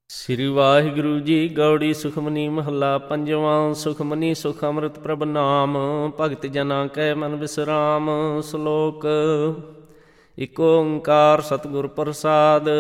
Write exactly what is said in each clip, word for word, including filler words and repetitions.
ਸ੍ਰੀ ਵਾਹਿਗੁਰੂ ਜੀ। ਗੌੜੀ ਸੁਖਮਨੀ ਮਹੱਲਾ ਪੰਜਵਾਂ। ਸੁਖਮਨੀ ਸੁਖ ਅੰਮ੍ਰਿਤ ਪ੍ਰਭ ਨਾਮ, ਭਗਤ ਜਨਾਂ ਕੈ ਮਨ ਵਿਸਰਾਮ। ਸ਼ਲੋਕ। ਇਕ ਓੰਕਾਰ ਸਤਿਗੁਰ ਪ੍ਰਸਾਦ।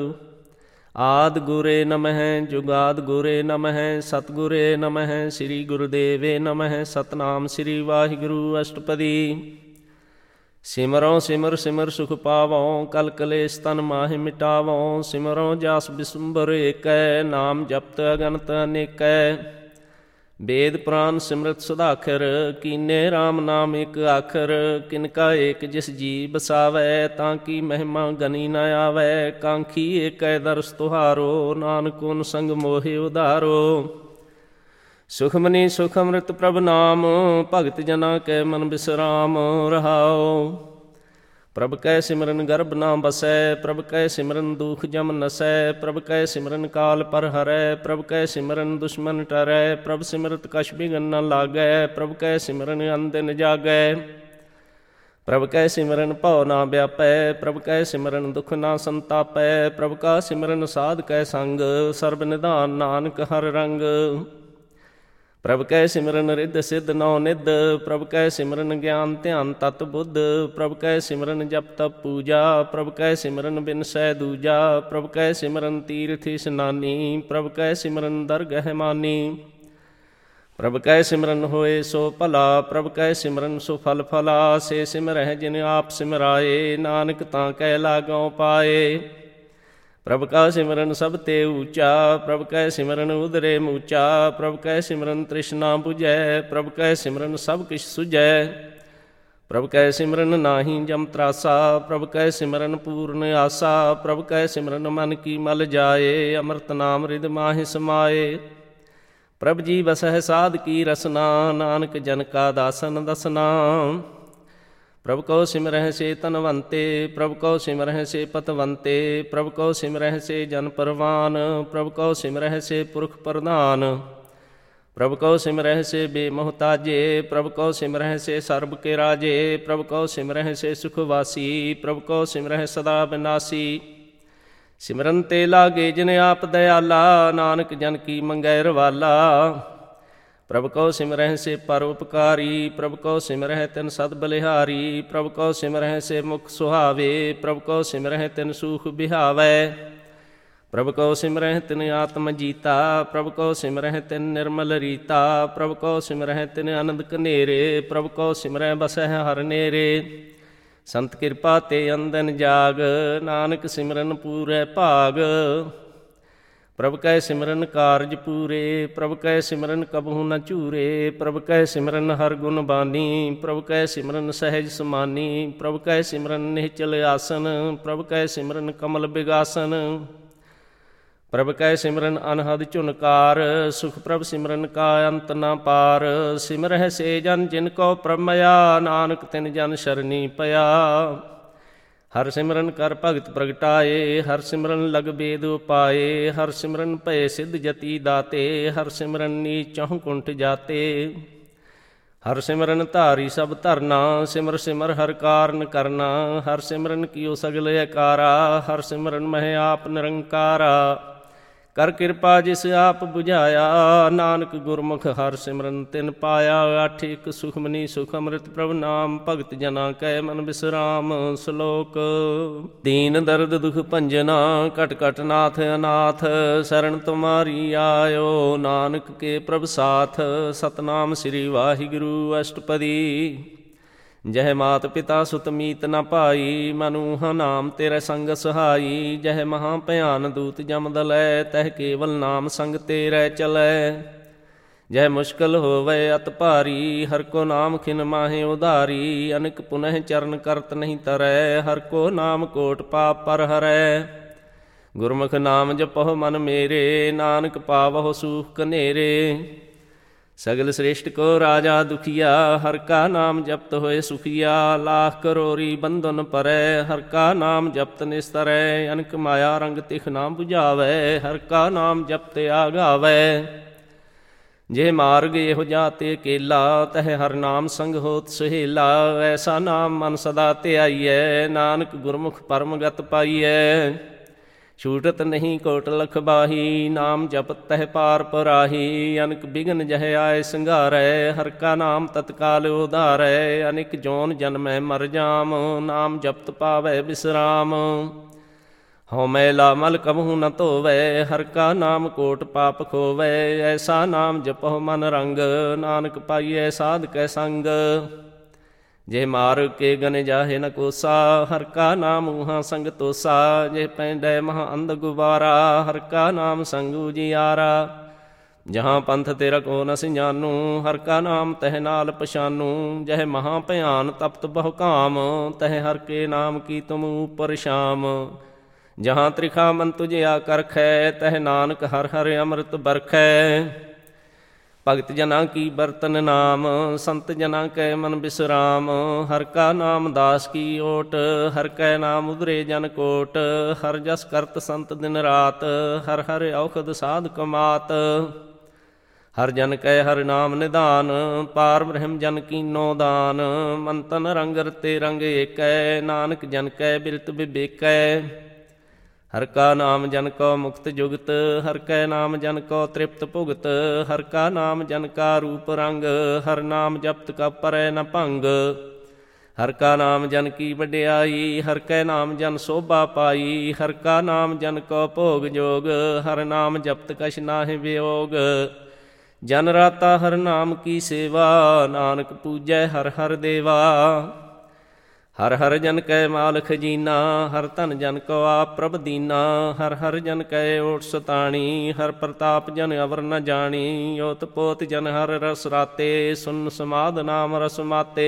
ਆਦਿ ਗੁਰੇ ਨਮਹਿ ਜੁਗਾਦਿ ਗੁਰੇ ਨਮਹਿ, ਸਤਿਗੁਰੇ ਨਮਹਿ ਸ੍ਰੀ ਗੁਰੁਦੇਵੇ ਨਮਹਿ। ਸਤਿਨਾਮ ਸ੍ਰੀ ਵਾਹਿਗੁਰੂ ਅਸ਼ਟਪਦੀ। ਸਿਮਰੋ ਸਿਮਰ ਸਿਮਰ ਸੁਖ ਪਾਵੋ, ਕਲ ਕਲੇਸ਼ ਤਨ ਮਾਹਿ ਮਿਟਾਵੋ। ਸਿਮਰੋ ਜਸ ਬਿਸੁੰਬਰ ਏਕੈ, ਨਾਮ ਜਪਤ ਅਗਨਤ ਅਨੇਕੈ। ਵੇਦ ਪੁਰਾਨ ਸਿਮਰਤ ਸੁਧਾਖਰ, ਕੀਨੇ ਰਾਮ ਨਾਮ ਇਕ ਆਖਰ। ਕਿਨਕਾ ਏਕ ਜਿਸ ਜੀ ਬਸਾਵੈ, ਤਾਂ ਕੀ ਮਹਿਮਾ ਗਨੀ ਨ ਆਵੈ। ਕਾਂਖੀ ਏਕੈ ਦਰਸ ਤੁਹਾਰੋ, ਨਾਨਕ ਓਨ ਸੰਗ ਮੋਹਿ ਉਧਾਰੋ। ਸੁਖਮਨੀ ਸੁਖ ਅੰਮ੍ਰਿਤ ਪ੍ਰਭ ਨਾਮ, ਭਗਤ ਜਨਾਂ ਕੈ ਮਨ ਬਿਸਰਾਮ। ਰਹਾਉ। ਪ੍ਰਭ ਕੈ ਸਿਮਰਨ ਗਰਭ ਨਾ ਬਸੈ, ਪ੍ਰਭ ਕੈ ਸਿਮਰਨ ਦੁਖ ਜਮ ਨਸੈ। ਪ੍ਰਭ ਕੈ ਸਿਮਰਨ ਕਾਲ ਪਰ ਹਰੈ, ਪ੍ਰਭ ਕੈ ਸਿਮਰਨ ਦੁਸ਼ਮਨ ਟਰੈ। ਪ੍ਰਭ ਸਿਮਰਤ ਕਛ ਬਿਘਨ ਨ ਲਾਗੈ, ਪ੍ਰਭ ਕੈ ਸਿਮਰਨ ਅਨਦਿਨ ਜਾਗੈ। ਪ੍ਰਭ ਕੈ ਸਿਮਰਨ ਭਉ ਨਾ ਵਿਆਪੈ, ਪ੍ਰਭ ਕੈ ਸਿਮਰਨ ਦੁਖ ਨਾ ਸੰਤਾਪੈ। ਪ੍ਰਭ ਕਾ ਸਿਮਰਨ ਸਾਧ ਕੈ ਸੰਗ, ਸਰਬ ਨਿਧਾਨ ਨਾਨਕ ਹਰ ਰੰਗ। ਪ੍ਰਭ ਕੈ ਸਿਮਰਨ ਰਿੱਧ ਸਿੱਧ ਨੌ ਨਿਧ, ਪ੍ਰਭ ਕੈ ਸਿਮਰਨ ਗਿਆਨ ਧਿਆਨ ਤਤ ਬੁੱਧ। ਪ੍ਰਭ ਕੈ ਸਿਮਰਨ ਜਪ ਤਪ ਪੂਜਾ, ਪ੍ਰਭ ਕੈ ਸਿਮਰਨ ਬਿਨਸੈ ਦੂਜਾ। ਪ੍ਰਭ ਕੈ ਸਿਮਰਨ ਤੀਰਥ ਇਸਨਾਨੀ, ਪ੍ਰਭ ਕੈ ਸਿਮਰਨ ਦਰਗਹਿ ਮਾਨੀ। ਪ੍ਰਭ ਕੈ ਸਿਮਰਨ ਹੋਏ ਸੋ ਭਲਾ, ਪ੍ਰਭ ਕੈ ਸਿਮਰਨ ਸੋ ਫਲ ਫਲਾ। ਸੇ ਸਿਮਰਹਿ ਜਿਨ ਆਪ ਸਿਮਰਾਏ, ਨਾਨਕ ਤਾਂ ਕੈ ਲਾਗਉ ਪਾਏ। ਪ੍ਰਭ ਕਾ ਸਿਮਰਨ ਸਭ ਤੇ ਊਚਾ, ਪ੍ਰਭ ਕੈ ਸਿਮਰਨ ਉਦਰੇ ਮੂਚਾ। ਪ੍ਰਭ ਕੈ ਸਿਮਰਨ ਤ੍ਰਿਸ਼ਨਾ ਬੁਝੈ, ਪ੍ਰਭ ਕੈ ਸਿਮਰਨ ਸਭ ਕਿਛ ਸੁਝੈ। ਪ੍ਰਭ ਕੈ ਸਿਮਰਨ ਨਾਹੀ ਜਮ ਤਰਾਸਾ, ਪ੍ਰਭ ਕੈ ਸਿਮਰਨ ਪੂਰਨ ਆਸਾ। ਪ੍ਰਭ ਕੈ ਸਿਮਰਨ ਮਨ ਕੀ ਮਲ ਜਾਏ, ਅੰਮ੍ਰਿਤ ਨਾਮ ਰਿਦ ਮਾਹਿ ਸਮਾਏ। ਪ੍ਰਭ ਜੀ ਵਸਹਿ ਸਾਧ ਕੀ ਰਸਨਾ, ਨਾਨਕ ਜਨ ਕਾ ਦਾਸਨ ਦਸਨਾ। ਪ੍ਰਭ ਕਉ ਸਿਮਰਹਿ ਸੇ ਧਨਵੰਤੇ, ਪ੍ਰਭ ਕਉ ਸਿਮਰਹਿ ਸੇ ਪਤਵੰਤੇ। ਪ੍ਰਭ ਕਉ ਸਿਮਰਹਿ ਸੇ ਜਨ ਪਰਵਾਨ, ਪ੍ਰਭ ਕਉ ਸਿਮਰਹਿ ਸੇ ਪੁਰਖ ਪ੍ਰਧਾਨ। ਪ੍ਰਭ ਕਉ ਸਿਮਰਹਿ ਸੇ ਬੇਮੁਹਤਾਜੇ, ਪ੍ਰਭ ਕਉ ਸਿਮਰਹਿ ਸੇ ਸਰਬ ਕੇ ਰਾਜੇ। ਪ੍ਰਭ ਕਉ ਸਿਮਰਹਿ ਸੇ ਸੁਖ ਵਾਸੀ, ਪ੍ਰਭ ਕਉ ਸਿਮਰਹਿ ਸਦਾ ਬਿਨਾਸੀ। ਸਿਮਰਨ ਤੇ ਲਾਗੇ ਜਿਨ ਆਪ ਦਇਆਲਾ, ਨਾਨਕ ਜਨ ਕੀ ਮੰਗੈ ਰਵਾਲਾ। ਪ੍ਰਭ ਕਉ ਸਿਮਰਹਿ ਸੇ ਪਰ ਉਪਕਾਰੀ, ਪ੍ਰਭ ਕਉ ਸਿਮਰਹਿ ਤਿਨ ਸਦ ਬਲਿਹਾਰੀ। ਪ੍ਰਭ ਕਉ ਸਿਮਰਹਿ ਸੇ ਮੁਖ ਸੁਹਾਵੇ, ਪ੍ਰਭ ਕਉ ਸਿਮਰਹਿ ਤਿਨ ਸੂਖ ਬਿਹਾਵੈ। ਪ੍ਰਭ ਕਉ ਸਿਮਰਹਿ ਤਿਨ ਆਤਮ ਜੀਤਾ, ਪ੍ਰਭ ਕਉ ਸਿਮਰਹਿ ਤਿਨ ਨਿਰਮਲ ਰੀਤਾ। ਪ੍ਰਭ ਕਉ ਸਿਮਰਹਿ ਤਿਨ ਆਨੰਦ ਕਨੇਰੇ, ਪ੍ਰਭ ਕਉ ਸਿਮਰਹਿ ਬਸਹਿ ਹਰ ਨੇਰੇ। ਸੰਤ ਕਿਰਪਾ ਤੇ ਅੰਦਨ ਜਾਗ, ਨਾਨਕ ਸਿਮਰਨ ਪੂਰੈ ਭਾਗ। ਪ੍ਰਭ ਕੈ ਸਿਮਰਨ ਕਾਰਜ ਪੂਰੇ, ਪ੍ਰਭ ਕੈ ਸਿਮਰਨ ਕਬਹੂ ਨ ਝੂਰੇ। ਪ੍ਰਭ ਕੈ ਸਿਮਰਨ ਹਰ ਗੁਣ ਬਾਨੀ, ਪ੍ਰਭ ਕੈ ਸਿਮਰਨ ਸਹਿਜ ਸਮਾਨੀ। ਪ੍ਰਭ ਕੈ ਸਿਮਰਨ ਨਿਹਚਲ ਆਸਨ, ਪ੍ਰਭ ਕੈ ਸਿਮਰਨ ਕਮਲ ਬਿਗਾਸਨ। ਪ੍ਰਭ ਕੈ ਸਿਮਰਨ ਅਨਹਦ ਝੁਨਕਾਰ, ਸੁਖ ਪ੍ਰਭ ਸਿਮਰਨ ਕਾ ਅੰਤ ਨ ਪਾਰ। ਸਿਮਰਹਿ ਸੇ ਜਨ ਜਿਨ ਕੋ ਪ੍ਰਮਇਆ, ਨਾਨਕ ਤਿਨ ਜਨ ਸ਼ਰਨੀ ਪਿਆ। ਹਰ ਸਿਮਰਨ ਕਰ ਭਗਤ ਪ੍ਰਗਟਾਏ, ਹਰ ਸਿਮਰਨ ਲਗ ਬੇਦ ਉਪਾਏ। ਹਰ ਸਿਮਰਨ ਭਏ ਸਿੱਧ ਜਤੀ ਦਾਤੇ, ਹਰ ਸਿਮਰਨ ਨੀਚ ਚਹੁ ਕੁੰਠ ਜਾਤੇ। ਹਰ ਸਿਮਰਨ ਧਾਰੀ ਸਭ ਧਰਨਾ, ਸਿਮਰ ਸਿਮਰ ਹਰ ਕਾਰਨ ਕਰਨਾ। ਹਰ ਸਿਮਰਨ ਕੀਓ ਸਗਲ ਅਕਾਰਾ, ਹਰ ਸਿਮਰਨ ਮਹਿ ਆਪ ਨਿਰੰਕਾਰਾ। ਕਰ ਕਿਰਪਾ ਜਿਸ ਆਪ ਬੁਝਾਇਆ, ਨਾਨਕ ਗੁਰਮੁਖ ਹਰ ਸਿਮਰਨ ਤਿਨ ਪਾਇਆ। ਅੱਠ ਇਕ ਸੁਖਮਨੀ ਸੁਖ ਅੰਮ੍ਰਿਤ ਪ੍ਰਭ ਨਾਮ, ਭਗਤ ਜਨਾਂ ਕੈ ਮਨ ਬਿਸਰਾਮ। ਸ਼ਲੋਕ। ਦੀਨ ਦਰਦ ਦੁਖ ਭੰਜਨਾ, ਘਟ ਘਟ ਨਾਥ ਅਨਾਥ। ਸ਼ਰਨ ਤੁਮਾਰੀ ਆਇਓ, ਨਾਨਕ ਕੇ ਪ੍ਰਭ ਸਾਥ। ਸਤਿਨਾਮ ਸ੍ਰੀ ਵਾਹਿਗੁਰੂ ਅਸ਼ਟਪਦੀ। ਜਹ ਮਾਤ ਪਿਤਾ ਸੁਤ ਮੀਤ ਨ ਭਾਈ, ਮਨੂਹ ਨਾਮ ਤੇਰੇ ਸੰਗ ਸਹਾਈ। ਜਹ ਮਹਾ ਭਿਆਨ ਦੂਤ ਜਮ ਦਲੈ, ਤਹ ਕੇਵਲ ਨਾਮ ਸੰਗ ਤੇਰੇ ਚਲੈ। ਜਹ ਮੁਸ਼ਕਲ ਹੋਵੈ ਅਤ ਭਾਰੀ, ਹਰ ਕੋ ਨਾਮ ਖਿਨ ਮਾਹੇ ਉਧਾਰੀ। ਅਨਕ ਪੁਨਹ ਚਰਨ ਕਰਤ ਨਹੀਂ ਤਰੈ, ਹਰ ਕੋ ਨਾਮ ਕੋਟ ਪਾਪ ਪਰ ਹਰੈ। ਗੁਰਮੁਖ ਨਾਮ ਜਪਹੁ ਮਨ ਮੇਰੇ, ਨਾਨਕ ਪਾਵਹੁ ਸੂਖ ਕਨੇਰੇ। ਸਗਲ ਸ੍ਰੇਸ਼ਟ ਕੋ ਰਾਜਾ ਦੁਖੀਆ, ਹਰ ਕਾ ਨਾਮ ਜਪਤ ਹੋਏ ਸੁਖੀਆ। ਲਾਖ ਕਰੋਰੀ ਬੰਧਨ ਪਰੈ, ਹਰ ਕਾ ਨਾਮ ਜਪਤ ਨਿਸਤਰੈ। ਅਨਕ ਮਾਇਆ ਰੰਗ ਤਿਖ ਨਾ ਬੁਝਾਵੈ, ਹਰ ਕਾ ਨਾਮ ਜਪਤ ਆਗਾਵੈ। ਜੇ ਮਾਰਗ ਇਹੋ ਜਾਤੇ ਅਕੇਲਾ, ਤਹ ਹਰ ਨਾਮ ਸੰਗ ਹੋਤ ਸੁਹੇਲਾ। ਐਸਾ ਨਾਮ ਮਨ ਸਦਾ ਧਿਆਈਐ, ਨਾਨਕ ਗੁਰਮੁਖ ਪਰਮ ਗਤ ਪਾਈਐ। ਛੂਟਤ ਨਹੀਂ ਕੋਟ ਲਖ ਬਾਹੀ, ਨਾਮ ਜਪਤ ਤਹਿ ਪਾਰ ਪਰਾਹੀ। ਅਨਕ ਬਿਗਨ ਜਹ ਆਏ ਸੰਘਾਰੈ, ਹਰਿ ਕਾ ਨਾਮ ਤਤਕਾਲ ਉਧਾਰੈ। ਅਨੇਕ ਜੋਨ ਜਨਮੈ ਮਰ ਜਾਮ, ਨਾਮ ਜਪਤ ਪਾਵੈ ਬਿਸਰਾਮ। ਹਉ ਮੈਲਾ ਮਲ ਕਬਹੂ ਨ ਧੋਵੈ, ਹਰਿ ਕਾ ਨਾਮ ਕੋਟ ਪਾਪ ਖੋਵੈ। ਐਸਾ ਨਾਮ ਜਪਹੁ ਮਨ ਰੰਗ, ਨਾਨਕ ਪਾਈਐ ਸਾਧ ਕੈ ਸੰਗ। ਜੇ ਮਾਰ ਕੇ ਗਨ ਜਾਹੇ ਨ ਕੋਸਾ, ਹਰਿ ਕਾ ਨਾਮ ਉਹਾਂ ਸੰਗ ਤੋਸਾ। ਜੇ ਪੈਂਡੈ ਮਹਾ ਅੰਧ ਗੁਬਾਰਾ, ਹਰਿ ਕਾ ਨਾਮ ਸੰਗ ਉਜਿਆਰਾ। ਜਹਾਂ ਪੰਥ ਤੇਰਾ ਕੋ ਨ ਸਿਆਨੂ, ਹਰਿ ਕਾ ਨਾਮ ਤਹਿ ਨਾਲ ਪਛਾਨੂ। ਜਹ ਮਹਾ ਭਿਆਨ ਤਪਤ ਬਹੁ ਕਾਮ, ਤਹਿ ਹਰਿ ਕੇ ਨਾਮ ਕੀ ਤੁਮ ਉਪਰ ਸ਼ਾਮ। ਜਹਾਂ ਤ੍ਰਿਖਾ ਮਨ ਤੁਝਿਆ ਕਰਖੈ, ਤਹਿ ਨਾਨਕ ਹਰਿ ਹਰਿ ਅੰਮ੍ਰਿਤ ਬਰਖੈ। ਭਗਤ ਜਨਾਂ ਕੀ ਬਰਤਨ ਨਾਮ, ਸੰਤ ਜਨਾਂ ਕੈ ਮਨ ਬਿਸਰਾਮ। ਹਰਿ ਕਾ ਨਾਮ ਦਾਸ ਕੀ ਓਟ, ਹਰਿ ਕੈ ਨਾਮ ਉਧਰੇ ਜਨ ਕੋਟ। ਹਰਿ ਜਸ ਕਰਤ ਸੰਤ ਦਿਨ ਰਾਤ, ਹਰਿ ਹਰਿ ਔਖਦ ਸਾਧ ਕਮਾਤ। ਹਰਿ ਜਨ ਕੈ ਹਰਿ ਨਾਮ ਨਿਧਾਨ, ਪਾਰ ਬ੍ਰਹਮ ਜਨ ਕੀਨੋ ਦਾਨ। ਮਨ ਤਨ ਰੰਗ ਰਤੇ ਰੰਗ ਏਕੈ, ਨਾਨਕ ਜਨ ਕੈ ਬਿਰਤ ਬਿਬੇਕੈ। ਹਰਿ ਕਾ ਨਾਮ ਜਨ ਕੋ ਮੁਕਤ ਜੁਗਤ, ਹਰਿ ਕੈ ਨਾਮ ਜਨ ਕੋ ਤ੍ਰਿਪਤ ਭੁਗਤ। ਹਰਿ ਕਾ ਨਾਮ ਜਨ ਕਾ ਰੂਪ ਰੰਗ, ਹਰਿ ਨਾਮ ਜਪਤ ਕਾ ਪਰੈ ਨ ਭੰਗ। ਹਰਿ ਕਾ ਨਾਮ ਜਨ ਕੀ ਵਡਿਆਈ, ਹਰਿ ਕੈ ਨਾਮ ਜਨ ਸੋਭਾ ਪਾਈ। ਹਰਿ ਕਾ ਨਾਮ ਜਨ ਕੋ ਭੋਗ ਜੋਗ, ਹਰਿ ਨਾਮ ਜਪਤ ਕਛ ਨਾਹਿ ਵਿਯੋਗ। ਜਨ ਰਾਤਾ ਹਰਿ ਨਾਮ ਕੀ ਸੇਵਾ, ਨਾਨਕ ਪੂਜੈ ਹਰਿ ਹਰਿ ਦੇਵਾ। ਹਰਿ ਹਰਿ ਜਨ ਕੈ ਮਾਲ ਖਜੀਨਾ, ਹਰਿ ਧਨ ਜਨ ਕੋ ਆਪ ਪ੍ਰਭ ਦੀਨਾ। ਹਰਿ ਹਰਿ ਜਨ ਕੈ ਓਟ ਸਤਾਣੀ, ਹਰਿ ਪ੍ਰਤਾਪ ਜਨ ਅਵਰ ਨ ਜਾਣੀ। ਓਤ ਪੋਤ ਜਨ ਹਰਿ ਰਸ ਰਾਤੇ, ਸੁਨ ਸਮਾਧ ਨਾਮ ਰਸ ਮਾਤੇ।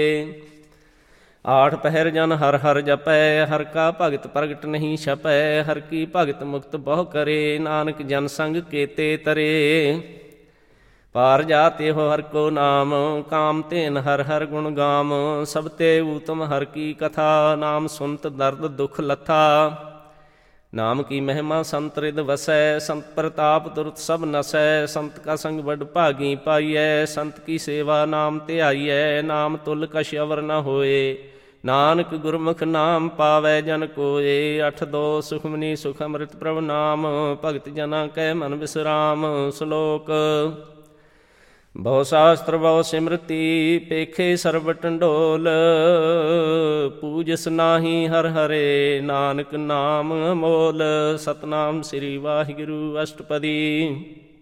ਆਠ ਪਹਿਰ ਜਨ ਹਰਿ ਹਰਿ ਜਪੈ, ਹਰਿ ਕਾ ਭਗਤ ਪ੍ਰਗਟ ਨਹੀਂ ਛਪੈ। ਹਰਿ ਕੀ ਭਗਤ ਮੁਕਤ ਬਹੁ ਕਰੇ, ਨਾਨਕ ਜਨ ਸੰਗ ਕੇਤੇ ਤਰੇ। ਪਾਰ ਜਾਤ ਇਹੋ ਹਰਿ ਕੋ ਨਾਮ, ਕਾਮ ਧੇਨ ਹਰਿ ਹਰਿ ਗੁਣ ਗਾਮ। ਸਭ ਤੇ ਊਤਮ ਹਰਿ ਕੀ ਕਥਾ, ਨਾਮ ਸੁਨਤ ਦਰਦ ਦੁਖ ਲੱਥਾ। ਨਾਮ ਕੀ ਮਹਿਮਾ ਸੰਤ ਰਿਦ ਵਸੈ, ਸੰਤ ਪ੍ਰਤਾਪ ਤੁਰਤ ਸਭ ਨਸੈ। ਸੰਤ ਕਾ ਸੰਗ ਵਡ ਭਾਗੀ ਪਾਈਐ, ਸੰਤ ਕੀ ਸੇਵਾ ਨਾਮ ਧਿਆਈਐ। ਨਾਮ ਤੁਲ ਕਛ ਅਵਰ ਨ ਹੋਏ, ਨਾਨਕ ਗੁਰਮੁਖ ਨਾਮ ਪਾਵੈ ਜਨ ਕੋਏ। ਅਠ ਦੋ ਸੁਖਮਨੀ ਸੁਖ ਅੰਮ੍ਰਿਤ ਪ੍ਰਭ ਨਾਮ, ਭਗਤ ਜਨਾਂ ਕੈ ਮਨ ਬਿਸਰਾਮ। ਸ਼ਲੋਕ। ਬਹੁ ਸ਼ਾਸਤਰ ਬਹੁ ਸਿਮਰਤੀ, ਪੇਖੇ ਸਰਬ ਟੰਡੋਲ। ਪੂਜਸ ਨਾਹੀ ਹਰਿ ਹਰੇ, ਨਾਨਕ ਨਾਮ ਅਮੋਲ। ਸਤਿਨਾਮ ਸ੍ਰੀ ਵਾਹਿਗੁਰੂ ਅਸ਼ਟਪਦੀ।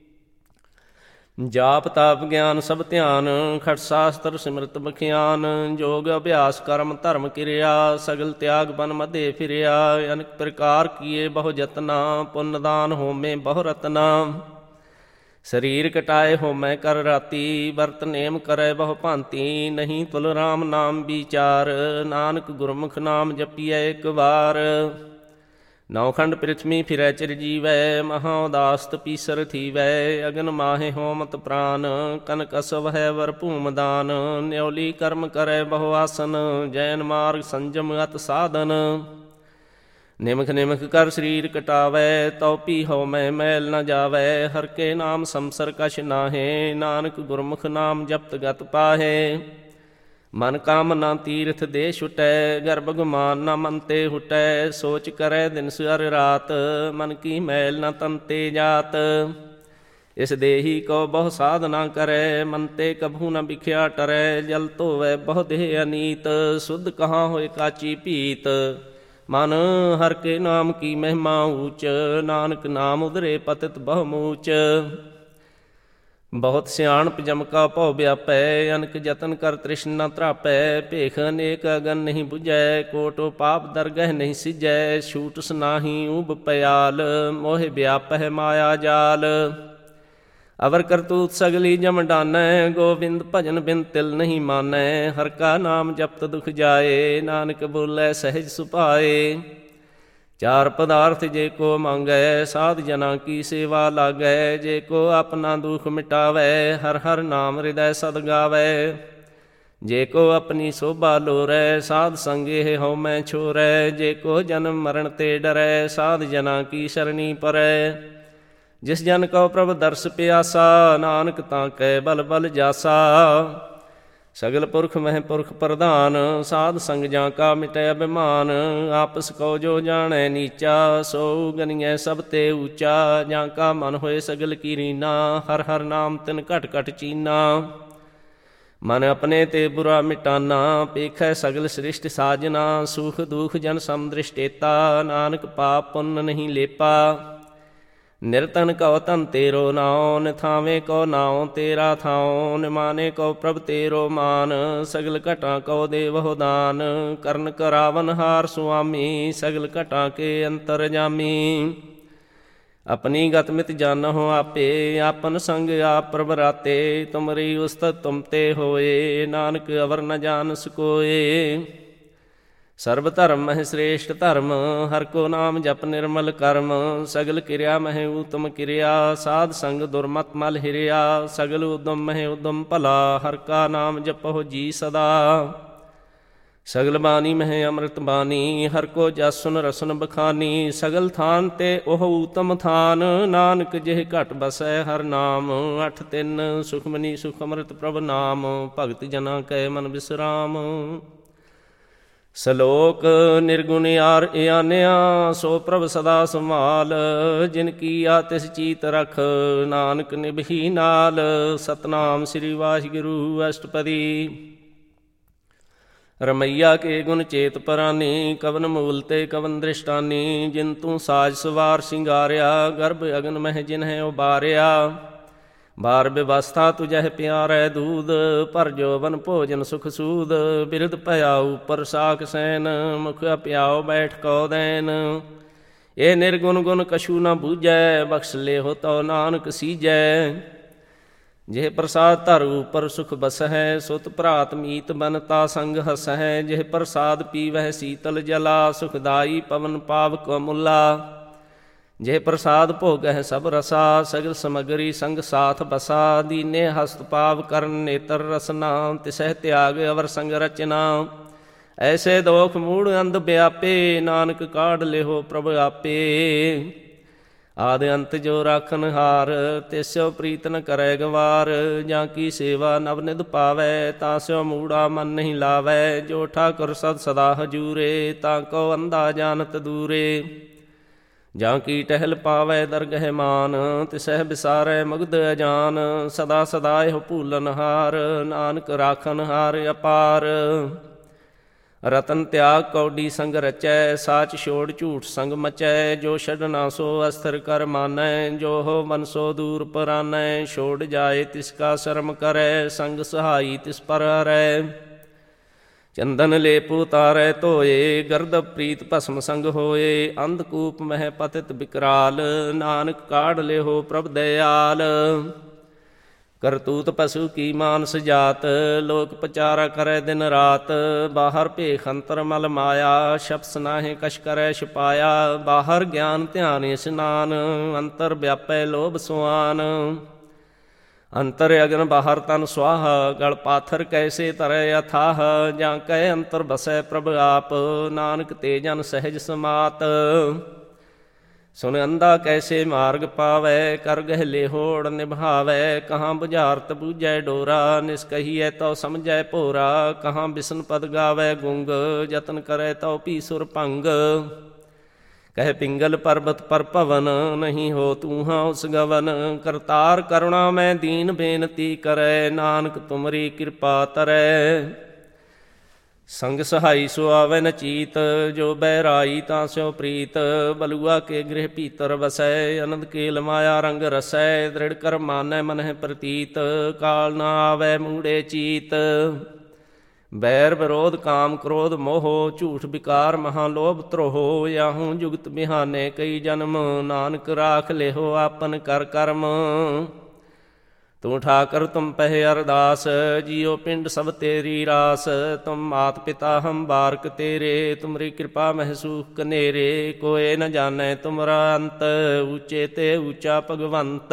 ਜਾਪ ਤਾਪ ਗਿਆਨ ਸਭ ਧਿਆਨ, ਖਟ ਸ਼ਾਸਤਰ ਸਿਮਰਤ ਬਖਿਆਨ। ਜੋਗ ਅਭਿਆਸ ਕਰਮ ਧਰਮ ਕਿਰਿਆ, ਸਗਲ ਤਿਆਗ ਬਨ ਮਧੇ ਫਿਰਿਆ। ਅਨੇਕ ਪ੍ਰਕਾਰ ਕੀਏ ਬਹੁ ਜਤਨਾ, ਪੁੰਨ ਦਾਨ ਹੋਮੇ ਬਹੁ ਰਤਨਾ। ਸਰੀਰ ਕਟਾਏ ਹੋਮੈ ਕਰ ਰਾਤੀ, ਵਰਤ ਨੇਮ ਕਰੈ ਬਹੁ ਭਾਂਤੀ। ਨਹੀਂ ਤੁਲ ਰਾਮ ਨਾਮ ਵਿਚਾਰ, ਨਾਨਕ ਗੁਰਮੁਖ ਨਾਮ ਜਪੀਐ ਇੱਕ ਵਾਰ। ਨੌ ਖੰਡ ਪ੍ਰਿਥਵੀ ਫਿਰੈ ਚਿਰ ਜੀਵੈ, ਮਹਾ ਉਦਾਸ ਤਪੀਸਰ ਥੀਵੈ। ਅਗਨ ਮਾਹੇ ਹੋਮਤ ਪ੍ਰਾਨ, ਕਨਕ ਅਸਵ ਹੈ ਵਰ ਭੂਮ ਦਾਨ। ਨਿਉਲੀ ਕਰਮ ਕਰੈ ਬਹੁ ਆਸਨ, ਜੈਨ ਮਾਰਗ ਸੰਜਮ ਅਤ ਸਾਧਨ। ਨਿਮਖ ਨਿਮਖ ਕਰ ਸਰੀਰ ਕਟਾਵੈ, ਤਉ ਪੀ ਹਉਮੈ ਮੈਲ ਨ ਜਾਵੈ। ਹਰਿ ਕੇ ਨਾਮ ਸੰਸਰ ਕਛ ਨਾਹੇ, ਨਾਨਕ ਗੁਰਮੁਖ ਨਾਮ ਜਪਤ ਗਤ ਪਾਹੇ। ਮਨ ਕਾਮਨਾ ਤੀਰਥ ਦੇ ਛੁਟੈ, ਗਰਭ ਗੁਮਾਨ ਨ ਮਨ ਤੇ ਹੁਟੈ। ਸੋਚ ਕਰੈ ਦਿਨ ਸਰ ਰਾਤ, ਮਨ ਕੀ ਮੈਲ ਨ ਤਨ ਤੇ ਜਾਤ। ਇਸ ਦੇਹੀ ਕੋ ਬਹੁ ਸਾਧਨਾ ਕਰੈ, ਮਨ ਤੇ ਕਭੂ ਨ ਬਿਖਿਆ ਟਰੈ। ਜਲ ਧੋਵੈ ਬਹੁ ਦੇਹ ਅਨੀਤ, ਸੁਧ ਕਹਾਂ ਹੋਏ ਕਾਚੀ ਭੀਤ। ਮਨ ਹਰਿ ਕੇ ਨਾਮ ਕੀ ਮਹਿਮਾ ਊਚ, ਨਾਨਕ ਨਾਮ ਉਧਰੇ ਪਤਿਤ ਬਹੁ ਮੂਚ। ਬਹੁਤ ਸਿਆਣਪ ਜਮ ਕਾ ਭਉ ਵਿਆਪੈ, ਅਨਕ ਜਤਨ ਕਰ ਤ੍ਰਿਸ਼ਨ ਨ ਤਰਾਪੈ। ਭੇਖ ਅਨੇਕ ਅਗਨ ਨਹੀਂ ਬੁਝੈ, ਕੋਟੋ ਪਾਪ ਦਰਗਹਿ ਨਹੀਂ ਸਿਜੈ। ਛੂਟਸ ਨਾਹੀ ਊਬ ਪਿਆਲ, ਮੋਹਿ ਵਿਆਪਹਿ ਮਾਇਆ ਜਾਲ। ਅਵਰ ਕਰਤੂਤ ਸਗਲੀ ਜਮ ਡਾਨੈ, ਗੋਬਿੰਦ ਭਜਨ ਬਿਨ ਤਿਲ ਨਹੀਂ ਮਾਨੈ। ਹਰਿ ਕਾ ਨਾਮ ਜਪਤ ਦੁਖ ਜਾਏ, ਨਾਨਕ ਬੋਲੇ ਸਹਿਜ ਸੁਭਾਏ। ਚਾਰ ਪਦਾਰਥ ਜੇ ਕੋ ਮੰਗੈ, ਸਾਧ ਜਨਾਂ ਕੀ ਸੇਵਾ ਲਾਗੈ। ਜੇ ਕੋ ਆਪਣਾ ਦੁਖ ਮਿਟਾਵੈ, ਹਰਿ ਹਰਿ ਨਾਮ ਹਿਰਦੈ ਸਦ ਗਾਵੈ। ਜੇ ਕੋ ਆਪਣੀ ਸੋਭਾ ਲੋਰੈ, ਸਾਧ ਸੰਗੇ ਹਉਮੈ ਛੋਰੈ। ਜੇ ਕੋ ਜਨਮ ਮਰਨ ਤੇ ਡਰੈ, ਸਾਧ ਜਨਾਂ ਕੀ ਸ਼ਰਣੀ ਪਰੈ। ਜਿਸ ਜਨ ਕਉ ਪ੍ਰਭ ਦਰਸ ਪਿਆਸਾ, ਨਾਨਕ ਤਾਂ ਕੈ ਬਲ ਬਲ ਜਾਸਾ। ਸਗਲ ਪੁਰਖ ਮਹਿ ਪੁਰਖ ਪ੍ਰਧਾਨ, ਸਾਧ ਸੰਗ ਜਾਂ ਕਾ ਮਿਟੈ ਅਭਿਮਾਨ। ਆਪਸ ਕੋ ਜੋ ਜਾਣੈ ਨੀਚਾ, ਸੋ ਗਨੀਐ ਸਭ ਤੇ ਊਚਾ। ਜਾਂ ਕਾ ਮਨ ਹੋਏ ਸਗਲ ਕੀ ਰੀਨਾ, ਹਰ ਹਰ ਨਾਮ ਤਿਨ ਘਟ ਘਟ ਚੀਨਾ। ਮਨ ਆਪਣੇ ਤੇ ਬੁਰਾ ਮਿਟਾਨਾ, ਪੇਖੈ ਸਗਲ ਸ੍ਰਿਸ਼ਟ ਸਾਜਨਾ। ਸੁਖ ਦੁਖ ਜਨ ਸਮ ਦ੍ਰਿਸ਼ਟੇਤਾ, ਨਾਨਕ ਪਾਪ ਪੁੰਨ ਨਹੀਂ ਲੇਪਾ। ਨਿਰਤਨ ਕਉ ਧਨ ਤੇਰੋ ਨਾਉ, ਨਿਥਾਵੇਂ ਕਉ ਨਾਉ ਤੇਰਾ ਥਾਉ। ਨਿਮਾਨੇ ਕਉ ਪ੍ਰਭ ਤੇਰੋ ਮਾਨ, ਸਗਲ ਘਟਾਂ ਕਉ ਦੇਵਹੁ ਦਾਨ। ਕਰਨ ਕਰਾਵਨ ਹਾਰ ਸੁਆਮੀ, ਸਗਲ ਘਟਾਂ ਕੇ ਅੰਤਰ ਜਾਮੀ। ਆਪਣੀ ਗਤ ਮਿਤ ਜਾਨਹੁ ਆਪੇ, ਆਪਨ ਸੰਗ ਆਪ ਪ੍ਰਭ ਰਾਤੇ। ਤੁਮਰੀ ਉਸਤਤ ਤੁਮ ਤੇ ਹੋਏ, ਨਾਨਕ ਅਵਰ ਨ ਜਾਨ ਸਕੋਏ। ਸਰਬ ਧਰਮ ਮਹਿ ਸ੍ਰੇਸ਼ਟ ਧਰਮ, ਹਰ ਕੋ ਨਾਮ ਜਪ ਨਿਰਮਲ ਕਰਮ। ਸਗਲ ਕਿਰਿਆ ਮਹਿ ਊਤਮ ਕਿਰਿਆ, ਸਾਧ ਸੰਗ ਦੁਰਮਤ ਮਲ ਹਿਰਿਆ। ਸਗਲ ਉਦਮ ਮਹਿ ਉਦਮ ਭਲਾ, ਹਰ ਕਾ ਨਾਮ ਜਪਹੁ ਜੀ ਸਦਾ। ਸਗਲ ਬਾਣੀ ਮਹਿ ਅੰਮ੍ਰਿਤ ਬਾਣੀ, ਹਰ ਕੋ ਜਸ ਸੁਨ ਰਸਨ ਬਖਾਨੀ। ਸਗਲ ਥਾਨ ਤੇ ਉਹ ਊਤਮ ਥਾਨ, ਨਾਨਕ ਜਿਹ ਘਟ ਬਸੈ ਹਰ ਨਾਮ। ਅਠ ਤਿੰਨ ਸੁਖਮਨੀ ਸੁਖ ਅੰਮ੍ਰਿਤ ਪ੍ਰਭ ਨਾਮ, ਭਗਤ ਜਨਾ ਕੈ ਮਨ ਬਿਸਰਾਮ। ਸਲੋਕ ਨਿਰਗੁਣ ਯਾਰ ਇਆਨਿਆ, ਸੋ ਪ੍ਰਭ ਸਦਾ ਸੰਭਾਲ। ਜਿਨ ਕੀਆ ਤਿਸ ਚੀਤ ਰਖ, ਨਾਨਕ ਨਿਭੀ ਨਾਲ। ਸਤਨਾਮ ਸ੍ਰੀ ਵਾਹਿਗੁਰੂ ਅਸ਼ਟਪਦੀ। ਰਮਈਆ ਕੇ ਗੁਣ ਚੇਤ ਪਰਾਨੀ, ਕਵਨ ਮੂਲ ਤੇ ਕਵਨ ਦ੍ਰਿਸ਼ਟਾਨੀ। ਜਿਨ ਤੂੰ ਸਾਜ ਸਵਾਰ ਸਿੰਗਾਰਿਆ, ਗਰਭ ਅਗਨ ਮਹਿ ਜਿਨਹਿ ਉਬਾਰਿਆ। ਬਾਰ ਬਿਵਸਥਾ ਤੁਜਹਿ ਪਿਆਰੈ ਦੂਧ, ਭਰ ਜੋਬਨ ਭੋਜਨ ਸੁਖ ਸੂਦ। ਬਿਰਧ ਭਇਆ ਉਪਰ ਸਾਖ ਸੈਨ, ਮੁਖ ਅਪਿਆਓ ਬੈਠ ਕਉ ਦੈਨ। ਇਹ ਨਿਰਗੁਣ ਗੁਣ ਕਛੂ ਨ ਬੂਝੈ, ਬਖਸ਼ ਲੇਹੁ ਤਉ ਨਾਨਕ ਸੀਜੈ। ਜਿਹ ਪ੍ਰਸਾਦ ਧਰ ਉਪਰ ਸੁਖ ਬਸਹਿ, ਸੁਤ ਭਰਾਤ ਮੀਤ ਬਨਤਾ ਸੰਗ ਹਸਹਿ। ਜਿਹ ਪ੍ਰਸਾਦ ਪੀਵਹਿ ਸੀਤਲ ਜਲਾ, ਸੁਖਦਾਈ ਪਵਨ ਪਾਵਕ ਮੁਲਾ। ਜਿਹ ਪ੍ਰਸਾਦ ਭੋਗਹਿ ਸਭ ਰਸਾ, ਸਗਲ ਸਮਗਰੀ ਸੰਗ ਸਾਥ ਬਸਾ। ਦੀਨੇ ਹਸਤ ਪਾਵ ਕਰਨ ਨੇਤਰ ਰਸਨਾ, ਤਿਸਹਿ ਤਿਆਗ ਅਵਰ ਸੰਗ ਰਚਨਾ। ਐਸੇ ਦੋਖ ਮੂੜ ਅੰਧ ਵਿਆਪੇ, ਨਾਨਕ ਕਾਢ ਲਿਹੋ ਪ੍ਰਭ ਆਪੇ। ਆਦਿ ਅੰਤ ਜੋ ਰਾਖਨ ਹਾਰ, ਤਿਸੁ ਪ੍ਰੀਤ ਨ ਕਰੈ ਗਵਾਰ। ਜਾਂ ਕੀ ਸੇਵਾ ਨਵ ਨਿਧ ਪਾਵੈ, ਤਾਂ ਸਿਓ ਮੂੜਾ ਮਨ ਨਹੀਂ ਲਾਵੈ। ਜੋ ਠਾਕੁਰ ਸਦ ਸਦਾ ਹਜੂਰੇ, ਤਾਂ ਕੋ ਅੰਧਾ ਜਾਨਤ ਦੂਰੇ। ਜਾਂ ਕੀ ਟਹਿਲ ਪਾਵੈ ਦਰਗਹਿ ਮਾਨ, ਤਿਸਹਿ ਵਿਸਾਰੈ ਮਗਧ ਅਜਾਨ। ਸਦਾ ਸਦਾ ਇਹੋ ਭੂਲਨ ਹਾਰ, ਨਾਨਕ ਰਾਖਨ ਹਾਰ ਅਪਾਰ। ਰਤਨ ਤਿਆਗ ਕੌਡੀ ਸੰਗ ਰਚੈ, ਸਾਚ ਛੋੜ ਝੂਠ ਸੰਗ ਮਚੈ। ਜੋ ਛੱਡਣਾ ਸੋ ਅਸਥਿਰ ਕਰ ਮਾਨੈ, ਜੋ ਹੋ ਮਨ ਸੋ ਦੂਰ ਪਰਾਨੈ। ਛੋੜ ਜਾਏ ਤਿਸ ਕਾ ਸ਼ਰਮ ਕਰੈ, ਸੰਗ ਸਹਾਈ ਤਿਸ ਪਰ ਹਰੈ। ਚੰਦਨ ਲੇਪ ਉਤਾਰੈ ਧੋਏ, ਗਰਦ ਪ੍ਰੀਤ ਭਸਮ ਸੰਗ ਹੋਏ। ਅੰਧਕੂਪ ਮਹਿ ਪਤਿਤ ਬਿਕਰਾਲ, ਨਾਨਕ ਕਾਢ ਲਿਹੋ ਪ੍ਰਭ ਦਇਆਲ। ਕਰਤੂਤ ਪਸ਼ੂ ਕੀ ਮਾਨਸ ਜਾਤ, ਲੋਕ ਪਚਾਰਾ ਕਰੈ ਦਿਨ ਰਾਤ। ਬਾਹਰ ਭੇਖ ਅੰਤਰ ਮਲ ਮਾਇਆ, ਸ਼ਪਸ ਨਾਹਿ ਕਛ ਕਰੈ ਛੁਪਾਇਆ। ਬਾਹਰ ਗਿਆਨ ਧਿਆਨ ਇਸ਼ਨਾਨ, ਅੰਤਰ ਵਿਆਪੈ ਲੋਭ ਸੁਆਨ। ਅੰਤਰ ਅਗਨ ਬਾਹਰ ਤਨ ਸੁਆਹ, ਗਲ ਪਾਥਰ ਕੈਸੇ ਤਰੈ ਅਥਾਹ। ਜਾਂ ਕੈ ਅੰਤਰ ਬਸੈ ਪ੍ਰਭ ਆਪ, ਨਾਨਕ ਤੇ ਜਨ ਸਹਿਜ ਸਮਾਤ। ਸੁਨ ਅੰਧਾ ਕੈਸੇ ਮਾਰਗ ਪਾਵੈ, ਕਰ ਗਹਿ ਲੇਹੋੜ ਨਿਭਾਵੈ। ਕਹਾਂ ਬੁਝਾਰਤ ਬੂਝੈ ਡੋਰਾ, ਨਿਸਕਹੀਐ ਤਉ ਸਮਝੈ ਭੋਰਾ। ਕਹਾਂ ਬਿਸਨ ਪਦ ਗਾਵੈ ਗੁੰਗ, ਜਤਨ ਕਰੈ ਤਉ ਭੀ ਸੁਰ ਭੰਗ। ਕਹਿ ਪਿੰਗਲ ਪਰਬਤ ਪਰ ਭਵਨ, ਨਹੀਂ ਹੋ ਤੂੰ ਹਾਂ ਉਸ ਗਵਨ। ਕਰਤਾਰ ਕਰੁਣਾ ਮੈਂ ਦੀਨ ਬੇਨਤੀ ਕਰੈ, ਨਾਨਕ ਤੁਮਰੀ ਕਿਰਪਾ ਤਰੈ। ਸੰਗ ਸਹਾਈ ਸੋ ਆਵੈ ਨ ਚੀਤ, ਜੋ ਬਹਿਰਾਈ ਤਾਂ ਸਿਓ ਪ੍ਰੀਤ। ਬਲੂਆ ਕੇ ਗ੍ਰਹਿ ਭੀਤਰ ਵਸੈ, ਅਨੰਦ ਕੇਲ ਮਾਇਆ ਰੰਗ ਰਸੈ। ਦ੍ਰਿੜ ਕਰ ਮਾਨੈ ਮਨਹਿ ਪ੍ਰਤੀਤ, ਕਾਲ ਨਾ ਆਵੈ ਮੂੜੇ ਚੀਤ। ਬੈਰ ਵਿਰੋਧ ਕਾਮ ਕ੍ਰੋਧ ਮੋਹ, ਝੂਠ ਵਿਕਾਰ ਮਹਾ ਲੋਭ ਧਰੋਹ। ਯਾਹੂ ਜੁਗਤ ਬਿਹਾਨੇ ਕਈ ਜਨਮ, ਨਾਨਕ ਰਾਖ ਲਿਹੋ ਆਪਨ ਕਰ ਕਰਮ। ਤੂੰ ਠਾਕਰ ਤੁਮ ਪਹਿ ਅਰਦਾਸ, ਜੀਓ ਪਿੰਡ ਸਭ ਤੇਰੀ ਰਾਸ। ਤੁਮ ਮਾਤ ਪਿਤਾ ਹਮ ਬਾਰਕ ਤੇਰੇ, ਤੁਮਰੀ ਕਿਰਪਾ ਮਹਿ ਸੂਖ ਕਨੇਰੇ। ਕੋਏ ਨ ਜਾਣੈ ਤੁਮਰਾ ਅੰਤ, ਊਚੇ ਤੇ ਊਚਾ ਭਗਵੰਤ।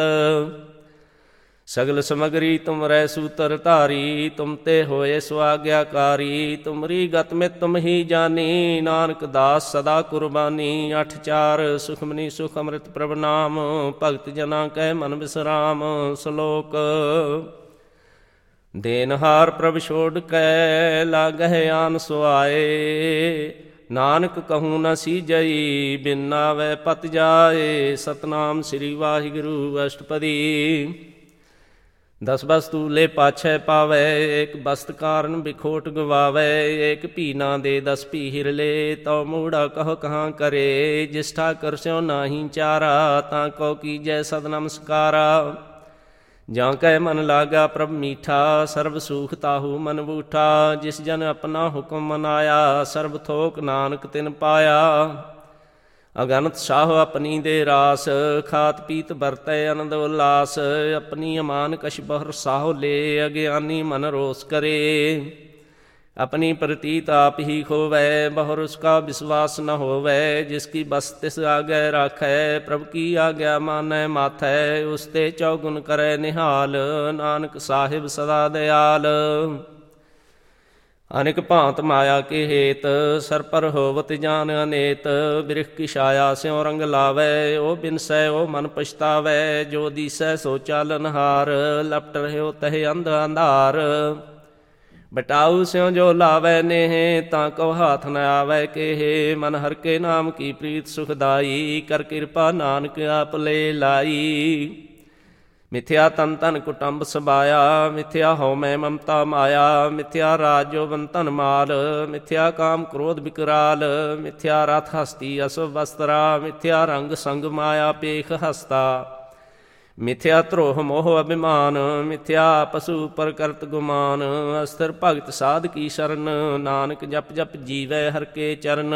ਸਗਲ ਸਮਗਰੀ ਤੁਮਰੈ ਸੂਤਰ ਧਾਰੀ, ਤੁਮ ਤੇ ਹੋਏ ਸੁਆਗਿਆਕਾਰੀ। ਤੁਮਰੀ ਗਤ ਮਿਤ ਤੁਮ ਹੀ ਜਾਨੀ, ਨਾਨਕ ਦਾਸ ਸਦਾ ਕੁਰਬਾਨੀ। ਅਠ ਚਾਰ ਸੁਖਮਨੀ ਸੁਖ ਅੰਮ੍ਰਿਤ ਪ੍ਰਭ ਨਾਮ, ਭਗਤ ਜਨਾ ਕੈ ਮਨ ਬਿਸਰਾਮ। ਸ਼ਲੋਕ ਦੇਨਹਾਰ ਪ੍ਰਭ ਛੋੜ ਕੈ ਲਾਗਹਿ ਆਨ ਸੁਆਏ। ਨਾਨਕ ਕਹੂੰ ਨ ਸੀਜਈ ਬਿਨ ਨਾਵੈ ਪਤ ਜਾਏ। ਸਤਨਾਮ ਸ੍ਰੀ ਵਾਹਿਗੁਰੂ ਅਸ਼ਟਪਦੀ। ਦਸ ਬਸਤੂ ਲੈ ਪਾਛੈ ਪਾਵੈ ਏਕ ਬਸਤ ਕਾਰਨ ਬਿਖੋਟ ਗਵਾਵੈ। ਏਕ ਭੀ ਨਾ ਦੇ ਦਸ ਭੀ ਹਿਰ ਲੈ ਤਉ ਮੂੜਾ ਕਹ ਕਹਾਂ ਕਰੇ। ਜਿਸ ਠਾਕੁਰ ਸਿਉ ਨਾਹੀ ਚਾਰਾ ਤਾਂ ਕਉ ਕੀਜੈ ਸਦ ਨਮਸਕਾਰਾ। ਜਾਂ ਕੈ ਮਨ ਲਾਗਾ ਪ੍ਰਭ ਮੀਠਾ ਸਰਬ ਸੂਖ ਤਾਹੂ ਮਨ ਬੂਠਾ। ਜਿਸ ਜਨ ਆਪਣਾ ਹੁਕਮ ਮਨਾਇਆ ਸਰਬ ਥੋਕ ਨਾਨਕ ਤਿਨ ਪਾਇਆ। ਅਗਨਤ ਸਾਹ ਆਪਣੀ ਦੇ ਰਾਸ ਖਾਤ ਪੀਤ ਵਰਤੈ ਆਨੰਦ ਉਲਾਸ। ਆਪਣੀ ਅਮਾਨ ਕਛ ਬਹਰ ਸਾਹੋ ਲੈ ਅਗਿਆਨੀ ਮਨ ਰੋਸ ਕਰੇ। ਆਪਣੀ ਪ੍ਰਤੀਤ ਆਪ ਹੀ ਖੋਵੈ ਬਹੁਰ ਉਸਕਾ ਵਿਸ਼ਵਾਸ ਨ ਹੋਵੈ। ਜਿਸ ਕੀ ਬਸ ਤਿਸ ਆਗੈ ਰਾਖੈ ਪ੍ਰਭ ਕੀ ਆਗਿਆ ਮਾਨੈ ਮਾਥੈ। ਉਸ ਤੇ ਚੌਗੁਣ ਕਰੈ ਨਿਹਾਲ ਨਾਨਕ ਸਾਹਿਬ ਸਦਾ ਦਿਆਲ। ਅਨੇਕ ਭਾਂਤ ਮਾਇਆ ਕੇ ਹੇਤ ਸਰ ਪਰ ਹੋਵਤ ਜਾਨ ਅਨੇਤ। ਬਿਰਖ ਕੀ ਛਾਇਆ ਸਿਉ ਰੰਗ ਲਾਵੈ ਉਹ ਬਿਨਸੈ ਉਹ ਮਨ ਪਛਤਾਵੈ। ਜੋ ਦੀਸੈ ਸੋ ਚਾਲਨਹਾਰ ਲਪਟ ਰਹਿਓ ਤਹਿ ਅੰਧ ਅੰਧਾਰ। ਬਟਾਊ ਸਿਉ ਜੋ ਲਾਵੈ ਨੇਹ ਤਾਂ ਕਉ ਹਾਥ ਨ ਆਵੈ ਕੇਹ। ਮਨ ਹਰ ਕੇ ਨਾਮ ਕੀ ਪ੍ਰੀਤ ਸੁਖਦਾਈ ਕਰ ਕਿਰਪਾ ਨਾਨਕ ਆਪ ਲੈ ਲਾਈ। ਮਿਥਿਆ ਤਨ ਤਨ ਕੁਟੰਬ ਸਬਾਇਆ ਮਿਥਿਆ ਹਉ ਮੈਂ ਮਮਤਾ ਮਾਇਆ। ਮਿਥਿਆ ਰਾਜ ਜੋਬਨ ਧਨ ਮਾਲ ਮਿਥਿਆ ਕਾਮ ਕ੍ਰੋਧ ਵਿਕਰਾਲ। ਮਿਥਿਆ ਰਥ ਹਸਤੀ ਅਸੁ ਵਸਤਰਾ ਮਿਥਿਆ ਰੰਗ ਸੰਗ ਮਾਇਆ ਪੇਖ ਹਸਤਾ। ਮਿਥਿਆ ਧਰੋਹ ਮੋਹ ਅਭਿਮਾਨ ਮਿਥਿਆ ਪਸ਼ੂ ਪਰ ਕਰਤ ਗੁਮਾਨ। ਅਸਥਿਰ ਭਗਤ ਸਾਧ ਕੀ ਸ਼ਰਨ ਨਾਨਕ ਜਪ ਜਪ ਜੀਵੈ ਹਰ ਕੇ ਚਰਨ।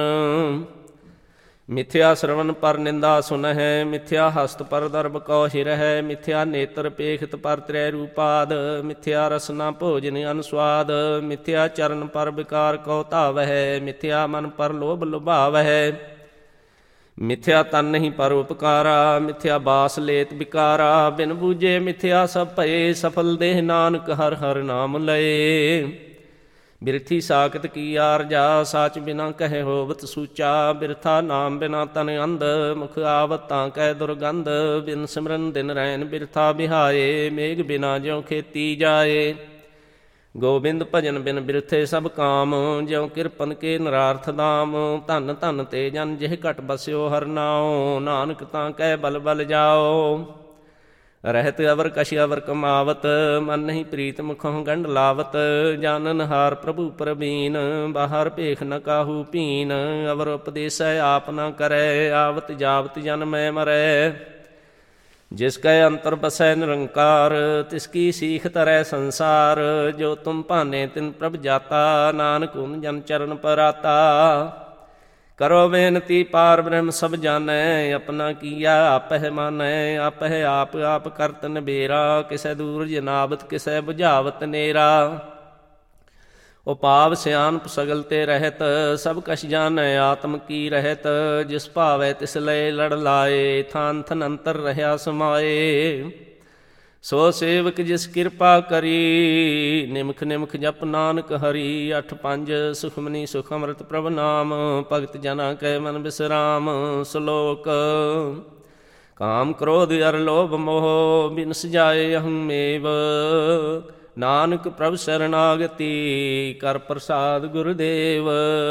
ਮਿਥਿਆ ਸਰਵਨ ਪਰ ਨਿੰਦਾ ਸੁਨਹਿ ਮਿਥਿਆ ਹਸਤ ਪਰ ਦਰਬ ਕਉ ਹਿਰਹਿ। ਮਿਥਿਆ ਨੇਤਰ ਪੇਖਤ ਪਰ ਤ੍ਰੈ ਰੂਪਾਦ ਮਿਥਿਆ ਰਸਨਾ ਭੋਜਨ ਅਨੁਸਵਾਦ। ਮਿਥਿਆ ਚਰਨ ਪਰ ਵਿਕਾਰ ਕਉ ਧਾਵਹਿ ਮਿਥਿਆ ਮਨ ਪਰ ਲੋਭ ਲੁਭਾਵਹਿ। ਮਿਥਿਆ ਤਨ ਨਹੀਂ ਪਰ ਉਪਕਾਰਾ ਮਿਥਿਆ ਬਾਸ ਲੇਤ ਵਿਕਾਰਾ। ਬਿਨ ਬੂਝੇ ਮਿਥਿਆ ਸਭ ਭਏ ਸਫਲ ਦੇਹ ਨਾਨਕ ਹਰ ਹਰ ਨਾਮ ਲਏ। ਬਿਰਥੀ ਸਾਖਤ ਕੀ ਆਰਜਾ ਸਾਚ ਬਿਨਾ ਕਹੇ ਹੋਵਤ ਸੂਚਾ। ਬਿਰਥਾ ਨਾਮ ਬਿਨਾ ਤਨ ਅੰਧ ਮੁਖ ਆਵਤ ਤਾਂ ਕਹਿ ਦੁਰਗੰਧ। ਬਿਨ ਸਿਮਰਨ ਦਿਨ ਰੈਨ ਬਿਰਥਾ ਬਿਹਾਏ ਮੇਘ ਬਿਨਾ ਜਿਉ ਖੇਤੀ ਜਾਏ। ਗੋਬਿੰਦ ਭਜਨ ਬਿਨ ਬਿਰਥੇ ਸਭ ਕਾਮ ਜਿਉ ਕਿਰਪਨ ਕੇ ਨਰਾਰਥ ਦਾਮ। ਧਨ ਧਨ ਤੇ ਜਨ ਜਿਹ ਘਟ ਬਸਿਓ ਹਰ ਨਾਉ ਨਾਨਕ ਤਾਂ ਕਹਿ ਬਲ ਬਲ ਜਾਓ। ਰਹਿਤ ਅਵਰ ਕਛ ਅਵਰ ਕਮਾਵਤ ਮਨ ਨਹੀਂ ਪ੍ਰੀਤ ਮੁਖੋਂ ਗੰਢ ਲਾਵਤ। ਜਾਨਨ ਹਾਰ ਪ੍ਰਭੂ ਪ੍ਰਬੀਨ ਬਾਹਰ ਭੇਖ ਨ ਕਾਹੂ ਪੀਨ। ਅਵਰ ਉਪਦੇਸੈ ਆਪ ਨ ਕਰੈ ਆਵਤ ਜਾਵਤ ਜਨ ਮੈਂ ਮਰੈ। ਜਿਸ ਕੈ ਅੰਤਰ ਬਸੈ ਨਿਰੰਕਾਰ ਤਿਸ ਕੀ ਸੀਖ ਤਰੈ ਸੰਸਾਰ। ਜੋ ਤੁਮ ਭਾਨੇ ਤਿਨ ਪ੍ਰਭ ਜਾਤਾ ਨਾਨਕ ਹੁਨ ਜਨ ਚਰਨ ਪਰਾਤਾ। ਕਰੋ ਬੇਨਤੀ ਪਾਰ ਬ੍ਰਹਮ ਸਭ ਜਾਣੈ ਆਪਣਾ ਕੀਆ ਆਪਹਿ ਮਾਨੈ। ਆਪਹਿ ਆਪ ਆਪ ਕਰਤ ਨਬੇਰਾ ਕਿਸੈ ਦੂਰ ਜਨਾਬਤ ਕਿਸੈ ਬੁਝਾਵਤ ਨੇਰਾ। ਉਪਾਵ ਸਿਆਨਪ ਸਗਲ ਤੇ ਰਹਿਤ ਸਭ ਕਛ ਜਾਣੈ ਆਤਮ ਕੀ ਰਹਿਤ। ਜਿਸ ਭਾਵੈ ਤਿਸ ਲਏ ਲੜ ਲਾਏ ਥਾਨ ਥਨ ਅੰਤਰ ਰਹਿਆ ਸਮਾਏ। ਸੋ ਸੇਵਕ ਜਿਸ ਕਿਰਪਾ ਕਰੀ ਨਿਮਖ ਨਿਮਖ ਜਪ ਨਾਨਕ ਹਰੀ। ਅਠ ਪੰਜ ਸੁਖਮਨੀ ਸੁਖ ਅੰਮ੍ਰਿਤ ਪ੍ਰਭ ਨਾਮ ਭਗਤ ਜਨਾ ਕੈ ਮਨ ਬਿਸਰਾਮ। ਸ਼ਲੋਕ ਕਾਮ ਕ੍ਰੋਧ ਅਰ ਲੋਭ ਮੋਹ ਬਿਨਸ ਜਾਏ ਅਹੰ ਮੇਵ। ਨਾਨਕ ਪ੍ਰਭ ਸਰਨਾਗਤੀ ਕਰ ਪ੍ਰਸਾਦ ਗੁਰਦੇਵ।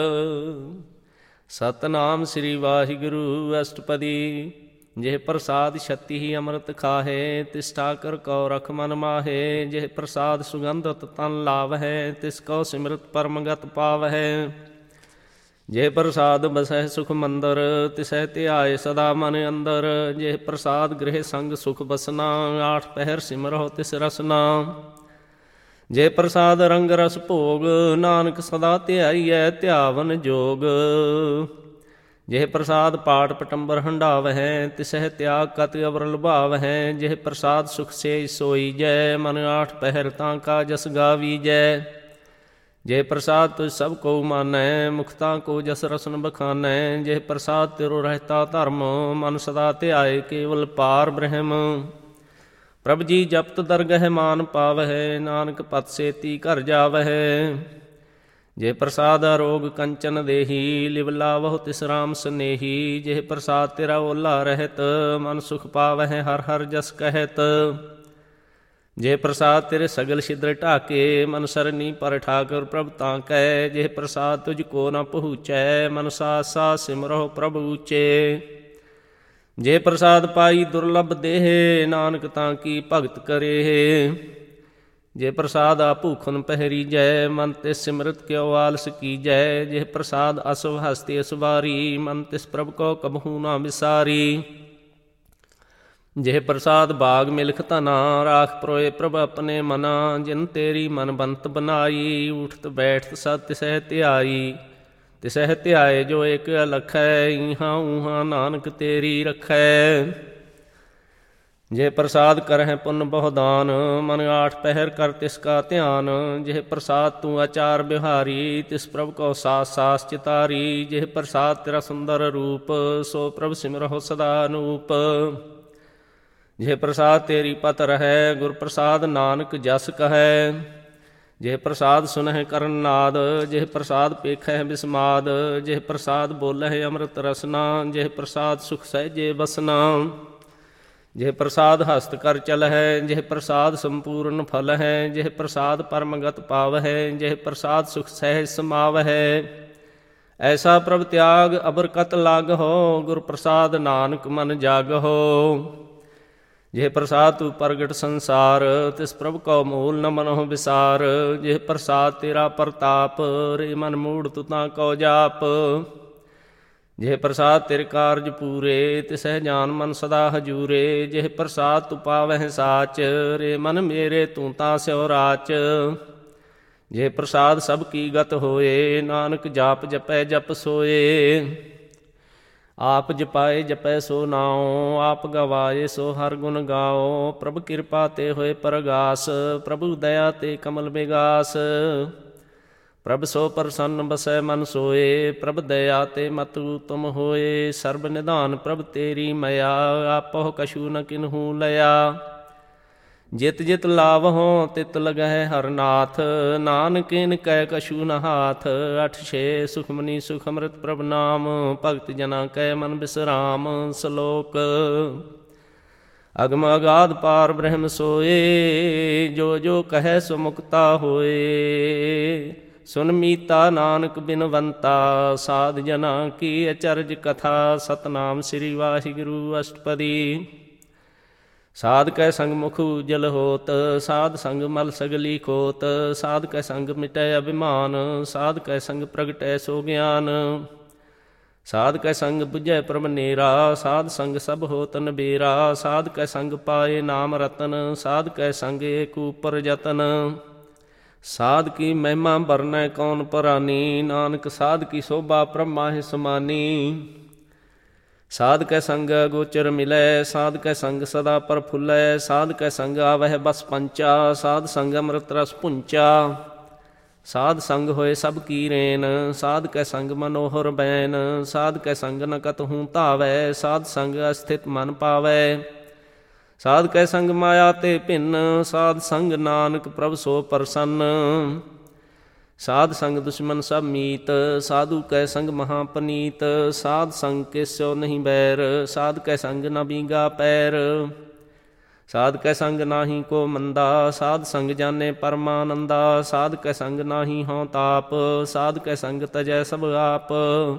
ਸਤਨਾਮ ਸ੍ਰੀ ਵਾਹਿਗੁਰੂ ਅਸ਼ਟਪਦੀ। ਜਿਹ ਪ੍ਰਸਾਦ ਛਤੀ ਹੀ ਅੰਮ੍ਰਿਤ ਖਾਹੇ ਤਿਸ ਠਾਕੁਰ ਕਉ ਰਖ ਮਨ ਮਾਹੇ। ਜਿਹ ਪ੍ਰਸਾਦ ਸੁਗੰਧਤ ਤਨ ਲਾਵਹਿ ਤਿਸ ਕਉ ਸਿਮਰਤ ਪਰਮਗਤ ਪਾਵਹਿ। ਜਿਹ ਪ੍ਰਸਾਦ ਬਸਹਿ ਸੁਖ ਮੰਦਰ ਤਿਸਹਿ ਧਿਆਏ ਸਦਾ ਮਨ ਅੰਦਰ। ਜਿਹ ਪ੍ਰਸਾਦ ਗ੍ਰਹਿ ਸੰਗ ਸੁਖ ਬਸਨਾ ਆਠ ਪਹਿਰ ਸਿਮਰਹੁ ਤਿਸ ਰਸਨਾ। ਜੇ ਪ੍ਰਸਾਦ ਰੰਗ ਰਸ ਭੋਗ ਨਾਨਕ ਸਦਾ ਧਿਆਈਐ ਧਿਆਵਨ ਜੋਗ। ਜਿਹ ਪ੍ਰਸਾਦ ਪਾਟ ਪਟੰਬਰ ਹੰਢਾਵਹਿ ਤਿਸਹਿ ਤਿਆਗ ਕਤ ਅਵਰ ਲੁਭਾਵਹਿ। ਜਿਹ ਪ੍ਰਸਾਦ ਸੁਖ ਸੇ ਸੋਈਜੈ ਮਨ ਆਠ ਪਹਿਰ ਤਾਂ ਕਾ ਜਸ ਗਾਵੀਜੈ। ਜੇ ਪ੍ਰਸਾਦ ਤੁਝ ਸਭ ਕਉ ਮਾਨੈ ਮੁਖਤਾ ਕੋ ਜਸ ਰਸਨ ਬਖਾਨੈ। ਜਿਹ ਪ੍ਰਸਾਦ ਤਿਰੁ ਰਹਿਤਾ ਧਰਮ ਮਨ ਸਦਾ ਧਿਆਏ ਕੇਵਲ ਪਾਰ ਬ੍ਰਹਮ। ਪ੍ਰਭ ਜੀ ਜਪਤ ਦਰਗਹਿ ਮਾਨ ਪਾਵਹਿ ਨਾਨਕ ਪਤ ਸੇਤੀ ਘਰ ਜਾਵਹਿ। ਜੇ ਪ੍ਰਸਾਦ ਅਰੋਗ ਕੰਚਨ ਦੇਹੀ ਲਿਵ ਲਾਵਹੁ ਤਿਸ ਰਾਮ ਸਨੇਹੀ। ਜਿਹ ਪ੍ਰਸਾਦ ਤੇਰਾ ਓਲਾ ਰਹਿਤ ਮਨ ਸੁਖ ਪਾਵਹਿ ਹਰ ਹਰ ਜਸ ਕਹਿਤ। ਜੇ ਪ੍ਰਸਾਦ ਤੇਰੇ ਸਗਲ ਛਿਦਰ ਢਾਕੇ, ਮਨ ਸਰਨੀ ਪਰ ਠਾਕੁਰ ਪ੍ਰਭ ਤਾਂ ਕੈ। ਜੇ ਪ੍ਰਸਾਦ ਤੁਝ ਕੋ ਨ ਪਹੁੰਚੈ, ਮਨ ਸਾਥ ਸਾਥ ਸਿਮਰਹੁ ਪ੍ਰਭ ਊਚੇ। ਜੇ ਪ੍ਰਸਾਦ ਪਾਈ ਦੁਰਲਭ ਦੇਹ, ਨਾਨਕ ਤਾਂ ਕੀ ਭਗਤ ਕਰੇ। ਜੇ ਪ੍ਰਸਾਦ ਆ ਭੂਖਨ ਪਹਿਰੀਜੈ, ਮਨ ਤਿਸ ਸਿਮਰਤ ਕਿਉ ਆਲਸ ਕੀਜੈ। ਜੇ ਪ੍ਰਸਾਦ ਅਸਵ ਹਸਤੀ ਅਸਵਾਰੀ, ਮਨ ਤਿਸ ਪ੍ਰਭ ਕੋ ਕਬਹੂ ਨਾ ਵਿਸਾਰੀ। ਜੇ ਪ੍ਰਸਾਦ ਬਾਗ ਮਿਲਖ ਧਨਾ, ਰਾਖ ਪਰੋਏ ਪ੍ਰਭ ਆਪਣੇ ਮਨਾ। ਜਿਨ ਤੇਰੀ ਮਨ ਬੰਤ ਬਨਾਈ, ਉਠਤ ਬੈਠਤ ਸਦ ਤਿਸਹਿ ਧਿਆਈ। ਤਿਸਹਿ ਧਿਆਏ ਜੋ ਏਕ ਅਲਖੈ, ਇਹਾਂ ਊਹਾਂ ਨਾਨਕ ਤੇਰੀ ਰਖੈ। ਜੇ ਪ੍ਰਸਾਦ ਕਰਹਿ ਪੁੰਨ ਬਹੁ ਦਾਨ, ਮਨ ਆਠ ਪਹਿਰ ਕਰ ਤਿਸ ਕਾ ਧਿਆਨ। ਜੇ ਪ੍ਰਸਾਦ ਤੂੰ ਆਚਾਰ ਬਿਹਾਰੀ, ਤਿਸ ਪ੍ਰਭ ਕੋ ਸਾਸ ਸਾਸ ਚਿਤਾਰੀ। ਜੇ ਪ੍ਰਸਾਦ ਤੇਰਾ ਸੁੰਦਰ ਰੂਪ, ਸੋ ਪ੍ਰਭ ਸਿਮਰਹੁ ਸਦਾ ਅਨੂਪ। ਜੇ ਪ੍ਰਸਾਦ ਤੇਰੀ ਪਤ ਰਹੈ, ਗੁਰ ਪ੍ਰਸਾਦ ਨਾਨਕ ਜਸ ਕਹੈ। ਜੇ ਪ੍ਰਸਾਦ ਸੁਨਹਿ ਕਰਨ ਨਾਦ, ਜੇ ਪ੍ਰਸਾਦ ਪੇਖੈ ਬਿਸਮਾਦ। ਜੇ ਪ੍ਰਸਾਦ ਬੋਲਹਿ ਅੰਮ੍ਰਿਤ ਰਸਨਾ, ਜੇ ਪ੍ਰਸਾਦ ਸੁਖ ਸਹਿਜੇ ਬਸਨਾ। ਜੇ ਪ੍ਰਸਾਦ ਹਸਤ ਕਰ ਚਲਹਿ, ਜੇ ਪ੍ਰਸਾਦ ਸੰਪੂਰਨ ਫਲ ਹੈ। ਜੇ ਪ੍ਰਸਾਦ ਪਰਮਗਤ ਪਾਵਹਿ, ਜੇ ਪ੍ਰਸਾਦ ਸੁਖ ਸਹਿਜ ਸਮਾਵਹਿ। ਐਸਾ ਪ੍ਰਭ ਤਿਆਗ ਅਬਰਕਤ ਲਾਗਹੁ, ਗੁਰ ਪ੍ਰਸਾਦ ਨਾਨਕ ਮਨ ਜਾਗਹੁ। ਜੇ ਪ੍ਰਸਾਦ ਤੂੰ ਪ੍ਰਗਟ ਸੰਸਾਰ, ਤਿਸ ਪ੍ਰਭ ਕਉ ਮੂਲ ਨ ਮਨਹੁ ਵਿਸਾਰ। ਜੇ ਪ੍ਰਸਾਦ ਤੇਰਾ ਪ੍ਰਤਾਪ, ਰੇ ਮਨ ਮੂੜ ਤੂੰ ਤਾਂ ਕਉ ਜਾਪ। ਜੇ ਪ੍ਰਸਾਦ ਤੇਰੇ ਕਾਰਜ ਪੂਰੇ, ਤਿਸਹਿ ਜਾਨ ਮਨ ਸਦਾ ਹਜੂਰੇ। ਜੇ ਪ੍ਰਸਾਦ ਤੂੰ ਪਾਵਹਿ ਸਾਚ, ਰੇ ਮਨ ਮੇਰੇ ਤੂੰ ਤਾਂ ਸਿਉ ਰਾਚ। ਜੇ ਪ੍ਰਸਾਦ ਸਭ ਕੀ ਗਤ ਹੋਏ, ਨਾਨਕ ਜਾਪ ਜਪੈ ਜਪ ਸੋਏ। ਆਪ ਜਪਾਏ ਜਪੈ ਸੋ ਨਾਉ, ਆਪ ਗਵਾਏ ਸੋ ਹਰ ਗੁਣ ਗਾਓ। ਪ੍ਰਭ ਕਿਰਪਾ ਤੇ ਹੋਏ ਪਰਗਾਸ, ਪ੍ਰਭੂ ਦਇਆ ਤੇ ਕਮਲ ਬਿਗਾਸ। ਪ੍ਰਭ ਸੋ ਪ੍ਰਸੰਨ ਬਸੈ ਮਨ ਸੋਏ, ਪ੍ਰਭ ਦਇਆ ਤੇ ਮਤੁ ਤੁਮ ਹੋਏ। ਸਰਬ ਨਿਧਾਨ ਪ੍ਰਭ ਤੇਰੀ ਮਇਆ, ਆਪਹੁ ਕਛੂ ਨ ਕਿਨਹੂ ਲਿਆ। ਜਿਤ ਜਿਤ ਲਾਵਹੁ ਤਿਤ ਲਗਹਿ ਹਰਨਾਥ, ਨਾਨਕ ਇਨ ਕੈ ਕਛੂ ਨ ਹਾਥ। ਅਠ ਛੇ ਸੁਖਮਨੀ ਸੁਖ ਅੰਮ੍ਰਿਤ ਪ੍ਰਭ ਨਾਮ, ਭਗਤ ਜਨਾ ਕੈ ਮਨ ਬਿਸਰਾਮ। ਸਲੋਕ ਅਗਮ ਅਗਾਧ ਪਾਰ ਬ੍ਰਹਮ ਸੋਏ, ਜੋ ਜੋ ਕਹੈ ਸੋ ਮੁਕਤਾ ਹੋਏ। ਸੁਨ ਮੀਤਾ ਨਾਨਕ ਬਿਨਵੰਤਾ, ਸਾਧ ਜਨਾ ਕੀ ਅਚਰਜ ਕਥਾ। ਸਤਨਾਮ ਸ੍ਰੀ ਵਾਹਿਗੁਰੂ ਅਸ਼ਟਪਦੀ। ਸਾਧ ਕੈ ਸੰਗ ਮੁਖ ਉਜਲ ਹੋਤ, ਸਾਧ ਸੰਗ ਮਲ ਸਗਲੀ ਖੋਤ। ਸਾਧ ਕੈ ਸੰਗ ਮਿਟੈ ਅਭਿਮਾਨ, ਸਾਧ ਕੈ ਸੰਗ ਪ੍ਰਗਟੈ ਸੋ ਗਿਆਨ। ਸਾਧ ਕੈ ਸੰਗ ਬੁਝੈ ਪ੍ਰਭ ਨੇਰਾ, ਸਾਧ ਸੰਗ ਸਭ ਹੋਤ ਨਬੇਰਾ। ਸਾਧ ਕੈ ਸੰਗ ਪਾਏ ਨਾਮ ਰਤਨ, ਸਾਧ ਕੈ ਸੰਗ ਏਕ ਉਪਰ ਯਤਨ। ਸਾਧ ਕੀ ਮਹਿਮਾ ਵਰਨੈ ਕੌਣ ਪਰਾਨੀ, ਨਾਨਕ ਸਾਧ ਕੀ ਸੋਭਾ ਬ੍ਰਹਮਾ ਸਮਾਨੀ। ਸਾਧ ਕੈ ਸੰਗ ਗੋਚਰ ਮਿਲੈ, ਸਾਧ ਕੈ ਸੰਗ ਸਦਾ ਪ੍ਰਫੁੱਲੈ। ਸਾਧ ਕੈ ਸੰਗ ਆਵਹਿ ਬਸ ਪੰਚਾ, ਸਾਧ ਸੰਗ ਅੰਮ੍ਰਿਤ ਰਸ ਪੁੰਚਾ। ਸਾਧ ਸੰਗ ਹੋਏ ਸਭ ਕੀ ਰੇਨ, ਸਾਧ ਕੈ ਸੰਗ ਮਨੋਹਰ ਬੈਨ। ਸਾਧ ਕੈ ਸੰਗ ਨ ਕਤਹੂ ਧਾਵੈ, ਸਾਧ ਸੰਗ ਅਸਥਿਤ ਮਨ ਪਾਵੈ। ਸਾਧ ਕੈ ਸੰਗ ਮਾਇਆ ਤੇ ਭਿੰਨ, ਸਾਧ ਸੰਗ ਨਾਨਕ ਪ੍ਰਭ ਸੋ ਪ੍ਰਸੰਨ। ਸਾਧ ਸੰਗ ਦੁਸ਼ਮਨ ਸਭ ਮੀਤ, ਸਾਧੂ ਕੈ ਸੰਗ ਮਹਾ ਪਨੀਤ। ਸਾਧ ਸੰਗ ਕਿਸਿਓ ਨਹੀਂ ਬੈਰ, ਸਾਧ ਕੈ ਸੰਗ ਨ ਬੀਗਾ ਪੈਰ। ਸਾਧ ਕੈ ਸੰਗ ਨਾਹੀ ਕੋ ਮੰਦਾ, ਸਾਧ ਸੰਗ ਜਾਣੇ ਪਰਮਾਨੰਦਾ। ਸਾਧ ਕੈ ਸੰਗ ਨਾਹੀ ਹਉ ਤਾਪ, ਸਾਧ ਕੈ ਸੰਗ ਤਜੈ ਸਭ ਆਪ।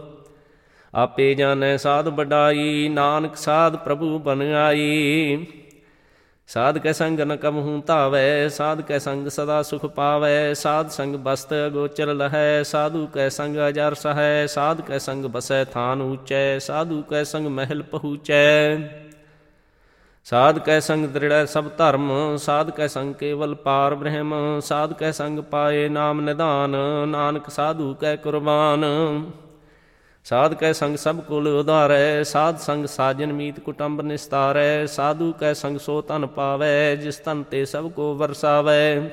ਆਪੇ ਜਾਣੈ ਸਾਧ ਵਡਾਈ, ਨਾਨਕ ਸਾਧ ਪ੍ਰਭੂ ਬਨ ਆਈ। ਸਾਧ ਕੈ ਸੰਗ ਨ ਕਬਹੂ ਧਾਵੈ, ਸਾਧ ਕੈ ਸੰਗ ਸਦਾ ਸੁਖ ਪਾਵੈ। ਸਾਧ ਸੰਗ ਬਸਤ ਅਗੋਚਰ ਲਹੈ, ਸਾਧੂ ਕੈ ਸੰਗ ਅਜਰ ਸਹੈ। ਸਾਧ ਕੈ ਸੰਗ ਬਸੈ ਥਾਨ ਊਚੈ, ਸਾਧੂ ਕੈ ਸੰਗ ਮਹਿਲ ਪਹੂਚੈ। ਸਾਧ ਕੈ ਸੰਗ ਦ੍ਰਿੜੈ ਸਭ ਧਰਮ, ਸਾਧ ਕੈ ਸੰਗ ਕੇਵਲ ਪਾਰ ਬ੍ਰਹਮ। ਸਾਧ ਕੈ ਸੰਗ ਪਾਏ ਨਾਮ ਨਿਧਾਨ, ਨਾਨਕ ਸਾਧੂ ਕੈ ਕੁਰਬਾਨ। ਸਾਧ ਕੈ ਸੰਗ ਸਭ ਕੁਲ ਉਧਾਰੈ, ਸਾਧ ਸੰਗ ਸਾਜਨ ਮੀਤ ਕੁਟੰਬ ਨਿਸਤਾਰੈ। ਸਾਧੂ ਕੈ ਸੰਗ ਸੋ ਧਨ ਪਾਵੈ, ਜਿਸ ਧਨ ਤੇ ਸਭ ਕੋ ਵਰਸਾਵੈ।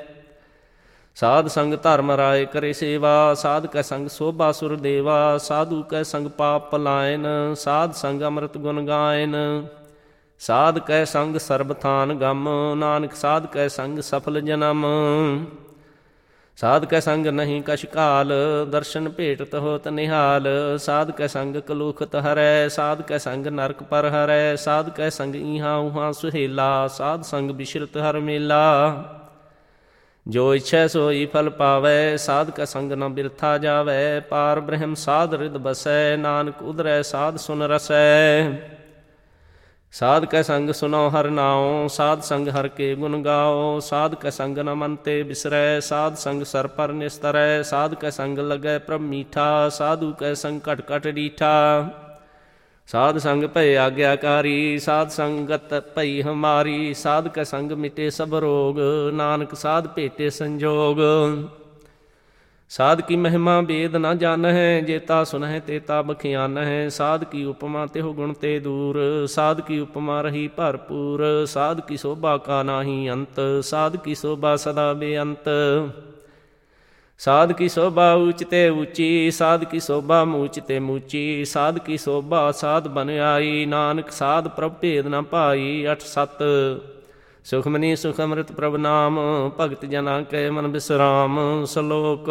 ਸਾਧ ਸੰਗ ਧਰਮ ਰਾਏ ਕਰੇ ਸੇਵਾ, ਸਾਧ ਕੈ ਸੰਗ ਸੋਭਾ ਸੁਰ ਦੇਵਾ। ਸਾਧੂ ਕੈ ਸੰਗ ਪਾਪ ਪਲਾਇਨ, ਸਾਧ ਸੰਗ ਅੰਮ੍ਰਿਤ ਗੁਣ ਗਾਇਨ। ਸਾਧ ਕੈ ਸੰਗ ਸਰਬ ਥਾਨ ਗਮ, ਨਾਨਕ ਸਾਧ ਕੈ ਸੰਗ ਸਫਲ ਜਨਮ। ਸਾਧ ਕੈ ਸੰਗ ਨਹੀਂ ਕਛ ਕਾਲ, ਦਰਸ਼ਨ ਭੇਟਤ ਹੋਤ ਨਿਹਾਲ। ਸਾਧ ਕੈ ਸੰਗ ਕਲੂਖਤ ਹਰੈ, ਸਾਧ ਕੈ ਸੰਗ ਨਰਕ ਪਰ ਹਰੈ। ਸਾਧ ਕੈ ਸੰਗ ਇਹਾਂ ਉਹਾਂ ਸੁਹੇਲਾ, ਸਾਧ ਸੰਗ ਬਿਸ਼ਰਤ ਹਰ ਮੇਲਾ। ਜੋ ਇੱਛੈ ਸੋਈ ਫਲ ਪਾਵੈ, ਸਾਧ ਕੈ ਸੰਗ ਨ ਬਿਰਥਾ ਜਾਵੈ। ਪਾਰ ਬ੍ਰਹਮ ਸਾਧ ਰਿਦ ਬਸੈ, ਨਾਨਕ ਉਦਰੈ ਸਾਧ ਸੁਨ ਰਸੈ। ਸਾਧ ਕੈ ਸੰਗ ਸੁਨੋ ਹਰਿ ਨਾਉ, ਸਾਧ ਸੰਗ ਹਰਿ ਕੇ ਗੁਣ ਗਾਓ। ਸਾਧ ਕੈ ਸੰਗ ਨ ਮਨ ਤੇ ਬਿਸਰੈ, ਸਾਧ ਸੰਗ ਸਰ ਪਰ ਨਿਸਤਰੈ। ਸਾਧ ਕੈ ਸੰਗ ਲਗੈ ਪ੍ਰਭ ਮੀਠਾ, ਸਾਧੂ ਕੈ ਸੰਗ ਘਟ ਘਟ ਰੀਠਾ। ਸਾਧ ਸੰਗ ਭਏ ਆਗਿਆਕਾਰੀ, ਸਾਧ ਸੰਗਤ ਭਈ ਹਮਾਰੀ। ਸਾਧ ਕੈ ਸੰਗ ਮਿਟੇ ਸਭ ਰੋਗ, ਨਾਨਕ ਸਾਧ ਭੇਟੇ ਸੰਜੋਗ। ਸਾਧ ਕੀ ਮਹਿਮਾ ਵੇਦ ਨ ਜਾਣਹਿ, ਜੇਤਾ ਸੁਨਹਿ ਤੇਤਾ ਬਖਿਆਨਹਿ। ਸਾਧ ਕੀ ਉਪਮਾ ਤਿਹੁ ਗੁਣ ਤੇ ਦੂਰ, ਸਾਧ ਕੀ ਉਪਮਾ ਰਹੀ ਭਰਪੂਰ। ਸਾਧ ਕੀ ਸੋਭਾ ਕਾ ਨਾਹੀ ਅੰਤ, ਸਾਧ ਕੀ ਸੋਭਾ ਸਦਾ ਬੇਅੰਤ। ਸਾਧ ਕੀ ਸੋਭਾ ਊਚ ਤੇ ਊਚੀ, ਸਾਧ ਕੀ ਸੋਭਾ ਮੂਚ ਤੇ ਮੂਚੀ। ਸਾਧ ਕੀ ਸੋਭਾ ਸਾਧ ਬਨ ਆਈ, ਨਾਨਕ ਸਾਧ ਪ੍ਰਭ ਭੇਦ ਨ ਭਾਈ। ਅਠ ਸੱਤ ਸੁਖਮਨੀ ਸੁਖ ਅੰਮ੍ਰਿਤ ਪ੍ਰਭ ਨਾਮ, ਭਗਤ ਜਨਾਂ ਕੈ ਮਨ ਬਿਸਰਾਮ। ਸਲੋਕ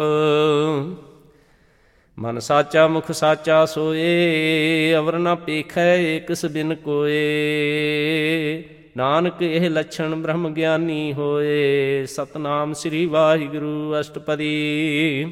ਮਨ ਸਾਚਾ ਮੁਖ ਸਾਚਾ ਸੋਏ, ਅਵਰ ਨ ਪੇਖੈ ਏਕਸ ਬਿਨ ਕੋਏ। ਨਾਨਕ ਇਹ ਲੱਛਣ ਬ੍ਰਹਮ ਗਿਆਨੀ ਹੋਏ, ਸਤਨਾਮ ਸ੍ਰੀ ਵਾਹਿਗੁਰੂ ਅਸ਼ਟਪਦੀ।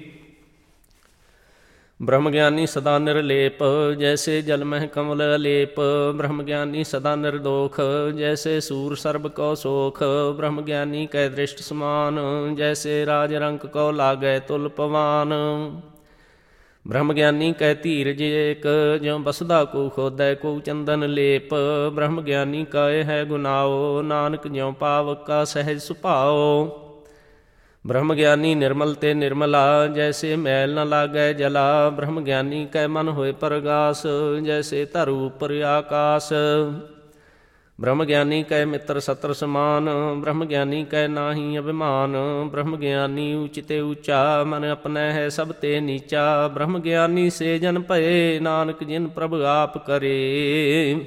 ਬ੍ਰਹਮ ਗਿਆਨੀ ਸਦਾ ਨਿਰਲੇਪ, ਜੈਸੇ ਜਲ ਮਹਿ ਕਮਲ ਅਲੇਪ। ਬ੍ਰਹਮ ਗਿਆਨੀ ਸਦਾ ਨਿਰਦੋਖ, ਜੈਸੇ ਸੂਰ ਸਰਬ ਕੋ ਸੋਖ। ਬ੍ਰਹਮ ਗਿਆਨੀ ਕੈ ਦ੍ਰਿਸ਼ਟ ਸਮਾਨ, ਜੈਸੇ ਰਾਜ ਰੰਕ ਕੋ ਲਾਗੈ ਤੁਲ ਪਵਾਨ। ਬ੍ਰਹਮ ਗਿਆਨੀ ਕੈ ਧੀਰਜ ਏਕ, ਜਿਉ ਬਸਦਾ ਕੋ ਖੋਦੈ ਕੋ ਚੰਦਨ ਲੇਪ। ਬ੍ਰਹਮ ਗਿਆਨੀ ਕਾ ਇਹ ਹੈ ਗੁਨਾਓ, ਨਾਨਕ ਜਿਉ ਪਾਵਕ ਕਾ ਸਹਿਜ ਸੁਭਾਓ। ਬ੍ਰਹਮ ਗਿਆਨੀ ਨਿਰਮਲ ਤੇ ਨਿਰਮਲਾ, ਜੈਸੇ ਮੈਲ ਨ ਲਾਗੈ ਜਲਾ। ਬ੍ਰਹਮ ਗਿਆਨੀ ਕੈ ਮਨ ਹੋਏ ਪਰਗਾਸ, ਜੈਸੇ ਧਰੂ ਉਪਰ ਆਕਾਸ। ਬ੍ਰਹਮ ਗਿਆਨੀ ਕੈ ਮਿੱਤਰ ਸਤਰ ਸਮਾਨ, ਬ੍ਰਹਮ ਗਿਆਨੀ ਕੈ ਨਾਹੀ ਅਭਿਮਾਨ। ਬ੍ਰਹਮ ਗਿਆਨੀ ਊਚ ਤੇ ਊਚਾ, ਮਨ ਆਪਣੈ ਹੈ ਸਭ ਤੇ ਨੀਚਾ। ਬ੍ਰਹਮ ਗਿਆਨੀ ਸੇ ਜਨ ਭਏ, ਨਾਨਕ ਜਿਨ ਪ੍ਰਭ ਆਪ ਕਰੇ।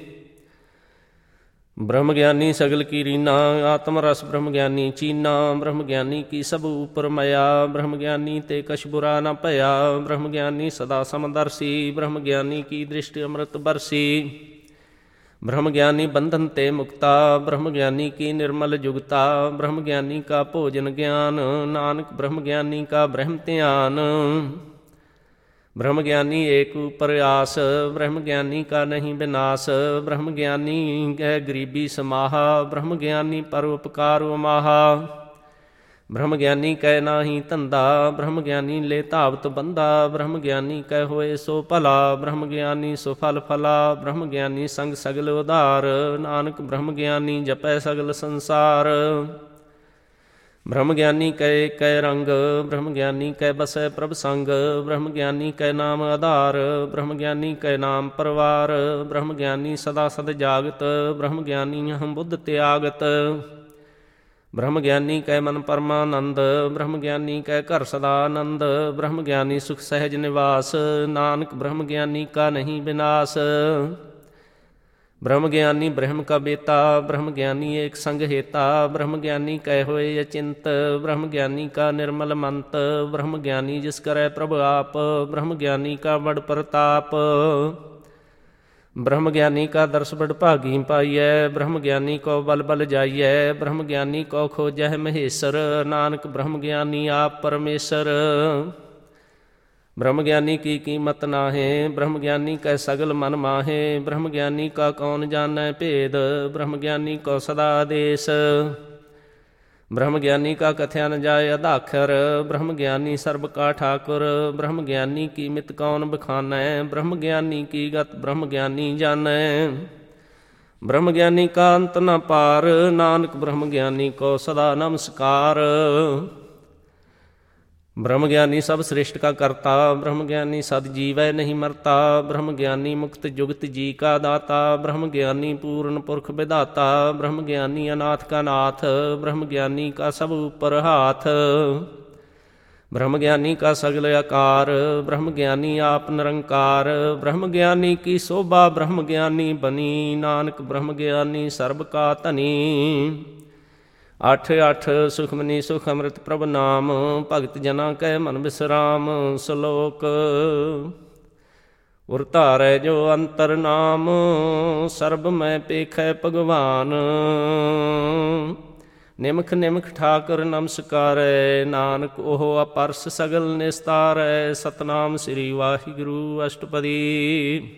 ਬ੍ਰਹਮ ਗਿਆਨੀ ਸਗਲ ਕੀ ਰੀਨਾ, ਆਤਮ ਰਸ ਬ੍ਰਹਮ ਗਿਆਨੀ ਚੀਨਾ। ਬ੍ਰਹਮ ਗਿਆਨੀ ਕੀ ਸਭ ਉਪਰ ਮਇਆ, ਬ੍ਰਹਮ ਗਿਆਨੀ ਤੇ ਕਛ ਬੁਰਾ ਨ ਭਇਆ। ਬ੍ਰਹਮ ਗਿਆਨੀ ਸਦਾ ਸਮਦਰਸੀ, ਬ੍ਰਹਮ ਗਿਆਨੀ ਕੀ ਦ੍ਰਿਸ਼ਟਿ ਅੰਮ੍ਰਿਤ ਬਰਸੀ। ਬ੍ਰਹਮ ਗਿਆਨੀ ਬੰਧਨ ਤੇ ਮੁਕਤਾ, ਬ੍ਰਹਮ ਗਿਆਨੀ ਕੀ ਨਿਰਮਲ ਜੁਗਤਾ। ਬ੍ਰਹਮ ਗਿਆਨੀ ਕਾ ਭੋਜਨ ਗਿਆਨ, ਨਾਨਕ ਬ੍ਰਹਮ ਗਿਆਨੀ ਕਾ ਬ੍ਰਹਮ ਧਿਆਨ। ਬ੍ਰਹਮ ਗਿਆਨੀ ਏਕ ਉਪਰ ਆਸ, ਬ੍ਰਹਮ ਗਿਆਨੀ ਕਾ ਨਹੀਂ ਬਿਨਾਸ਼। ਬ੍ਰਹਮ ਗਿਆਨੀ ਕੈ ਗਰੀਬੀ ਸਮਾਹਾ, ਬ੍ਰਹਮ ਗਿਆਨੀ ਪਰ ਉਪਕਾਰ ਉਮਾਹਾ। ਬ੍ਰਹਮ ਗਿਆਨੀ ਕੈ ਨਾਹੀ ਧੰਦਾ, ਬ੍ਰਹਮ ਗਿਆਨੀ ਲੈ ਧਾਵਤ ਬੰਦਾ। ਬ੍ਰਹਮ ਗਿਆਨੀ ਕੈ ਹੋਏ ਸੋ ਭਲਾ, ਬ੍ਰਹਮ ਗਿਆਨੀ ਸੋ ਫਲ ਫਲਾ। ਬ੍ਰਹਮ ਗਿਆਨੀ ਸੰਗ ਸਗਲ ਉਧਾਰ, ਨਾਨਕ ਬ੍ਰਹਮ ਗਿਆਨੀ ਜਪੈ ਸਗਲ ਸੰਸਾਰ। ਬ੍ਰਹਮ ਗਿਆਨੀ ਕੈ ਕੈ ਰੰਗ, ਬ੍ਰਹਮ ਗਿਆਨੀ ਕੈ ਬਸੈ ਪ੍ਰਭ ਸੰਗ। ਬ੍ਰਹਮ ਗਿਆਨੀ ਕੈ ਨਾਮ ਆਧਾਰ, ਬ੍ਰਹਮ ਗਿਆਨੀ ਕੈ ਨਾਮ ਪਰਵਾਰ। ਬ੍ਰਹਮ ਗਿਆਨੀ ਸਦਾ ਸਦ ਜਾਗਤ, ਬ੍ਰਹਮ ਗਿਆਨੀ ਅਹੰ ਬੁੱਧ ਤਿਆਗਤ। ਬ੍ਰਹਮ ਗਿਆਨੀ ਕੈ ਮਨ ਪਰਮਾਨੰਦ, ਬ੍ਰਹਮ ਗਿਆਨੀ ਕੈ ਘਰ ਸਦਾ ਆਨੰਦ। ਬ੍ਰਹਮ ਗਿਆਨੀ ਸੁਖ ਸਹਿਜ ਨਿਵਾਸ, ਨਾਨਕ ਬ੍ਰਹਮ ਗਿਆਨੀ ਕਾ ਨਹੀਂ ਬਿਨਾਸ਼। ਬ੍ਰਹਮ ਗਿਆਨੀ ਬ੍ਰਹਮ ਕਾ ਬੇਤਾ, ਬ੍ਰਹਮ ਗਿਆਨੀ ਏਕ ਸੰਗ ਹੇਤਾ। ਬ੍ਰਹਮ ਗਿਆਨੀ ਕੈ ਹੋਏ ਅਚਿੰਤ, ਬ੍ਰਹਮ ਗਿਆਨੀ ਕਾ ਨਿਰਮਲ ਮੰਤ। ਬ੍ਰਹਮ ਗਿਆਨੀ ਜਿਸ ਕਰੈ ਪ੍ਰਭ ਆਪ, ਬ੍ਰਹਮ ਗਿਆਨੀ ਕਾ ਬੜ ਪ੍ਰਤਾਪ। ਬ੍ਰਹਮ ਗਿਆਨੀ ਕਾ ਦਰਸ ਬੜ ਭਾਗੀ ਪਾਈਐ, ਬ੍ਰਹਮ ਗਿਆਨੀ ਕੋ ਬਲ ਬਲ ਜਾਈਐ। ਬ੍ਰਹਮ ਗਿਆਨੀ ਕੋ ਖੋਜਹਿ ਮਹੇਸਰ, ਨਾਨਕ ਬ੍ਰਹਮ ਗਿਆਨੀ ਆਪ ਪਰਮੇਸ਼ਰ। ਬ੍ਰਹਮ ਗਿਆਨੀ ਕੀ ਕੀਮਤ ਨਾਹੇ, ਬ੍ਰਹਮ ਗਿਆਨੀ ਕੈ ਸਗਲ ਮਨ ਮਾਹੇ। ਬ੍ਰਹਮ ਗਿਆਨੀ ਕਾ ਕੌਣ ਜਾਣੈ ਭੇਦ, ਬ੍ਰਹਮ ਗਿਆਨੀ ਕੋ ਸਦਾ ਆਦੇਸ। ਬ੍ਰਹਮ ਗਿਆਨੀ ਕਾ ਕਥਿਆ ਨ ਜਾਏ ਅਧਾਖਰ, ਬ੍ਰਹਮ ਗਿਆਨੀ ਸਰਬ ਕਾ ਠਾਕੁਰ। ਬ੍ਰਹਮ ਗਿਆਨੀ ਕੀ ਮਿਤ ਕੌਣ ਬਖਾਨੈ, ਬ੍ਰਹਮ ਗਿਆਨੀ ਕੀ ਗਤ ਬ੍ਰਹਮ ਗਿਆਨੀ ਜਾਣੈ। ਬ੍ਰਹਮ ਗਿਆਨੀ ਕਾ ਅੰਤ ਨ ਪਾਰ, ਨਾਨਕ ਬ੍ਰਹਮ ਗਿਆਨੀ ਕੋ ਸਦਾ ਨਮਸਕਾਰ। ਬ੍ਰਹਮ ਗਿਆਨੀ ਸਭ ਸ੍ਰਿਸ਼ਟ ਕਾ ਕਰਤਾ, ਬ੍ਰਹਮ ਗਿਆਨੀ ਸਦ ਜੀਵੈ ਨਹੀਂ ਮਰਤਾ। ਬ੍ਰਹਮ ਗਿਆਨੀ ਮੁਕਤ ਜੁਗਤ ਜੀ ਕਾ ਦਾਤਾ, ਬ੍ਰਹਮ ਗਿਆਨੀ ਪੂਰਨ ਪੁਰਖ ਵਿਧਾਤਾ। ਬ੍ਰਹਮ ਗਿਆਨੀ ਅਨਾਥ ਕਾ ਨਾਥ, ਬ੍ਰਹਮ ਗਿਆਨੀ ਕਾ ਸਭ ਉਪਰ ਹਾਥ। ਬ੍ਰਹਮ ਗਿਆਨੀ ਕਾ ਸਗਲ ਆਕਾਰ, ਬ੍ਰਹਮ ਗਿਆਨੀ ਆਪ ਨਿਰੰਕਾਰ। ਬ੍ਰਹਮ ਗਿਆਨੀ ਕੀ ਸੋਭਾ ਬ੍ਰਹਮ ਗਿਆਨੀ ਬਨੀ, ਨਾਨਕ ਬ੍ਰਹਮ ਗਿਆਨੀ ਸਰਬ ਕਾ ਧਨੀ। ਅੱਠ ਅੱਠ ਸੁਖਮਨੀ ਸੁਖ ਅੰਮ੍ਰਿਤ ਪ੍ਰਭ ਨਾਮ, ਭਗਤ ਜਨਾਂ ਕੈ ਮਨ ਬਿਸਰਾਮ। ਸ਼ਲੋਕ। ਉਰ ਧਾਰੈ ਜੋ ਅੰਤਰ ਨਾਮ, ਸਰਬ ਮੈਂ ਪੇਖੈ ਭਗਵਾਨ। ਨਿਮਖ ਨਿਮਖ ਠਾਕੁਰ ਨਮਸਕਾਰੈ, ਨਾਨਕ ਉਹ ਅਪਰਸ ਸਗਲ ਨਿਸਤਾਰੈ। ਸਤਨਾਮ ਸ੍ਰੀ ਵਾਹਿਗੁਰੂ ਅਸ਼ਟਪਦੀ।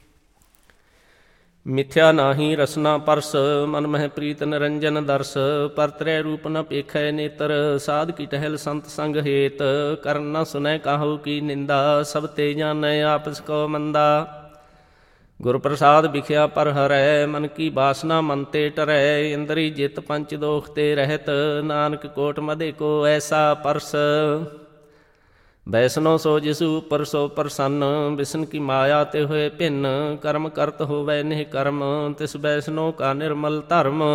ਮਿਥਿਆ ਨਾਹੀ ਰਸਨਾ ਪਰਸ, ਮਨ ਮਹਿ ਪ੍ਰੀਤ ਨਿਰੰਜਨ ਦਰਸ। ਪਰਤਰੈ ਰੂਪ ਨ ਪੇਖੈ ਨੇਤਰ, ਸਾਧ ਕੀ ਟਹਿਲ ਸੰਤ ਸੰਗ ਹੇਤ। ਕਰਨ ਨ ਸੁਨੈ ਕਾਹੂ ਕੀ ਨਿੰਦਾ, ਸਭ ਤੇ ਜਾਣੈ ਆਪਸ ਕੋ ਮੰਦਾ। ਗੁਰ ਪ੍ਰਸਾਦ ਵਿਖਿਆ ਪਰ ਹਰੈ, ਮਨ ਕੀ ਬਾਸਨਾ ਮਨ ਤੇ ਟਰੈ। ਇੰਦਰੀ ਜਿਤ ਪੰਚ ਦੋਖ ਤੇ ਰਹਿਤ, ਨਾਨਕ ਕੋਟ ਮਧੇ ਕੋ ਐਸਾ ਪਰਸ। ਵੈਸਨੋ ਸੋ ਜਿਸੁ ਉਪਰ ਸੋ ਪ੍ਰਸੰਨ, ਵਿਸ਼ਨ ਕੀ ਮਾਇਆ ਤੇ ਹੋਏ ਭਿੰਨ। ਕਰਮ ਕਰਤ ਹੋਵੈ ਨਿਹ ਕਰਮ, ਤਿਸ ਵੈਸਨੋ ਕਾ ਨਿਰਮਲ ਧਰਮ।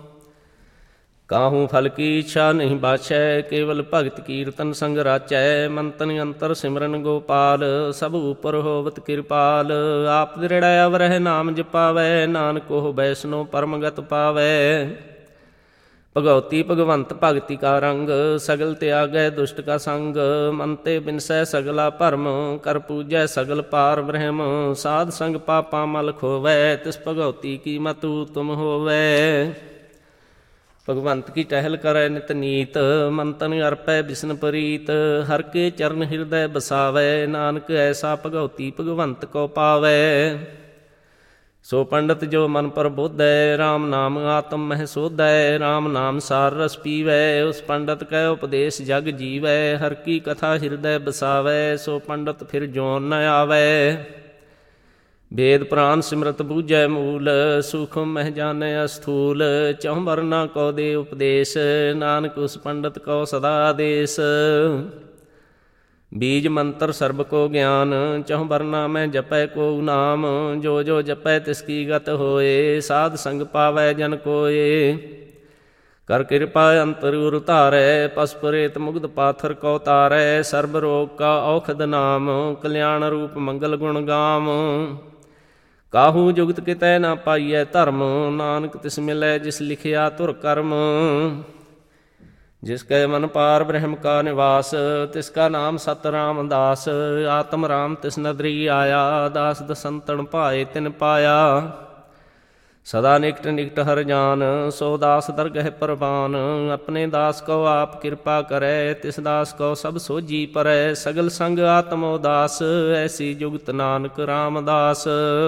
ਕਾਹੂ ਫਲ ਕੀ ਇੱਛਾ ਨਹੀਂ ਬਾਛੈ, ਕੇਵਲ ਭਗਤ ਕੀਰਤਨ ਸੰਗ ਰਾਚੈ। ਮੰਤਨ ਅੰਤਰ ਸਿਮਰਨ ਗੋਪਾਲ, ਸਭ ਉਪਰ ਹੋਵਤ ਕਿਰਪਾਲ। ਆਪ ਦ੍ਰਿੜੈ ਅਵਰਹਿ ਨਾਮ ਜਪਾਵੈ, ਨਾਨਕ ਉਹ ਵੈਸਨੋ ਪਰਮਗਤ ਪਾਵੈ। ਭਗਉਤੀ ਭਗਵੰਤ ਭਗਤੀ ਕਾ ਰੰਗ, ਸਗਲ ਤਿਆਗੈ ਦੁਸ਼ਟ ਕਾ ਸੰਗ। ਮਨ ਤੇ ਬਿਨਸੈ ਸਗਲਾ ਭਰਮ, ਕਰ ਪੂਜੈ ਸਗਲ ਪਾਰ ਬ੍ਰਹਮ। ਸਾਧ ਸੰਗ ਪਾਪਾ ਮਲ ਖੋਵੈ, ਤਿਸ ਭਗਉਤੀ ਕੀ ਮਤੁ ਤੁਮ ਹੋਵੈ। ਭਗਵੰਤ ਕੀ ਟਹਿਲ ਕਰੈ ਨਿਤ ਨੀਤ, ਮਨ ਤਨ ਅਰਪੈ ਬਿਸਨ ਪ੍ਰੀਤ। ਹਰ ਕੇ ਚਰਨ ਹਿਰਦੈ ਬਸਾਵੈ, ਨਾਨਕ ਐਸਾ ਭਗਉਤੀ ਭਗਵੰਤ ਕੋ ਪਾਵੈ। ਸੋ ਪੰਡਤ ਜੋ ਮਨ ਪ੍ਰਬੋਧੈ, ਰਾਮ ਨਾਮ ਆਤਮ ਮਹਿ ਸੋਧੈ। ਰਾਮ ਨਾਮ ਸਾਰ ਰਸ ਪੀਵੈ, ਉਸ ਪੰਡਤ ਕੈ ਉਪਦੇਸ਼ ਜਗ ਜੀਵੈ। ਹਰ ਕੀ ਕਥਾ ਹਿਰਦੈ ਬਸਾਵੈ, ਸੋ ਪੰਡਤ ਫਿਰ ਜੋਨ ਨ ਆਵੈ। ਵੇਦ ਪ੍ਰਾਨ ਸਿਮਰਤ ਬੂਝੈ ਮੂਲ, ਸੂਖਮ ਮਹਿ ਜਾਣੈ ਅਸਥੂਲ। ਚਹੁ ਵਰਨਾ ਕੋ ਦੇ ਉਪਦੇਸ਼, ਨਾਨਕ ਉਸ ਪੰਡਤ ਕੋ ਸਦਾ ਆਦੇਸ਼। ਬੀਜ ਮੰਤਰ ਸਰਬ ਕੋ ਗਿਆਨ, ਚਹੁ ਵਰਨਾ ਮੈਂ ਜਪੈ ਕੋ ਨਾਮ। ਜੋ ਜੋ ਜਪੈ ਤਿਸ ਕੀ ਗਤ ਹੋਏ, ਸਾਧ ਸੰਗ ਪਾਵੈ ਜਨ ਕੋਏ। ਕਰ ਕਿਰਪਾ ਅੰਤਰ ਉਰ ਧਾਰੈ, ਪਸ ਪ੍ਰੇਤ ਮੁਗਧ ਪਾਥਰ ਕੋ ਤਾਰੈ। ਸਰਬ ਰੋਗ ਕਾ ਔਖਦ ਨਾਮ, ਕਲਿਆਣ ਰੂਪ ਮੰਗਲ ਗੁਣ ਗਾਮ। ਕਾਹੂ ਜੁਗਤ ਕਿਤੈ ਨਾ ਪਾਈਐ ਧਰਮ, ਨਾਨਕ ਤਿਸ ਮਿਲੈ ਜਿਸ ਲਿਖਿਆ ਧੁਰ ਕਰਮ। ਜਿਸ ਕੈ ਮਨ ਪਾਰ ਬ੍ਰਹਮ ਕਾ ਨਿਵਾਸ, ਤਿਸ ਕਾ ਨਾਮ ਸਤ ਰਾਮਦਾਸ। ਆਤਮ ਰਾਮ ਤਿਸ ਨਦਰੀ ਆਇਆ, ਦਾਸ ਦਸੰਤਨ ਭਾਏ ਤਿਨ ਪਾਇਆ। ਸਦਾ ਨਿਕਟ ਨਿਕਟ ਹਰ ਜਾਨ, ਸੋ ਦਾਸ ਦਰਗਹਿ ਪ੍ਰਵਾਨ। ਆਪਣੇ ਦਾਸ ਕੋ ਆਪ ਕਿਰਪਾ ਕਰੈ, ਤਿਸ ਦਾਸ ਕੋ ਸਭ ਸੋਝੀ ਪਰੈ। ਸਗਲ ਸੰਗ ਆਤਮ ਉਦਾਸ, ਐਸੀ ਜੁਗਤ ਨਾਨਕ ਰਾਮਦਾਸ।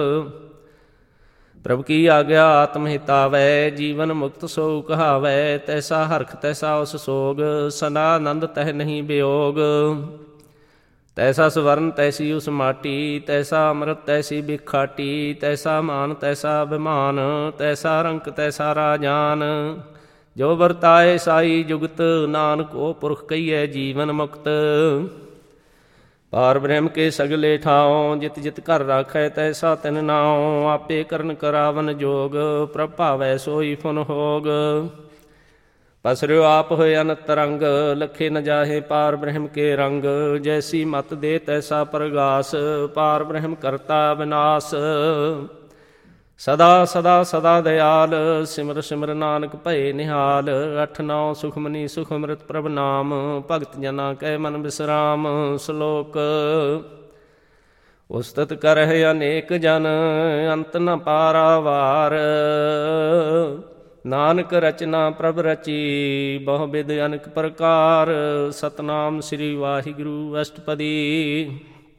ਪ੍ਰਭ ਕੀ ਆਗਿਆ ਆਤਮ ਹਿਤਾਵੈ, ਜੀਵਨ ਮੁਕਤ ਸੋ ਕਹਾਵੈ। ਤੈਸਾ ਹਰਖ ਤੈਸਾ ਉਸ ਸੋਗ, ਸਦਾ ਆਨੰਦ ਤਹਿ ਨਹੀਂ ਵਿਯੋਗ। ਤੈਸਾ ਸਵਰਨ ਤੈਸੀ ਉਸ ਮਾਟੀ, ਤੈਸਾ ਅੰਮ੍ਰਿਤ ਤੈਸੀ ਬਿਖਾਟੀ। ਤੈਸਾ ਮਾਨ ਤੈਸਾ ਅਭਿਮਾਨ, ਤੈਸਾ ਰੰਕ ਤੈਸਾ ਰਾਜਾਨ। ਜੋ ਵਰਤਾਏ ਸਾਈ ਜੁਗਤ, ਨਾਨਕ ਉਹ ਪੁਰਖ ਕਹੀਐ ਜੀਵਨ ਮੁਕਤ। ਪਾਰ ਬ੍ਰਹਮ ਕੇ ਸਗਲੇ ਠਾਉ, ਜਿਤ ਜਿਤ ਘਰ ਰਾਖੈ ਤੈਸਾ ਤਿਨ ਨਾਉ। ਆਪੇ ਕਰਨ ਕਰਾਵਨ ਜੋਗ, ਪ੍ਰਭ ਭਾਵੈ ਸੋਈ ਫੁਨ ਹੋਗ। ਪਸਰਿਓ ਆਪ ਹੋਏ ਅਨੰਤ ਰੰਗ, ਲਖੇ ਨ ਜਾਹੇ ਪਾਰ ਬ੍ਰਹਮ ਕੇ ਰੰਗ। ਜੈਸੀ ਮਤ ਦੇ ਤੈਸਾ ਪ੍ਰਗਾਸ, ਪਾਰ ਬ੍ਰਹਮ ਕਰਤਾ ਵਿਨਾਸ਼। ਸਦਾ ਸਦਾ ਸਦਾ ਦਇਆਲ, ਸਿਮਰ ਸਿਮਰ ਨਾਨਕ ਭਏ ਨਿਹਾਲ। ਅਠ ਨੌ ਸੁਖਮਨੀ ਸੁਖ ਅੰਮ੍ਰਿਤ ਪ੍ਰਭ ਨਾਮ, ਭਗਤ ਜਨਾਂ ਕੈ ਮਨ ਬਿਸਰਾਮ। ਸ਼ਲੋਕ। ਉਸਤਤ ਕਰਹਿ ਅਨੇਕ ਜਨ, ਅੰਤ ਨ ਪਾਰਾਵਾਰ। ਨਾਨਕ ਰਚਨਾ ਪ੍ਰਭ ਰਚੀ, ਬਹੁ ਬਿਧ ਅਨੇਕ ਪ੍ਰਕਾਰ। ਸਤਨਾਮ ਸ੍ਰੀ ਵਾਹਿਗੁਰੂ ਅਸ਼ਟਪਦੀ।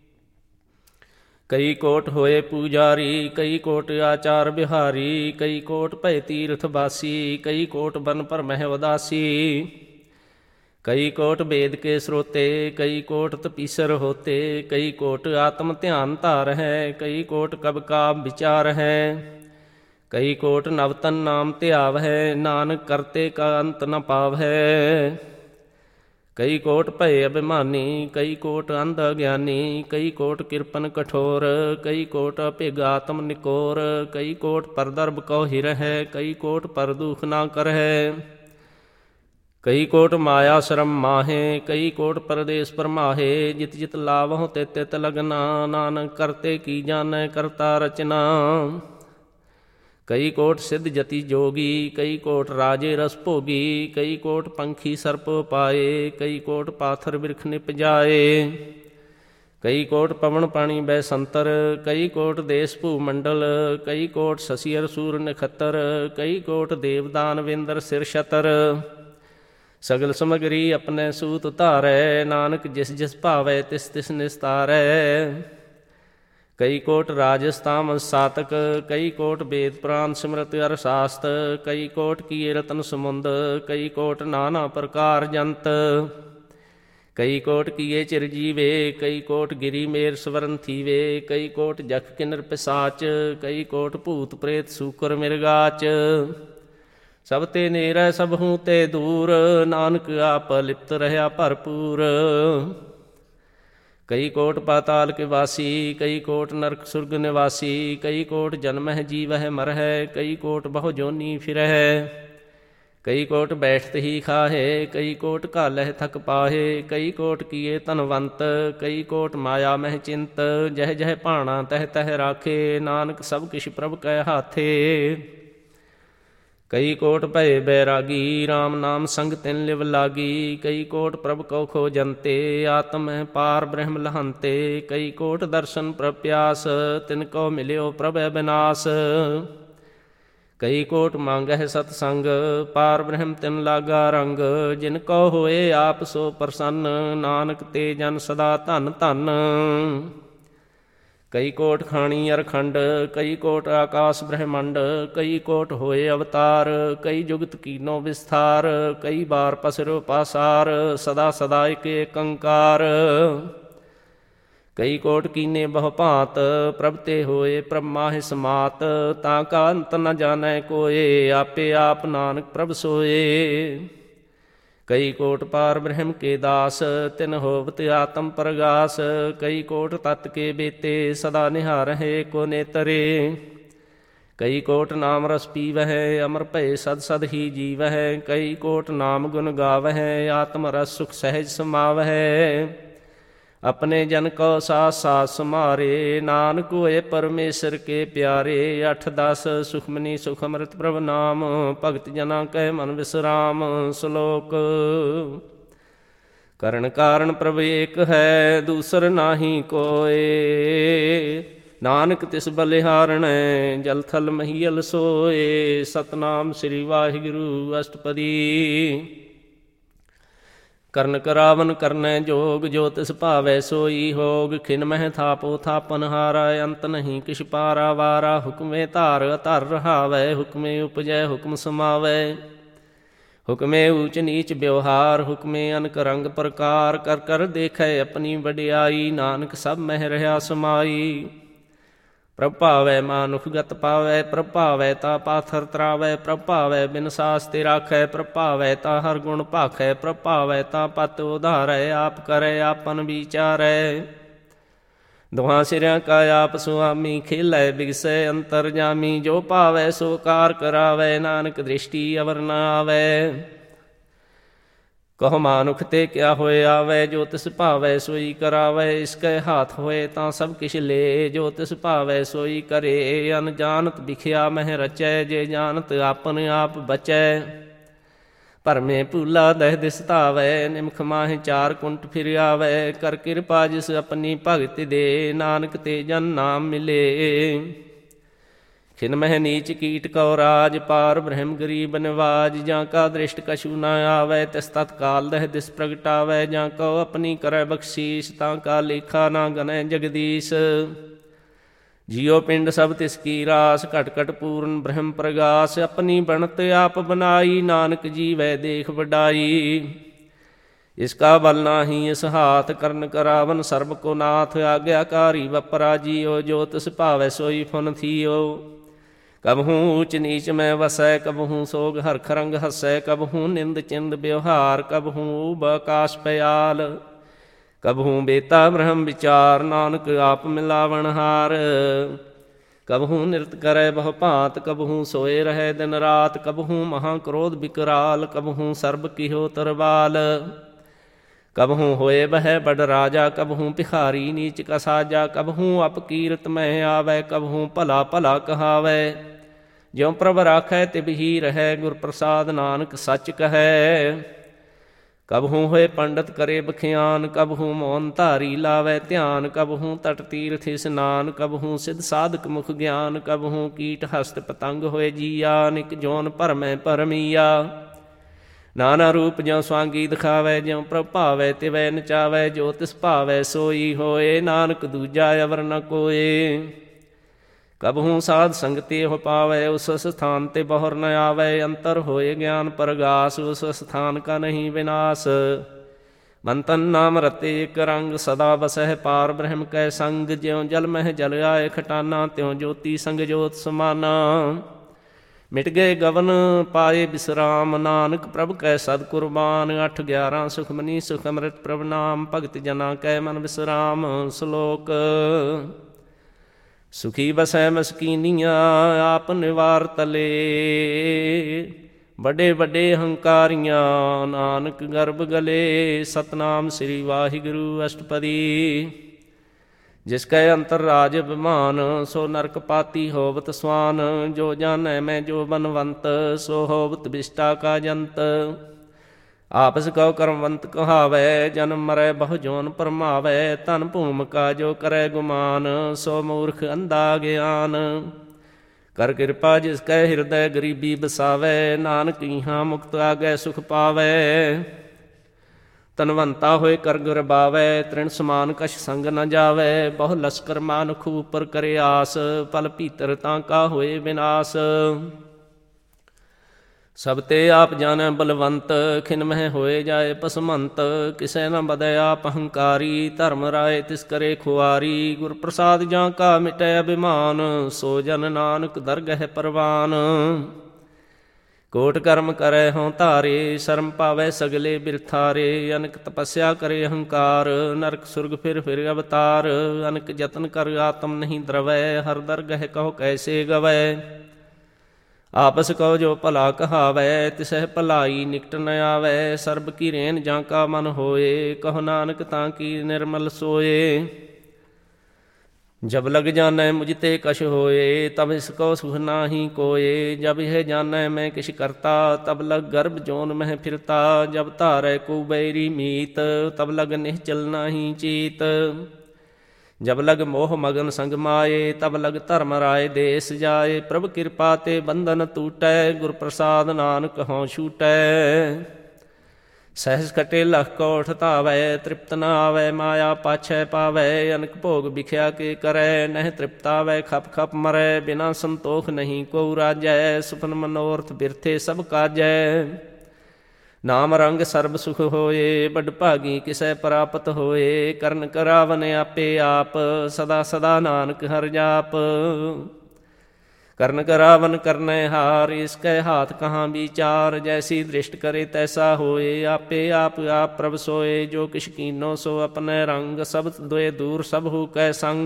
ਕਈ ਕੋਟ ਹੋਏ ਪੂਜਾਰੀ, ਕਈ ਕੋਟ ਆਚਾਰ ਬਿਹਾਰੀ। ਕਈ ਕੋਟ ਭਏ ਤੀਰਥ ਬਾਸੀ, ਕਈ ਕੋਟ ਬਨ ਭਰਮਹਿ ਉਦਾਸੀ। ਕਈ ਕੋਟ ਵੇਦ ਕੇ ਸਰੋਤੇ, ਕਈ ਕੋਟ ਤਪੀਸਰ ਹੋਤੇ। ਕਈ ਕੋਟ ਆਤਮ ਧਿਆਨ ਧਾਰ ਹੈ, ਕਈ ਕੋਟ ਕਬ ਕਾ ਵਿਚਾਰ ਹੈ। ਕਈ ਕੋਟ ਨਵਤਨ ਨਾਮ ਧਿਆਵ ਹੈ, ਨਾਨਕ ਕਰਤੇ ਕਾ ਅੰਤ ਨ ਪਾਵ ਹੈ। ਕਈ ਕੋਟ ਭਏ ਅਭਿਮਾਨੀ, ਕਈ ਕੋਟ ਅੰਧ ਅਗਿਆਨੀ। ਕਈ ਕੋਟ ਕਿਰਪਨ ਕਠੋਰ, ਕਈ ਕੋਟ ਅਭਿਗ ਆਤਮ ਨਿਕੋਰ। ਕਈ ਕੋਟ ਪਰਦਰਬ ਕਉ ਹਿਰਹਿ, ਕਈ ਕੋਟ ਪਰ ਦੁਖ ਨਾ ਕਰਹਿ। ਕਈ ਕੋਟ ਮਾਇਆ ਸ਼ਰਮ ਮਾਹੇ, ਕਈ ਕੋਟ ਪਰਦੇਸ ਪਰਮਾਹੇ। ਜਿਤ ਜਿਤ ਲਾਵਹੁ ਤਿਤ ਤਿਤ ਲਗਨਾ, ਨਾਨਕ ਕਰਤੇ ਕੀ ਜਾਣੈ ਕਰਤਾ ਰਚਨਾ। ਕਈ ਕੋਟ ਸਿੱਧ ਜਤੀ ਜੋਗੀ, ਕਈ ਕੋਟ ਰਾਜੇ ਰਸ ਭੋਗੀ, ਕਈ ਕੋਟ ਪੰਖੀ ਸਰਪ ਪਾਏ, ਕਈ ਕੋਟ ਪਾਥਰ ਬਿਰਖ ਨਿਪਜਾਏ, ਕਈ ਕੋਟ ਪਵਨ ਪਾਣੀ ਬੈ ਸੰਤਰ, ਕਈ ਕੋਟ ਦੇਸ ਭੂ ਮੰਡਲ, ਕਈ ਕੋਟ ਸਸੀ ਅਰ ਸੂਰ ਨਖੱਤਰ, ਕਈ ਕੋਟ ਦੇਵਦਾਨ ਵਿੰਦਰ ਸਿਰ ਛਤਰ, ਸਗਲ ਸਮਗਰੀ ਆਪਣੇ ਸੂਤ ਧਾਰੈ, ਨਾਨਕ ਜਿਸ ਜਿਸ ਭਾਵੈ ਤਿਸ ਤਿਸ ਨਿਸਤਾਰੈ, ਕਈ ਕੋਟ ਰਾਜਸਤਾਮ ਸਾਤਕ, ਕਈ ਕੋਟ ਵੇਦ ਪੁਰਾਨ ਸਿਮਰਤ ਅਰ ਸਾਸਤ, ਕਈ ਕੋਟ ਕੀਏ ਰਤਨ ਸਮੁੰਦ, ਕਈ ਕੋਟ ਨਾਨਾ ਪ੍ਰਕਾਰ ਜੰਤ, ਕਈ ਕੋਟ ਕੀਏ ਚਿਰ ਜੀਵੇ, ਕਈ ਕੋਟ ਗਿਰੀ ਮੇਰ ਸਵਰਨ ਥੀਵੇ, ਕਈ ਕੋਟ ਜਖ ਕਿਨਰ ਪਿਸਾਚ, ਕਈ ਕੋਟ ਭੂਤ ਪ੍ਰੇਤ ਸੂਕਰ ਮਿਰਗਾਚ, ਸਭ ਤੇ ਨੇਰੈ ਸਭ ਹੂੰ ਤੇ ਦੂਰ, ਨਾਨਕ ਆਪ ਲਿਪਤ ਰਹਿਆ ਭਰਪੂਰ, ਕਈ ਕੋਟ ਪਾਤਾਲ ਕੇ ਵਾਸੀ, ਕਈ ਕੋਟ ਨਰਕ ਸੁਰਗ ਨਿਵਾਸੀ, ਕਈ ਕੋਟ ਜਨਮਹਿ ਜੀਵਹਿ ਮਰਹਿ, ਕਈ ਕੋਟ ਬਹੁ ਜੋਨੀ ਫਿਰਹਿ, ਕਈ ਕੋਟ ਬੈਠਤ ਹੀ ਖਾਹੇ, ਕਈ ਕੋਟ ਘਾਲਹਿ ਥਕ ਪਾਹੇ, ਕਈ ਕੋਟ ਕੀਏ ਧਨਵੰਤ, ਕਈ ਕੋਟ ਮਾਇਆ ਮਹਿ ਚਿੰਤ, ਜਹ ਜਹ ਭਾਣਾ ਤਹ ਤਹ ਰਾਖੇ, ਨਾਨਕ ਸਭ ਕਿਛ ਪ੍ਰਭ ਕੈ ਹਾਥੇ, ਕਈ ਕੋਟ ਭਏ ਬੈਰਾਗੀ, ਰਾਮ ਨਾਮ ਸੰਗ ਤਿਨ ਲਿਵ ਲਾਗੀ, ਕਈ ਕੋਟ ਪ੍ਰਭ ਕਉ ਖੋਜੰਤੇ, ਆਤਮ ਪਾਰ ਬ੍ਰਹਮ ਲਹੰਤੇ, ਕਈ ਕੋਟ ਦਰਸ਼ਨ ਪ੍ਰਭ ਪਿਆਸ, ਤਿਨ ਕਉ ਮਿਲਿਓ ਪ੍ਰਭ ਅਬਿਨਾਸ, ਕਈ ਕੋਟ ਮੰਗਹਿ ਸਤ ਸੰਗ, ਪਾਰ ਬ੍ਰਹਮ ਤਿਨ ਲਾਗਾ ਰੰਗ, ਜਿਨ ਕਉ ਹੋਏ ਆਪ ਸੋ ਪ੍ਰਸੰਨ, ਨਾਨਕ ਤੇ ਜਨ ਸਦਾ ਧਨ ਧਨ, ਕਈ ਕੋਟ ਖਾਣੀ ਅਰ ਖੰਡ, ਕਈ ਕੋਟ ਆਕਾਸ ਬ੍ਰਹਮੰਡ, ਕਈ ਕੋਟ ਹੋਏ ਅਵਤਾਰ, ਕਈ ਜੁਗਤ ਕੀਨੋ ਵਿਸਥਾਰ, ਕਈ ਬਾਰ ਪਸਰੋ ਪਾਸਾਰ, ਸਦਾ ਸਦਾ ਇਕ ਏਕੰਕਾਰ, ਕਈ ਕੋਟ ਕੀਨੇ ਬਹੁ ਭਾਂਤ, ਪ੍ਰਭ ਤੇ ਹੋਏ ਪ੍ਰਭ ਮਾਹਿ ਸਮਾਤ, ਤਾਂ ਕਾ ਅੰਤ ਨ ਜਾਣੈ ਕੋਏ, ਆਪੇ ਆਪ ਨਾਨਕ ਪ੍ਰਭ ਸੋਏ, ਕਈ ਕੋਟ ਪਾਰ ਬ੍ਰਹਮ ਕੇ ਦਾਸ, ਤਿਨ ਹੋਵਤ ਆਤਮ ਪ੍ਰਗਾਸ, ਕਈ ਕੋਟ ਤਤ ਕੇ ਬੇਤੇ, ਸਦਾ ਨਿਹਾਰਹਿ ਕੋ ਨੇਤਰੇ, ਕਈ ਕੋਟ ਨਾਮ ਰਸ ਪੀਵਹਿ, ਅਮਰ ਭਏ ਸਦ ਸਦ ਹੀ ਜੀਵਹਿ, ਕਈ ਕੋਟ ਨਾਮ ਗੁਣ ਗਾਵਹਿ, ਆਤਮ ਰਸ ਸੁਖ ਸਹਿਜ ਸਮਾਵਹਿ, ਆਪਣੇ ਜਨ ਕੋ ਸਾਸ ਸਾਸ ਸਮਾਰੇ, ਨਾਨਕ ਹੋਏ ਪਰਮੇਸ਼ਰ ਕੇ ਪਿਆਰੇ, ਅਠ ਦਸ ਸੁਖਮਨੀ ਸੁਖ ਅੰਮ੍ਰਿਤ ਪ੍ਰਭ ਨਾਮ, ਭਗਤ ਜਨਾਂ ਕੈ ਮਨ ਵਿਸਰਾਮ, ਸ਼ਲੋਕ ਕਰਨ ਕਾਰਨ ਪ੍ਰਭ ਏਕ ਹੈ, ਦੂਸਰ ਨਾਹੀ ਕੋਏ, ਨਾਨਕ ਤਿਸ ਬਲਿਹਾਰਣੈ, ਜਲ ਥਲ ਮਹੀਲ ਸੋਏ, ਸਤਨਾਮ ਸ੍ਰੀ ਵਾਹਿਗੁਰੂ ਅਸ਼ਟਪਦੀ, ਕਰਨ ਕਰਾਵਨ ਕਰਨੈ ਜੋਗ, ਜੋ ਤਿਸ ਭਾਵੈ ਸੋਈ ਹੋਗ, ਖਿਨ ਮਹਿ ਥਾਪੋ ਥਾਪਨ ਹਾਰਾ, ਅੰਤ ਨਹੀਂ ਕਿਛ ਪਾਰਾ ਵਾਰਾ, ਹੁਕਮੇ ਧਾਰ ਧਰ ਰਹਾਵੈ, ਹੁਕਮੇ ਉਪਜੈ ਹੁਕਮ ਸਮਾਵੈ, ਹੁਕਮੇ ਊਚ ਨੀਚ ਵਿਵਹਾਰ, ਹੁਕਮੇ ਅਨਕ ਰੰਗ ਪ੍ਰਕਾਰ, ਕਰ ਕਰ ਦੇਖੈ ਆਪਣੀ ਵਡਿਆਈ, ਨਾਨਕ ਸਭ ਮਹਿ ਰਹਾ ਸਮਾਈ, ਪ੍ਰਭ ਭਾਵੈ ਮਾਨੁਖ ਗਤ ਪਾਵੈ, ਪ੍ਰਭ ਭਾਵੈ ਤਾ ਪਾਥਰ ਤਰਾਵੈ, ਪ੍ਰਭ ਭਾਵੈ ਬਿਨ ਸਾਸ ਤੇ ਰਾਖੈ, ਪ੍ਰਭ ਭਾਵੈ ਤਾ ਹਰ ਗੁਣ ਭਾਖੈ, ਪ੍ਰਭ ਭਾਵੈ ਤਾ ਪਤ ਉਧਾਰੈ, ਆਪ ਕਰੈ ਆਪਨ ਵਿਚਾਰੈ, ਦੁਹਾਂ ਸਿਰਿਆਂ ਕਾ ਆਪ ਸੁਆਮੀ, ਖੇਲੈ ਬਿਗਸੈ ਅੰਤਰ ਜਾਮੀ, ਜੋ ਭਾਵੈ ਸੋ ਕਾਰ ਕਰਾਵੈ, ਨਾਨਕ ਦ੍ਰਿਸ਼ਟੀ ਅਵਰ ਨ ਆਵੈ, ਕਹੋ ਮਾਨੁਖ ਤੇ ਕਿਆ ਹੋਏ ਆਵੈ, ਜੋ ਤਿਸ ਭਾਵੈ ਸੋਈ ਕਰਾਵੈ, ਇਸ ਕੈ ਹਾਥ ਹੋਏ ਤਾਂ ਸਭ ਕਿਛ ਲੇ, ਜੋ ਤਿਸ ਭਾਵੈ ਸੋਈ ਕਰੇ, ਅਨਜਾਨਤ ਵਿਖਿਆ ਮਹਿ ਰਚੈ, ਜੇ ਜਾਨਤ ਆਪਨ ਆਪ ਬਚੈ, ਭਰਮੇ ਭੂਲਾ ਦਹਿ ਦਿਸ ਧਾਵੈ, ਨਿਮਖ ਮਾਹਿ ਚਾਰ ਕੁੰਟ ਫਿਰ ਆਵੈ, ਕਰ ਕਿਰਪਾ ਜਿਸ ਆਪਣੀ ਭਗਤ ਦੇ, ਨਾਨਕ ਤੇ ਜਨ ਨਾਮ ਮਿਲੇ, ਖਿਨ ਮਹਿ ਨੀਚ ਕੀਟ ਕਉ ਰਾਜ, ਪਾਰ ਬ੍ਰਹਮ ਗਰੀਬ ਨਿਵਾਜ, ਜਾਂ ਕਾ ਦ੍ਰਿਸ਼ਟ ਕਛੂ ਨ ਆਵੈ, ਤਿਸ ਤਤਕਾਲ ਦਹਿ ਦਿਸ ਪ੍ਰਗਟਾਵੈ, ਜਾਂ ਕਉ ਆਪਣੀ ਕਰੈ ਬਖਸ਼ੀਸ਼, ਤਾਂ ਕਾ ਲੇਖਾ ਨਾ ਗਨੈ ਜਗਦੀਸ਼, ਜੀਉ ਪਿੰਡ ਸਭ ਤਿਸ ਕੀ ਰਾਸ, ਘਟ ਘਟ ਪੂਰਨ ਬ੍ਰਹਮ ਪ੍ਰਗਾਸ, ਆਪਣੀ ਬਣਤ ਆਪ ਬਨਾਈ, ਨਾਨਕ ਜੀਵੈ ਦੇਖ ਵਡਾਈ, ਇਸ ਕਾ ਬਲ ਨਾਹੀ ਇਸ ਹਾਥ, ਕਰਨ ਕਰਾਵਨ ਸਰਬ ਕੋ ਨਾਥ, ਆਗਿਆਕਾਰੀ ਵਪਰਾ ਜੀਓ, ਜੋ ਤਿਸ ਭਾਵੈ ਸੋਈ ਫੁਨ ਥੀਓ, ਕਬਹੂ ਊਚ ਨੀਚ ਮੈਂ ਵਸੈ, ਕਬਹੂ ਸੋਗ ਹਰਖ ਰੰਗ ਹਸੈ, ਕਬਹੂ ਨਿੰਦ ਚਿੰਦ ਵਿਵਹਾਰ, ਕਬਹੂ ਊਬ ਆਕਾਸ਼ ਪਿਆਲ, ਕਬਹੂ ਬੇਤਾ ਬ੍ਰਹਮ ਵਿਚਾਰ, ਨਾਨਕ ਆਪ ਮਿਲਾਵਣ ਹਾਰ, ਕਬਹੂ ਨਿਰਤ ਕਰੈ ਬਹੁ ਭਾਂਤ, ਕਬਹੂ ਸੋਏ ਰਹੈ ਦਿਨ ਰਾਤ, ਕਬਹੂ ਮਹਾ ਕ੍ਰੋਧ ਵਿਕਰਾਲ, ਕਬਹੂ ਸਰਬ ਕਿਹੋ ਤਰਵਾਲ, ਕਬਹੂ ਹੋਏ ਬਹਿ ਬੜ ਰਾਜਾ, ਕਬਹੂ ਭਿਖਾਰੀ ਨੀਚ ਕਾ ਸਾਜਾ, ਕਬਹੂ ਅਪਕੀਰਤ ਮਹਿ ਆਵੈ, ਕਬਹੂ ਭਲਾ ਭਲਾ ਕਹਾਵੈ, ਜਿਉ ਪ੍ਰਭ ਰਾਖੈ ਤਿਵ ਹੀ ਰਹੈ, ਗੁਰ ਪ੍ਰਸਾਦ ਨਾਨਕ ਸੱਚ ਕਹੈ। ਕਬਹੂ ਹੋਏ ਪੰਡਤ ਕਰੇ ਬਖਿਆਨ, ਕਬਹੂ ਮੌਨ ਧਾਰੀ ਲਾਵੈ ਧਿਆਨ, ਕਬਹੂ ਤਟ ਤੀਰਥ ਇਸਨਾਨ, ਕਬਹੂ ਸਿਧ ਸਾਧਕ ਮੁਖ ਗਿਆਨ, ਕਬਹੂ ਕੀਟ ਹਸਤ ਪਤੰਗ ਹੋਏ ਜੀਆ, ਨਿਕ ਜੋਨ ਭਰਮੈ ਭਰਮੀਆ। ਨਾਨਾ ਰੂਪ ਜਿਉ ਸਵਾਂਗੀ ਦਿਖਾਵੈ, ਜਿਉ ਪ੍ਰਭ ਭਾਵੈ ਤਿਵੈ ਨਚਾਵੈ, ਜੋ ਤਿਸ ਭਾਵੈ ਸੋਈ ਹੋਏ, ਨਾਨਕ ਦੂਜਾ ਅਵਰ ਨ ਕੋਏ। ਕਬਹੂ ਸਾਧ ਸੰਗਤੀ ਹੋ ਪਾਵੈ, ਉਸ ਸਥਾਨ ਤੇ ਬਹੁਰ ਨ ਆਵੈ, ਅੰਤਰ ਹੋਏ ਗਿਆਨ ਪ੍ਰਗਾਸ, ਉਸ ਸਥਾਨ ਕਾ ਨਹੀਂ ਵਿਨਾਸ਼। ਮਨ ਤਨ ਨਾਮ ਰਤੇ ਇਕ ਰੰਗ, ਸਦਾ ਬਸਹਿ ਪਾਰ ਬ੍ਰਹਮ ਕੈ ਸੰਗ, ਜਿਉ ਜਲ ਮਹਿ ਜਲ ਆਏ ਖਟਾਨਾ, ਤਿਉ ਜੋਤੀ ਸੰਗ ਜੋਤ ਸਮਾਨਾ। ਮਿਟ ਗਏ ਗਵਨ ਪਾਏ ਬਿਸਰਾਮ, ਨਾਨਕ ਪ੍ਰਭ ਕੈ ਸਦ ਕੁਰਬਾਨ, ਅੱਠ ਗਿਆਰਾਂ ਸੁਖਮਨੀ ਸੁਖ ਅੰਮ੍ਰਿਤ ਪ੍ਰਭ ਨਾਮ, ਭਗਤ ਜਨਾ ਕੈ ਮਨ ਬਿਸਰਾਮ। ਸ਼ਲੋਕ। ਸੁਖੀ ਬਸੈ ਮਸਕੀਨੀਆਂ, ਆਪ ਨਿਵਾਰ ਤਲੇ, ਵੱਡੇ ਵੱਡੇ ਹੰਕਾਰੀਆਂ, ਨਾਨਕ ਗਰਭ ਗਲੇ। ਸਤਨਾਮ ਸ੍ਰੀ ਵਾਹਿਗੁਰੂ ਅਸ਼ਟਪਦੀ। ਜਿਸ ਕੈ ਅੰਤਰ ਰਾਜ ਅਭਿਮਾਨ, ਸੋ ਨਰਕ ਪਾਤੀ ਹੋਵਤ ਸਵਾਨ, ਜੋ ਜਾਣੈ ਮੈਂ ਜੋ ਬਨਵੰਤ, ਸੋ ਹੋਵਤ ਬਿਸ਼ਟਾ ਕਾ ਜੰਤ। ਆਪਸ ਕਉ ਕਰਮਵੰਤ ਕਹਾਵੈ, ਜਨਮ ਮਰੈ ਬਹੁ ਜੋਨ ਭਰਮਾਵੈ, ਧਨ ਭੂਮਿਕਾ ਜੋ ਕਰੈ ਗੁਮਾਨ, ਸੋ ਮੂਰਖ ਅੰਧਾ ਗਿਆਨ। ਕਰ ਕਿਰਪਾ ਜਿਸ ਕੈ ਹਿਰਦੈ ਗਰੀਬੀ ਬਸਾਵੈ, ਨਾਨਕ ਇਹਾਂ ਮੁਕਤ ਆਗੈ ਸੁਖ ਪਾਵੈ। ਧਨਵੰਤਾ ਹੋਏ ਕਰ ਗੁਰ ਬਾਵੈ, ਤ੍ਰਿਣ ਸਮਾਨ ਕਛ ਸੰਗ ਨ ਜਾਵੈ, ਬਹੁ ਲਸਕਰ ਮਾਨੁਖ ਉਪਰ ਕਰੇ ਆਸ, ਪਲ ਭੀਤਰ ਤਾਂ ਕਾ ਹੋਏ ਵਿਨਾਸ਼। ਸਭ ਤੇ ਆਪ ਜਾਣੈ ਬਲਵੰਤ, ਖਿਨ ਮਹਿ ਹੋਏ ਜਾਏ ਪਸਮੰਤ, ਕਿਸੈ ਨ ਬਦੈ ਆਪ ਹੰਕਾਰੀ, ਧਰਮ ਰਾਏ ਤਿਸ ਕਰੇ ਖੁਆਰੀ। ਗੁਰ ਪ੍ਰਸਾਦ ਜਾਂ ਕਾ ਮਿਟੈ ਅਭਿਮਾਨ, ਸੋ ਜਨ ਨਾਨਕ ਦਰਗਹਿ ਪਰਵਾਨ। ਕੋਟ ਕਰਮ ਕਰੈ ਹਉ ਧਾਰੇ, ਸ਼ਰਮ ਪਾਵੈ ਸਗਲੇ ਬਿਰਥਾਰੇ, ਅਨਕ ਤਪੱਸਿਆ ਕਰੇ ਹੰਕਾਰ, ਨਰਕ ਸੁਰਗ ਫਿਰ ਫਿਰ ਅਵਤਾਰ। ਅਨਕ ਯਤਨ ਕਰ ਆਤਮ ਨਹੀਂ ਦਰਵੈ, ਹਰ ਦਰਗਹਿ ਕਹੋ ਕੈਸੇ ਗਵੈ। ਆਪਸ ਕਉ ਜੋ ਭਲਾ ਕਹਾਵੈ, ਤਿਸਹਿ ਭਲਾਈ ਨਿਕਟ ਨ ਆਵੈ। ਸਰਬ ਕੀ ਰੇਨ ਜਾਂ ਕਾ ਮਨ ਹੋਏ, ਕਹੋ ਨਾਨਕ ਤਾਂ ਕੀ ਨਿਰਮਲ ਸੋਏ। ਜਬ ਲਗ ਜਾਣੈ ਮੁਝ ਤੇ ਕਛ ਹੋਏ, ਤਬ ਇਸ ਕੋ ਸੁਖ ਨਾਹੀ ਕੋਏ। ਜਬ ਇਹ ਜਾਣੈ ਮੈਂ ਕਿਛ ਕਰਤਾ, ਤਬ ਲਗ ਗਰਭ ਜੋਨ ਮਹਿ ਫਿਰਤਾ। ਜਬ ਧਾਰੈ ਕੋ ਬੈਰੀ ਮੀਤ, ਤਬ ਲਗ ਨਿਹਚਲ ਨਾਹੀ ਚੀਤ। ਜਬ ਲਗ ਮੋਹ ਮਗਨ ਸੰਗ ਮਾਏ, ਤਬ ਲਗ ਧਰਮ ਰਾਏ ਦੇਸ ਜਾਏ। ਪ੍ਰਭ ਕਿਰਪਾ ਤੇ ਬੰਧਨ ਟੂਟੈ, ਗੁਰ ਪ੍ਰਸਾਦ ਨਾਨਕ ਹਉ ਛੂਟੈ। ਸਹਿਸ ਕਟੇ ਲਖ ਕੋਠ ਧਾਵੈ, ਤ੍ਰਿਪਤ ਨ ਆਵੈ ਮਾਇਆ ਪਾਛੈ ਪਾਵੈ। ਅਨਕ ਭੋਗ ਵਿਖਿਆ ਕੇ ਕਰੈ, ਨਹਿ ਤ੍ਰਿਪਤਾਵੈ ਖਪ ਖਪ ਮਰੈ। ਬਿਨਾ ਸੰਤੋਖ ਨਹੀਂ ਕੋ ਰਾਜੈ, ਸੁਪਨ ਮਨੋਰਥ ਬਿਰਥੇ ਸਭ ਕਾਜੈ। ਨਾਮ ਰੰਗ ਸਰਬ ਸੁਖ ਹੋਏ, ਬਡ ਭਾਗੀ ਕਿਸੈ ਪ੍ਰਾਪਤ ਹੋਏ। ਕਰਨ ਕਰਾਵਨ ਆਪੇ ਆਪ, ਸਦਾ ਸਦਾ ਨਾਨਕ ਹਰਿ ਜਾਪ। ਕਰਨ ਕਰਾਵਨ ਕਰਨੈ ਹਾਰ, ਇਸ ਕੈ ਹਾਥ ਕਹਾਂ ਵਿਚਾਰ। ਜੈਸੀ ਦ੍ਰਿਸ਼ਟ ਕਰੇ ਤੈਸਾ ਹੋਏ, ਆਪੇ ਆਪ ਆਪ ਪ੍ਰਭ ਸੋਏ। ਜੋ ਕਿਛ ਕੀਨੋ ਸੋ ਆਪਣੈ ਰੰਗ, ਸਭ ਦੋਏ ਦੂਰ ਸਭ ਹੂ ਕੈ ਸੰਗ।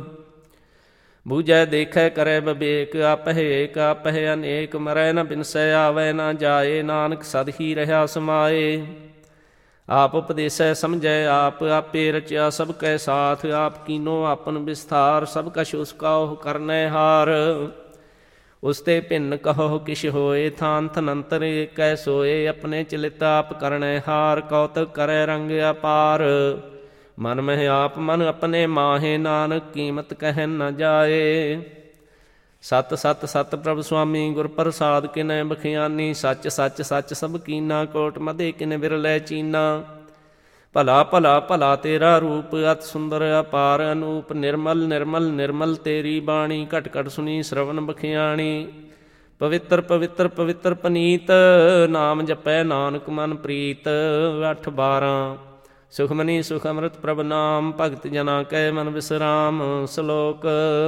ਬੂਝੈ ਦੇਖੈ ਕਰੈ ਵਿਵੇਕ, ਆਪਹਿ ਏਕ ਆਪਹਿ ਅਨੇਕ। ਮਰੈ ਨ ਬਿਨਸੈ ਆਵੈ ਨ ਜਾਏ, ਨਾਨਕ ਸਦ ਹੀ ਰਹਾ ਸਮਾਏ। ਆਪ ਉਪਦੇਸੈ ਸਮਝੈ ਆਪ, ਆਪੇ ਰਚਿਆ ਸਭ ਕੈ ਸਾਥ। ਆਪ ਕੀਨੋ ਆਪਨ ਵਿਸਥਾਰ, ਸਭ ਕਛ ਉਸ ਕਾ ਉਹ ਕਰਨੈ ਹਾਰ। ਉਸ ਤੇ ਭਿੰਨ ਕਹੋ ਕਿਛ ਹੋਏ, ਥਾਨ ਥਨੰਤਰ ਏਕੈ ਸੋਏ। ਆਪਣੇ ਚਲਿਤ ਆਪ ਕਰਨੈ ਹਾਰ, ਕੌਤਕ ਕਰੈ ਰੰਗ ਅਪਾਰ। ਮਨ ਮਹਿ ਆਪ ਮਨ ਆਪਣੇ ਮਾਹੇ, ਨਾਨਕ ਕੀਮਤ ਕਹਿ ਨ ਜਾਏ। ਸਤ ਸਤ ਸਤ ਪ੍ਰਭ ਸੁਆਮੀ, ਗੁਰ ਪ੍ਰਸਾਦ ਕਿਨੈ ਬਖਿਆਨੀ। ਸੱਚ ਸੱਚ ਸੱਚ ਸਭ ਕੀਨਾ, ਕੋਟ ਮਧੇ ਕਿਨ ਬਿਰਲੈ ਚੀਨਾ। ਭਲਾ ਭਲਾ ਭਲਾ ਤੇਰਾ ਰੂਪ, ਅਤ ਸੁੰਦਰ ਅਪਾਰ ਅਨੂਪ। ਨਿਰਮਲ ਨਿਰਮਲ ਨਿਰਮਲ ਤੇਰੀ ਬਾਣੀ, ਘਟ ਘਟ ਸੁਣੀ ਸ਼ਰਵਨ ਬਖਿਆਣੀ। ਪਵਿੱਤਰ ਪਵਿੱਤਰ ਪਵਿੱਤਰ ਪਨੀਤ, ਨਾਮ ਜਪੈ ਨਾਨਕ ਮਨ ਪ੍ਰੀਤ। ਅੱਠ ਬਾਰਾਂ ਸੁਖਮਨੀ ਸੁਖ ਅੰਮ੍ਰਿਤ ਪ੍ਰਭ ਨਾਮ, ਭਗਤ ਜਨਾ ਕੈ ਮਨ ਬਿਸਰਾਮ। ਸ਼ਲੋਕ।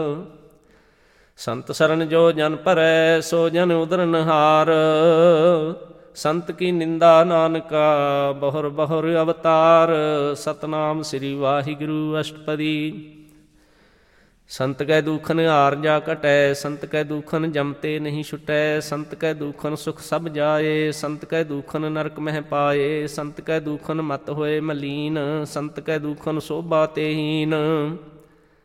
ਸੰਤ ਸਰਨ ਜੋ ਜਨ ਭਰੈ, ਸੋ ਜਨ ਉਦਰਨਹਾਰ। ਸੰਤ ਕੀ ਨਿੰਦਾ ਨਾਨਕਾ, ਬਹੁਰ ਬਹੁਰ ਅਵਤਾਰ। ਸਤਨਾਮ ਸ੍ਰੀ ਵਾਹਿਗੁਰੂ ਅਸ਼ਟਪਦੀ। ਸੰਤ ਕੈ ਦੂਖਨ ਹਾਰ ਜਾ ਘਟੈ, ਸੰਤ ਕੈ ਦੂਖਨ ਜਮਤੇ ਨਹੀਂ ਛੁਟੈ। ਸੰਤ ਕੈ ਦੂਖਨ ਸੁਖ ਸਭ ਜਾਏ, ਸੰਤ ਕੈ ਦੂਖਨ ਨਰਕ ਮਹਿ ਪਾਏ। ਸੰਤ ਕੈ ਦੂਖਨ ਮਤ ਹੋਏ ਮਲੀਨ, ਸੰਤ ਕੈ ਦੂਖਨ ਸੋਭਾ ਤੇ ਹੀਨ।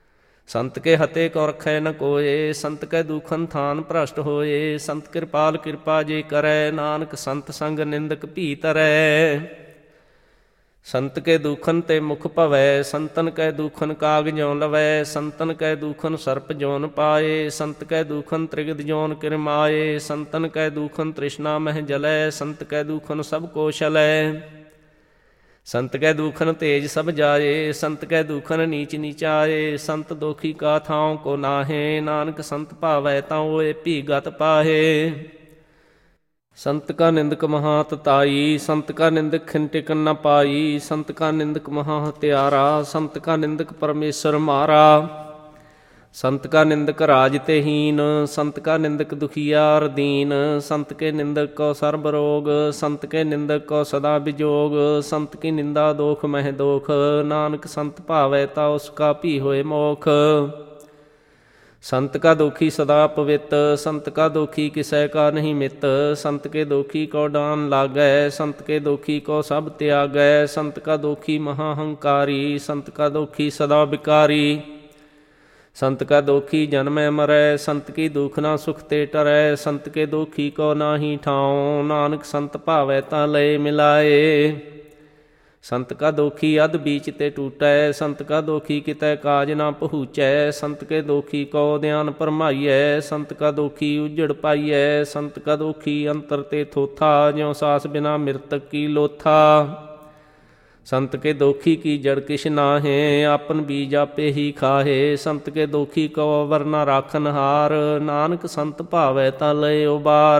ਸੰਤ ਕੇ ਹਤੇ ਕੋ ਰਖੈ ਨ ਕੋਏ, ਸੰਤ ਕੈ ਦੂਖਨ ਥਾਨ ਭ੍ਰਸ਼ਟ ਹੋਏ। ਸੰਤ ਕਿਰਪਾਲ ਕਿਰਪਾ ਜੇ ਕਰੈ, ਨਾਨਕ ਸੰਤ ਸੰਗ ਨਿੰਦਕ ਭੀ ਤਰੈ। ਸੰਤ ਕੇ ਦੂਖਨ ਤੇ ਮੁਖ ਭਵੈ, ਸੰਤਨ ਕੈ ਦੂਖਨ ਕਾਗ ਜਿਉ ਲਵੈ। ਸੰਤਨ ਕੈ ਦੂਖਨ ਸਰਪ ਜੋਨ ਪਾਏ, ਸੰਤ ਕੈ ਦੂਖਨ ਤ੍ਰਿਗਦ ਜੋਨ ਕਿਰਮਾਏ। ਸੰਤਨ ਕੈ ਦੂਖਨ ਤ੍ਰਿਸ਼ਨਾ ਮਹਿ ਜਲੈ, ਸੰਤ ਕੈ ਦੂਖਨ ਸਭ ਕੋ ਛਲੈ। ਸੰਤ ਕੈ ਦੂਖਨ ਤੇਜ ਸਭ ਜਾਏ, ਸੰਤ ਕੈ ਦੂਖਨ ਨੀਚ ਨੀਚਾਏ। ਸੰਤ ਦੋਖੀ ਕਾ ਥਾਉ ਕੋ ਨਾਹੇ, ਨਾਨਕ ਸੰਤ ਭਾਵੈ ਤਾਂ ਓਏ ਭੀ ਗਤ ਪਾਹੇ। ਸੰਤ ਕਾ ਨਿੰਦਕ ਮਹਾ ਤਤਾਈ, ਸੰਤ ਕਾ ਨਿੰਦਕ ਖਿਨ ਟਿਕਨ ਨ ਪਾਈ। ਸੰਤ ਕਾ ਨਿੰਦਕ ਮਹਾ ਹਤਿਆਰਾ, ਸੰਤ ਕਾ ਨਿੰਦਕ ਪਰਮੇਸ਼ਰ ਮਾਰਾ। ਸੰਤ ਕਾ ਨਿੰਦਕ ਰਾਜ ਤੇ ਹੀਨ, ਸੰਤ ਕਾ ਨਿੰਦਕ ਦੁਖੀਆਰ ਦੀਨ। ਸੰਤ ਕੇ ਨਿੰਦਕ ਕੋ ਸਰਬ ਰੋਗ, ਸੰਤ ਕੇ ਨਿੰਦਕ ਕੋ ਸਦਾ ਵਿਜੋਗ। ਸੰਤ ਕੀ ਨਿੰਦਾ ਦੋਖ ਮਹਿ ਦੋਖ, ਨਾਨਕ ਸੰਤ ਭਾਵੈ ਤਾ ਉਸ ਕਾ ਭੀ ਹੋਏ ਮੋਖ। ਸੰਤ ਕਾ ਦੋਖੀ ਸਦਾ ਪਵਿੱਤ, ਸੰਤ ਕਾ ਦੋਖੀ ਕਿਸੈ ਕਾ ਨਹੀਂ ਮਿੱਤ। ਸੰਤ ਕੇ ਦੋਖੀ ਕੋ ਡਾਨ ਲਾਗੈ, ਸੰਤ ਕੇ ਦੋਖੀ ਕੋ ਸਭ ਤਿਆਗੈ। ਸੰਤ ਕਾ ਦੋਖੀ ਮਹਾ ਹੰਕਾਰੀ, ਸੰਤ ਕਾ ਦੋਖੀ ਸਦਾ ਵਿਕਾਰੀ। ਸੰਤ ਕਾ ਦੋਖੀ ਜਨਮੈ ਮਰੈ, ਸੰਤ ਕੀ ਦੁਖ ਨਾ ਸੁਖ ਤੇ ਟਰੈ। ਸੰਤ ਕੇ ਦੋਖੀ ਕੋ ਨਾਹੀ ਠਾਉ, ਨਾਨਕ ਸੰਤ ਭਾਵੈ ਤਾਂ ਲਏ ਮਿਲਾਏ। ਸੰਤ ਕਾ ਦੋਖੀ ਅਧ ਬੀਚ ਤੇ ਟੂਟੈ, ਸੰਤ ਕਾ ਦੋਖੀ ਕਿਤੈ ਕਾਜ ਨਾ ਪਹੁੰਚੈ। ਸੰਤ ਕੇ ਦੋਖੀ ਕੋ ਧਿਆਨ ਭਰਮਾਈਐ, ਸੰਤ ਕਾ ਦੋਖੀ ਉਜੜ ਪਾਈਐ। ਸੰਤ ਕਾ ਦੋਖੀ ਅੰਤਰ ਤੇ ਥੋਥਾ, ਜਿਉ ਸਾਸ ਬਿਨਾ ਮਿਰਤਕ ਕੀ ਲੋਥਾ। ਸੰਤ ਕੇ ਦੋਖੀ ਕੀ ਜੜ ਕਿਛ ਨਾਹੇ, ਆਪਨ ਬੀਜ ਆਪੇ ਹੀ ਖਾਹੇ। ਸੰਤ ਕੇ ਦੋਖੀ ਕੋ ਵਰਨਾ ਰਾਖਨ ਹਾਰ, ਨਾਨਕ ਸੰਤ ਭਾਵੈ ਤਾਂ ਲਏ ਉਬਾਰ।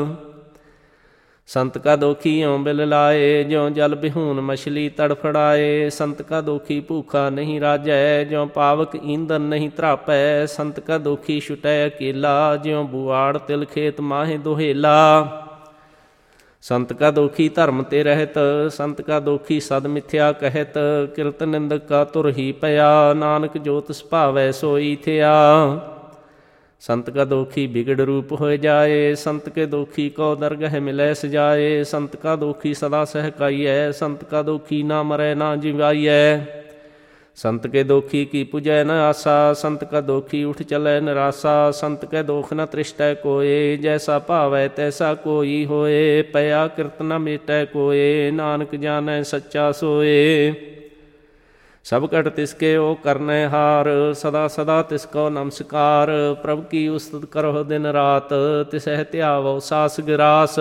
ਸੰਤ ਕਾ ਦੋਖੀ ਇਉ ਬਿਲ ਲਾਏ, ਜਿਉ ਜਲ ਬਿਹੂਨ ਮਛਲੀ ਤੜਫੜਾਏ। ਸੰਤ ਕਾ ਦੋਖੀ ਭੂਖਾ ਨਹੀਂ ਰਾਜੈ, ਜਿਉ ਪਾਵਕ ਈਂਧਨ ਨਹੀਂ ਧਰਾਪੈ। ਸੰਤ ਕਾ ਦੋਖੀ ਛੁਟੈ ਅਕੇਲਾ, ਜਿਉ ਬੁਆੜ ਤਿਲ ਖੇਤ ਮਾਹੇ ਦੁਹੇਲਾ। ਸੰਤ ਕਾ ਦੋਖੀ ਧਰਮ ਤੇ ਰਹਿਤ, ਸੰਤ ਕਾ ਦੋਖੀ ਸਦ ਮਿਥਿਆ ਕਹਿਤ। ਕਿਰਤ ਨਿੰਦਕ ਕਾ ਤੁਰ ਹੀ ਪਿਆ, ਨਾਨਕ ਜੋ ਤਿਸ ਭਾਵੈ ਸੋਈ ਥਿਆ। ਸੰਤ ਕਾ ਦੋਖੀ ਬਿਗੜ ਰੂਪ ਹੋਇ ਜਾਏ, ਸੰਤ ਕੇ ਦੋਖੀ ਕੋ ਦਰਗਹਿ ਮਿਲੈ ਸਜਾਏ। ਸੰਤ ਕਾ ਦੋਖੀ ਸਦਾ ਸਹਿਕਾਈਐ, ਸੰਤ ਕਾ ਦੋਖੀ ਨਾ ਮਰੈ ਨਾ ਜਿਵਾਈਐ। ਸੰਤ ਕੇ ਦੋਖੀ ਕੀ ਪੁਜੈ ਨ ਆਸਾ, ਸੰਤ ਕਾ ਦੋਖੀ ਉਠ ਚਲੈ ਨਿਰਾਸਾ। ਸੰਤ ਕੈ ਦੋਖ ਨ ਤ੍ਰਿਸ਼ਟੈ ਕੋਏ, ਜੈਸਾ ਭਾਵੈ ਤੈਸਾ ਕੋਈ ਹੋਏ। ਪਿਆ ਕਿਰਤ ਨ ਮੇਟੈ ਕੋਏ, ਨਾਨਕ ਜਾਣੈ ਸੱਚਾ ਸੋਏ। ਸਭ ਘਟ ਤਿਸਕੇ ਓ ਕਰਨੈ ਹਾਰ, ਸਦਾ ਸਦਾ ਤਿਸ ਕੋ ਨਮਸਕਾਰ। ਪ੍ਰਭ ਕੀ ਉਸਤਤ ਕਰਹੁ ਦਿਨ ਰਾਤ, ਤਿਸਹਿ ਧਿਆਵੋ ਸਾਸ ਗਿਰਾਸ।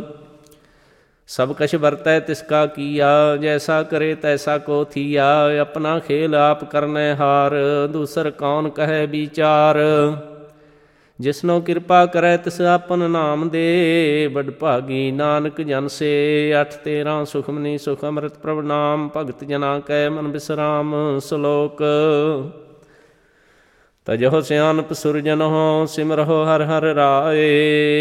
ਸਭ ਕਛ ਵਰਤੈ ਤਿਸ ਕਾ ਕੀਆ, ਜੈਸਾ ਕਰੇ ਤੈਸਾ ਕੋ ਥੀਆ। ਆਪਣਾ ਖੇਲ ਆਪ ਕਰਨੈ ਹਾਰ, ਦੂਸਰ ਕੌਣ ਕਹੈ ਵਿਚਾਰ। ਜਿਸਨੋ ਕਿਰਪਾ ਕਰੈ ਤਿਸ ਆਪਨ ਨਾਮ ਦੇ, ਬੜ ਭਾਗੀ ਨਾਨਕ ਜਨ ਸੇ। ਅੱਠ ਤੇਰਾਂ ਸੁਖਮਨੀ ਸੁਖ ਅੰਮ੍ਰਿਤ ਪ੍ਰਭ ਨਾਮ, ਭਗਤ ਜਨਾ ਕੈ ਮਨ ਬਿਸਰਾਮ। ਸ਼ਲੋਕ ਤਜਹੁ ਸਿਆਨਪ ਸੁਰਜਨਹੁ, ਸਿਮਰਹੁ ਹਰਿ ਹਰਿ ਰਾਏ।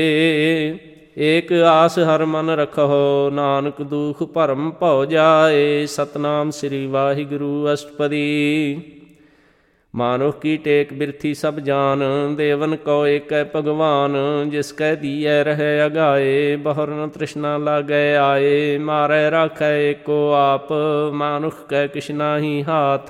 ਏਕ ਆਸ ਹਰਿ ਮਨ ਰਖਹੁ, ਨਾਨਕ ਦੁਖ ਭਰਮ ਭਉ ਜਾਏ। ਸਤਨਾਮ ਸ੍ਰੀ ਵਾਹਿਗੁਰੂ ਅਸ਼ਟਪਦੀ। ਮਾਨੁਖ ਕੀ ਟੇਕ ਬਿਰਥੀ ਸਭ ਜਾਨ, ਦੇਵਨ ਕੋ ਏਕੈ ਭਗਵਾਨ। ਜਿਸ ਕੈ ਦੀਐ ਰਹੈ ਅਗਾਏ, ਬਹੁਰ ਨ ਤ੍ਰਿਸ਼ਨਾ ਲਾਗੈ ਆਏ। ਮਾਰੈ ਰਾਖੈ ਏਕੋ ਆਪ, ਮਾਨੁਖ ਕੈ ਕਿਛ ਨਾਹੀ ਹਾਥ।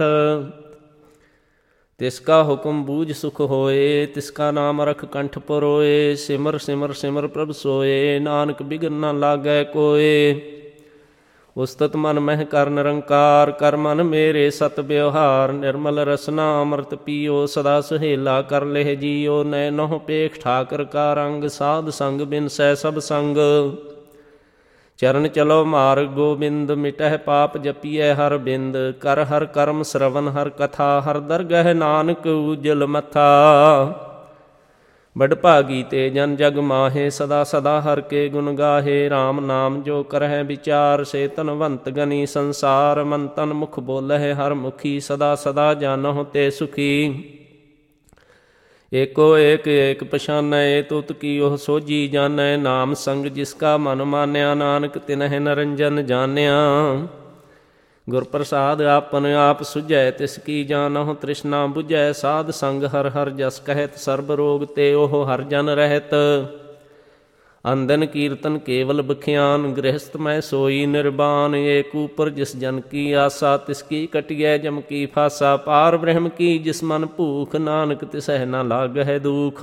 ਤਿਸ ਕਾ ਹੁਕਮ ਬੂਝ ਸੁਖ ਹੋਏ, ਤਿਸ ਕਾ ਨਾਮ ਰਖ ਕੰਠ ਪਰੋਏ। ਸਿਮਰ ਸਿਮਰ ਸਿਮਰ ਪ੍ਰਭ ਸੋਏ, ਨਾਨਕ ਬਿਘਨ ਨ ਲਾਗੈ ਕੋਏ। ਉਸਤਤ ਮਨ ਮਹਿ ਕਰ ਨਿਰੰਕਾਰ, ਕਰ ਮਨ ਮੇਰੇ ਸਤ ਵਿਵਹਾਰ। ਨਿਰਮਲ ਰਸਨਾ ਅੰਮ੍ਰਿਤ ਪੀਓ, ਸਦਾ ਸੁਹੇਲਾ ਕਰ ਲਹਿ ਜੀਓ। ਨੈਨਹੁ ਪੇਖ ਠਾਕਰ ਕਾ ਰੰਗ, ਸਾਧ ਸੰਗ ਬਿਨ ਸੈ ਸਭ ਸੰਗ। ਚਰਨ ਚਲੋ ਮਾਰਗ ਗੋਬਿੰਦ, ਮਿਟਹਿ ਪਾਪ ਜਪੀਐ ਹਰ ਬਿੰਦ। ਕਰ ਹਰ ਕਰਮ ਸਰਵਨ ਹਰ ਕਥਾ, ਹਰ ਦਰਗਹਿ ਨਾਨਕ ਉਜਲ ਮਥਾ। ਬੜ ਭਾਗੀ ਤੇ ਜਨ ਜਗ ਮਾਹੇ, ਸਦਾ ਸਦਾ ਹਰ ਕੇ ਗੁਣ ਗਾਹੇ। RAM ਨਾਮ ਜੋ ਕਰਹਿ ਵਿਚਾਰ, ਸੇ ਧਨਵੰਤ ਗਨੀ ਸੰਸਾਰ। ਮਨ ਤਨ ਮੁਖ ਬੋਲਹਿ ਹਰ ਮੁਖੀ, ਸਦਾ ਸਦਾ ਜਾਨਹੁ ਤੇ ਸੁਖੀ। ਏਕੋ ਏਕ ਏਕ ਪਛਾਨੈ, ਤੁਤ ਕੀ ਉਹ ਸੋਝੀ ਜਾਣੈ। ਨਾਮ ਸੰਗ ਜਿਸ ਕਾ ਮਨ ਮਾਨਿਆ, ਨਾਨਕ ਤਿਨਹਿ ਨਰੰਜਨ ਜਾਣਿਆ। ਗੁਰ ਪ੍ਰਸਾਦ ਆਪਨ ਆਪ ਸੁਝੈ, ਤਿਸ ਕੀ ਜਾਨਹੁ ਤ੍ਰਿਸ਼ਨਾ ਬੁਝੈ। ਸਾਧ ਸੰਗ ਹਰ ਹਰ ਜਸ ਕਹਿਤ, ਸਰਬ ਰੋਗ ਤੇ ਉਹ ਹਰ ਜਨ ਰਹਿਤ। ਅੰਦਨ ਕੀਰਤਨ ਕੇਵਲ ਬਖਿਆਨ, ਗ੍ਰਹਸਥ ਮੈਂ ਸੋਈ ਨਿਰਬਾਨ। ਏਕ ਊਪਰ ਜਿਸ ਜਨ ਕੀ ਆਸਾ, ਤਿਸ ਕੀ ਕਟਿਐ ਜਮ ਕੀ ਫਾਸਾ। ਪਾਰ ਬ੍ਰਹਮ ਕੀ ਜਿਸ ਮਨ ਭੂਖ, ਨਾਨਕ ਤਿਸਹਿ ਨਾ ਲਾਗਹਿ ਦੂਖ।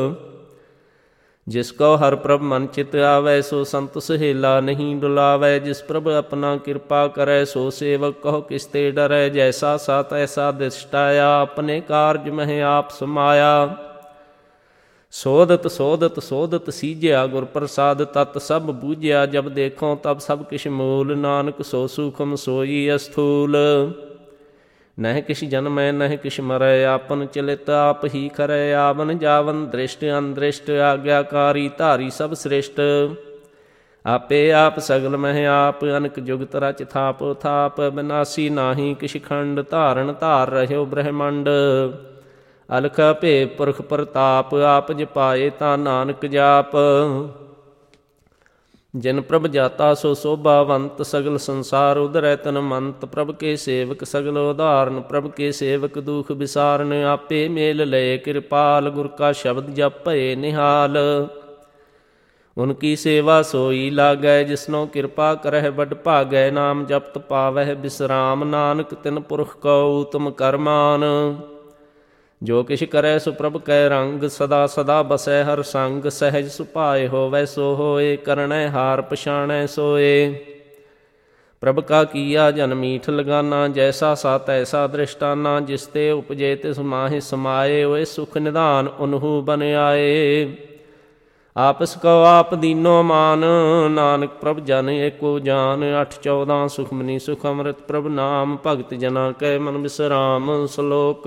ਜਿਸ ਕੋ ਹਰ ਪ੍ਰਭ ਮਨ ਚਿਤ ਆਵੈ, ਸੋ ਸੰਤ ਸਹੇਲਾ ਨਹੀਂ ਡੁਲਾਵੈ। ਜਿਸ ਪ੍ਰਭ ਆਪਣਾ ਕਿਰਪਾ ਕਰੈ, ਸੋ ਸੇਵਕ ਕਹੋ ਕਿਸ ਤੇ ਡਰੈ। ਜੈਸਾ ਸਾ ਤੈਸਾ ਦਿਸ਼ਟਾਇਆ, ਆਪਣੇ ਕਾਰਜ ਮਹਿ ਆਪ ਸਮਾਇਆ। ਸੋਧਤ ਸੋਧਤ ਸੋਧਤ ਸੀਜਿਆ, ਗੁਰ ਪ੍ਰਸਾਦ ਤਤ ਸਭ ਬੂਝਿਆ। ਜਬ ਦੇਖੋ ਤਬ ਸਭ ਕਿਛ ਮੂਲ, ਨਾਨਕ ਸੋ ਸੂਖਮ ਸੋਈ ਅਸਥੂਲ। ਨਹਿ ਕਿਛ ਜਨਮੈ ਨਹਿ ਕਿਛ ਮਰੈ, ਆਪਨ ਚਲਿਤ ਆਪ ਹੀ ਕਰੈ। ਆਵਨ ਜਾਵਨ ਦ੍ਰਿਸ਼ਟ ਅੰਦ੍ਰਿਸ਼ਟ, ਆਗਿਆਕਾਰੀ ਧਾਰੀ ਸਭ ਸ੍ਰਿਸ਼ਟ। ਆਪੇ ਆਪ ਸਗਲ ਮਹਿ ਆਪ, ਅਨਕ ਜੁਗਤ ਰਚ ਥਾਪ ਥਾਪ। ਬਿਨਾਸੀ ਨਾਹੀ ਕਿਛ ਖੰਡ, ਧਾਰਨ ਧਾਰ ਰਹਿਓ ਬ੍ਰਹਮੰਡ। ਅਲਖ ਭੇ ਪੁਰਖ ਪ੍ਰਤਾਪ, ਆਪ ਜਪਾਏ ਤਾਂ ਨਾਨਕ ਜਾਪ। ਜਿਨ ਪ੍ਰਭ ਜਾਤਾ ਸੋ ਸੋਭਾਵੰਤ, ਸਗਲ ਸੰਸਾਰ ਉਧਰੈ ਤਨ ਮੰਤ। ਪ੍ਰਭ ਕੇ ਸੇਵਕ ਸਗਲ ਉਧਾਰਨ, ਪ੍ਰਭ ਕੇ ਸੇਵਕ ਦੁਖ ਵਿਸਾਰਨ। ਆਪੇ ਮੇਲ ਲਏ ਕਿਰਪਾਲ, ਗੁਰ ਕਾ ਸ਼ਬਦ ਜਪ ਭਏ ਨਿਹਾਲ। ਉਨਕੀ ਸੇਵਾ ਸੋਈ ਲਾਗੈ, ਜਿਸਨੋ ਕਿਰਪਾ ਕਰਹਿ ਵੱਡ ਭਾਗੈ। ਨਾਮ ਜਪਤ ਪਾਵਹਿ ਬਿਸਰਾਮ, ਨਾਨਕ ਤਿਨ ਪੁਰਖ ਕਉ ਊਤਮ ਕਰਮਾਨ। ਜੋ ਕਿਛ ਕਰੈ ਸੋ ਪ੍ਰਭ ਕੈ ਰੰਗ, ਸਦਾ ਸਦਾ ਬਸੈ ਹਰ ਸੰਗ। ਸਹਿਜ ਸੁਭਾਏ ਹੋਵੈ ਸੋ ਹੋਏ, ਕਰਣੈ ਹਾਰ ਪਛਾਣੈ ਸੋਏ। ਪ੍ਰਭ ਕਾ ਕੀਆ ਜਨ ਮੀਠ ਲਗਾਨਾ, ਜੈਸਾ ਸਾ ਤੈਸਾ ਦ੍ਰਿਸ਼ਟਾਨਾ। ਜਿਸ ਤੇ ਉਪਜੇ ਤਿਸ ਮਾਹਿ ਸਮਾਏ, ਓਏ ਸੁਖ ਨਿਧਾਨ ਉਨਹੂ ਬਨ ਆਏ। ਆਪਸ ਕਉ ਆਪ ਦੀਨੋ ਮਾਨ, ਨਾਨਕ ਪ੍ਰਭ ਜਨ ਏਕੋ ਜਾਨ। ਅੱਠ ਚੌਦਾਂ ਸੁਖਮਨੀ ਸੁਖ ਅੰਮ੍ਰਿਤ ਪ੍ਰਭ ਨਾਮ, ਭਗਤ ਜਨਾ ਕੈ ਮਨ ਬਿਸਰਾਮ। ਸ਼ਲੋਕ।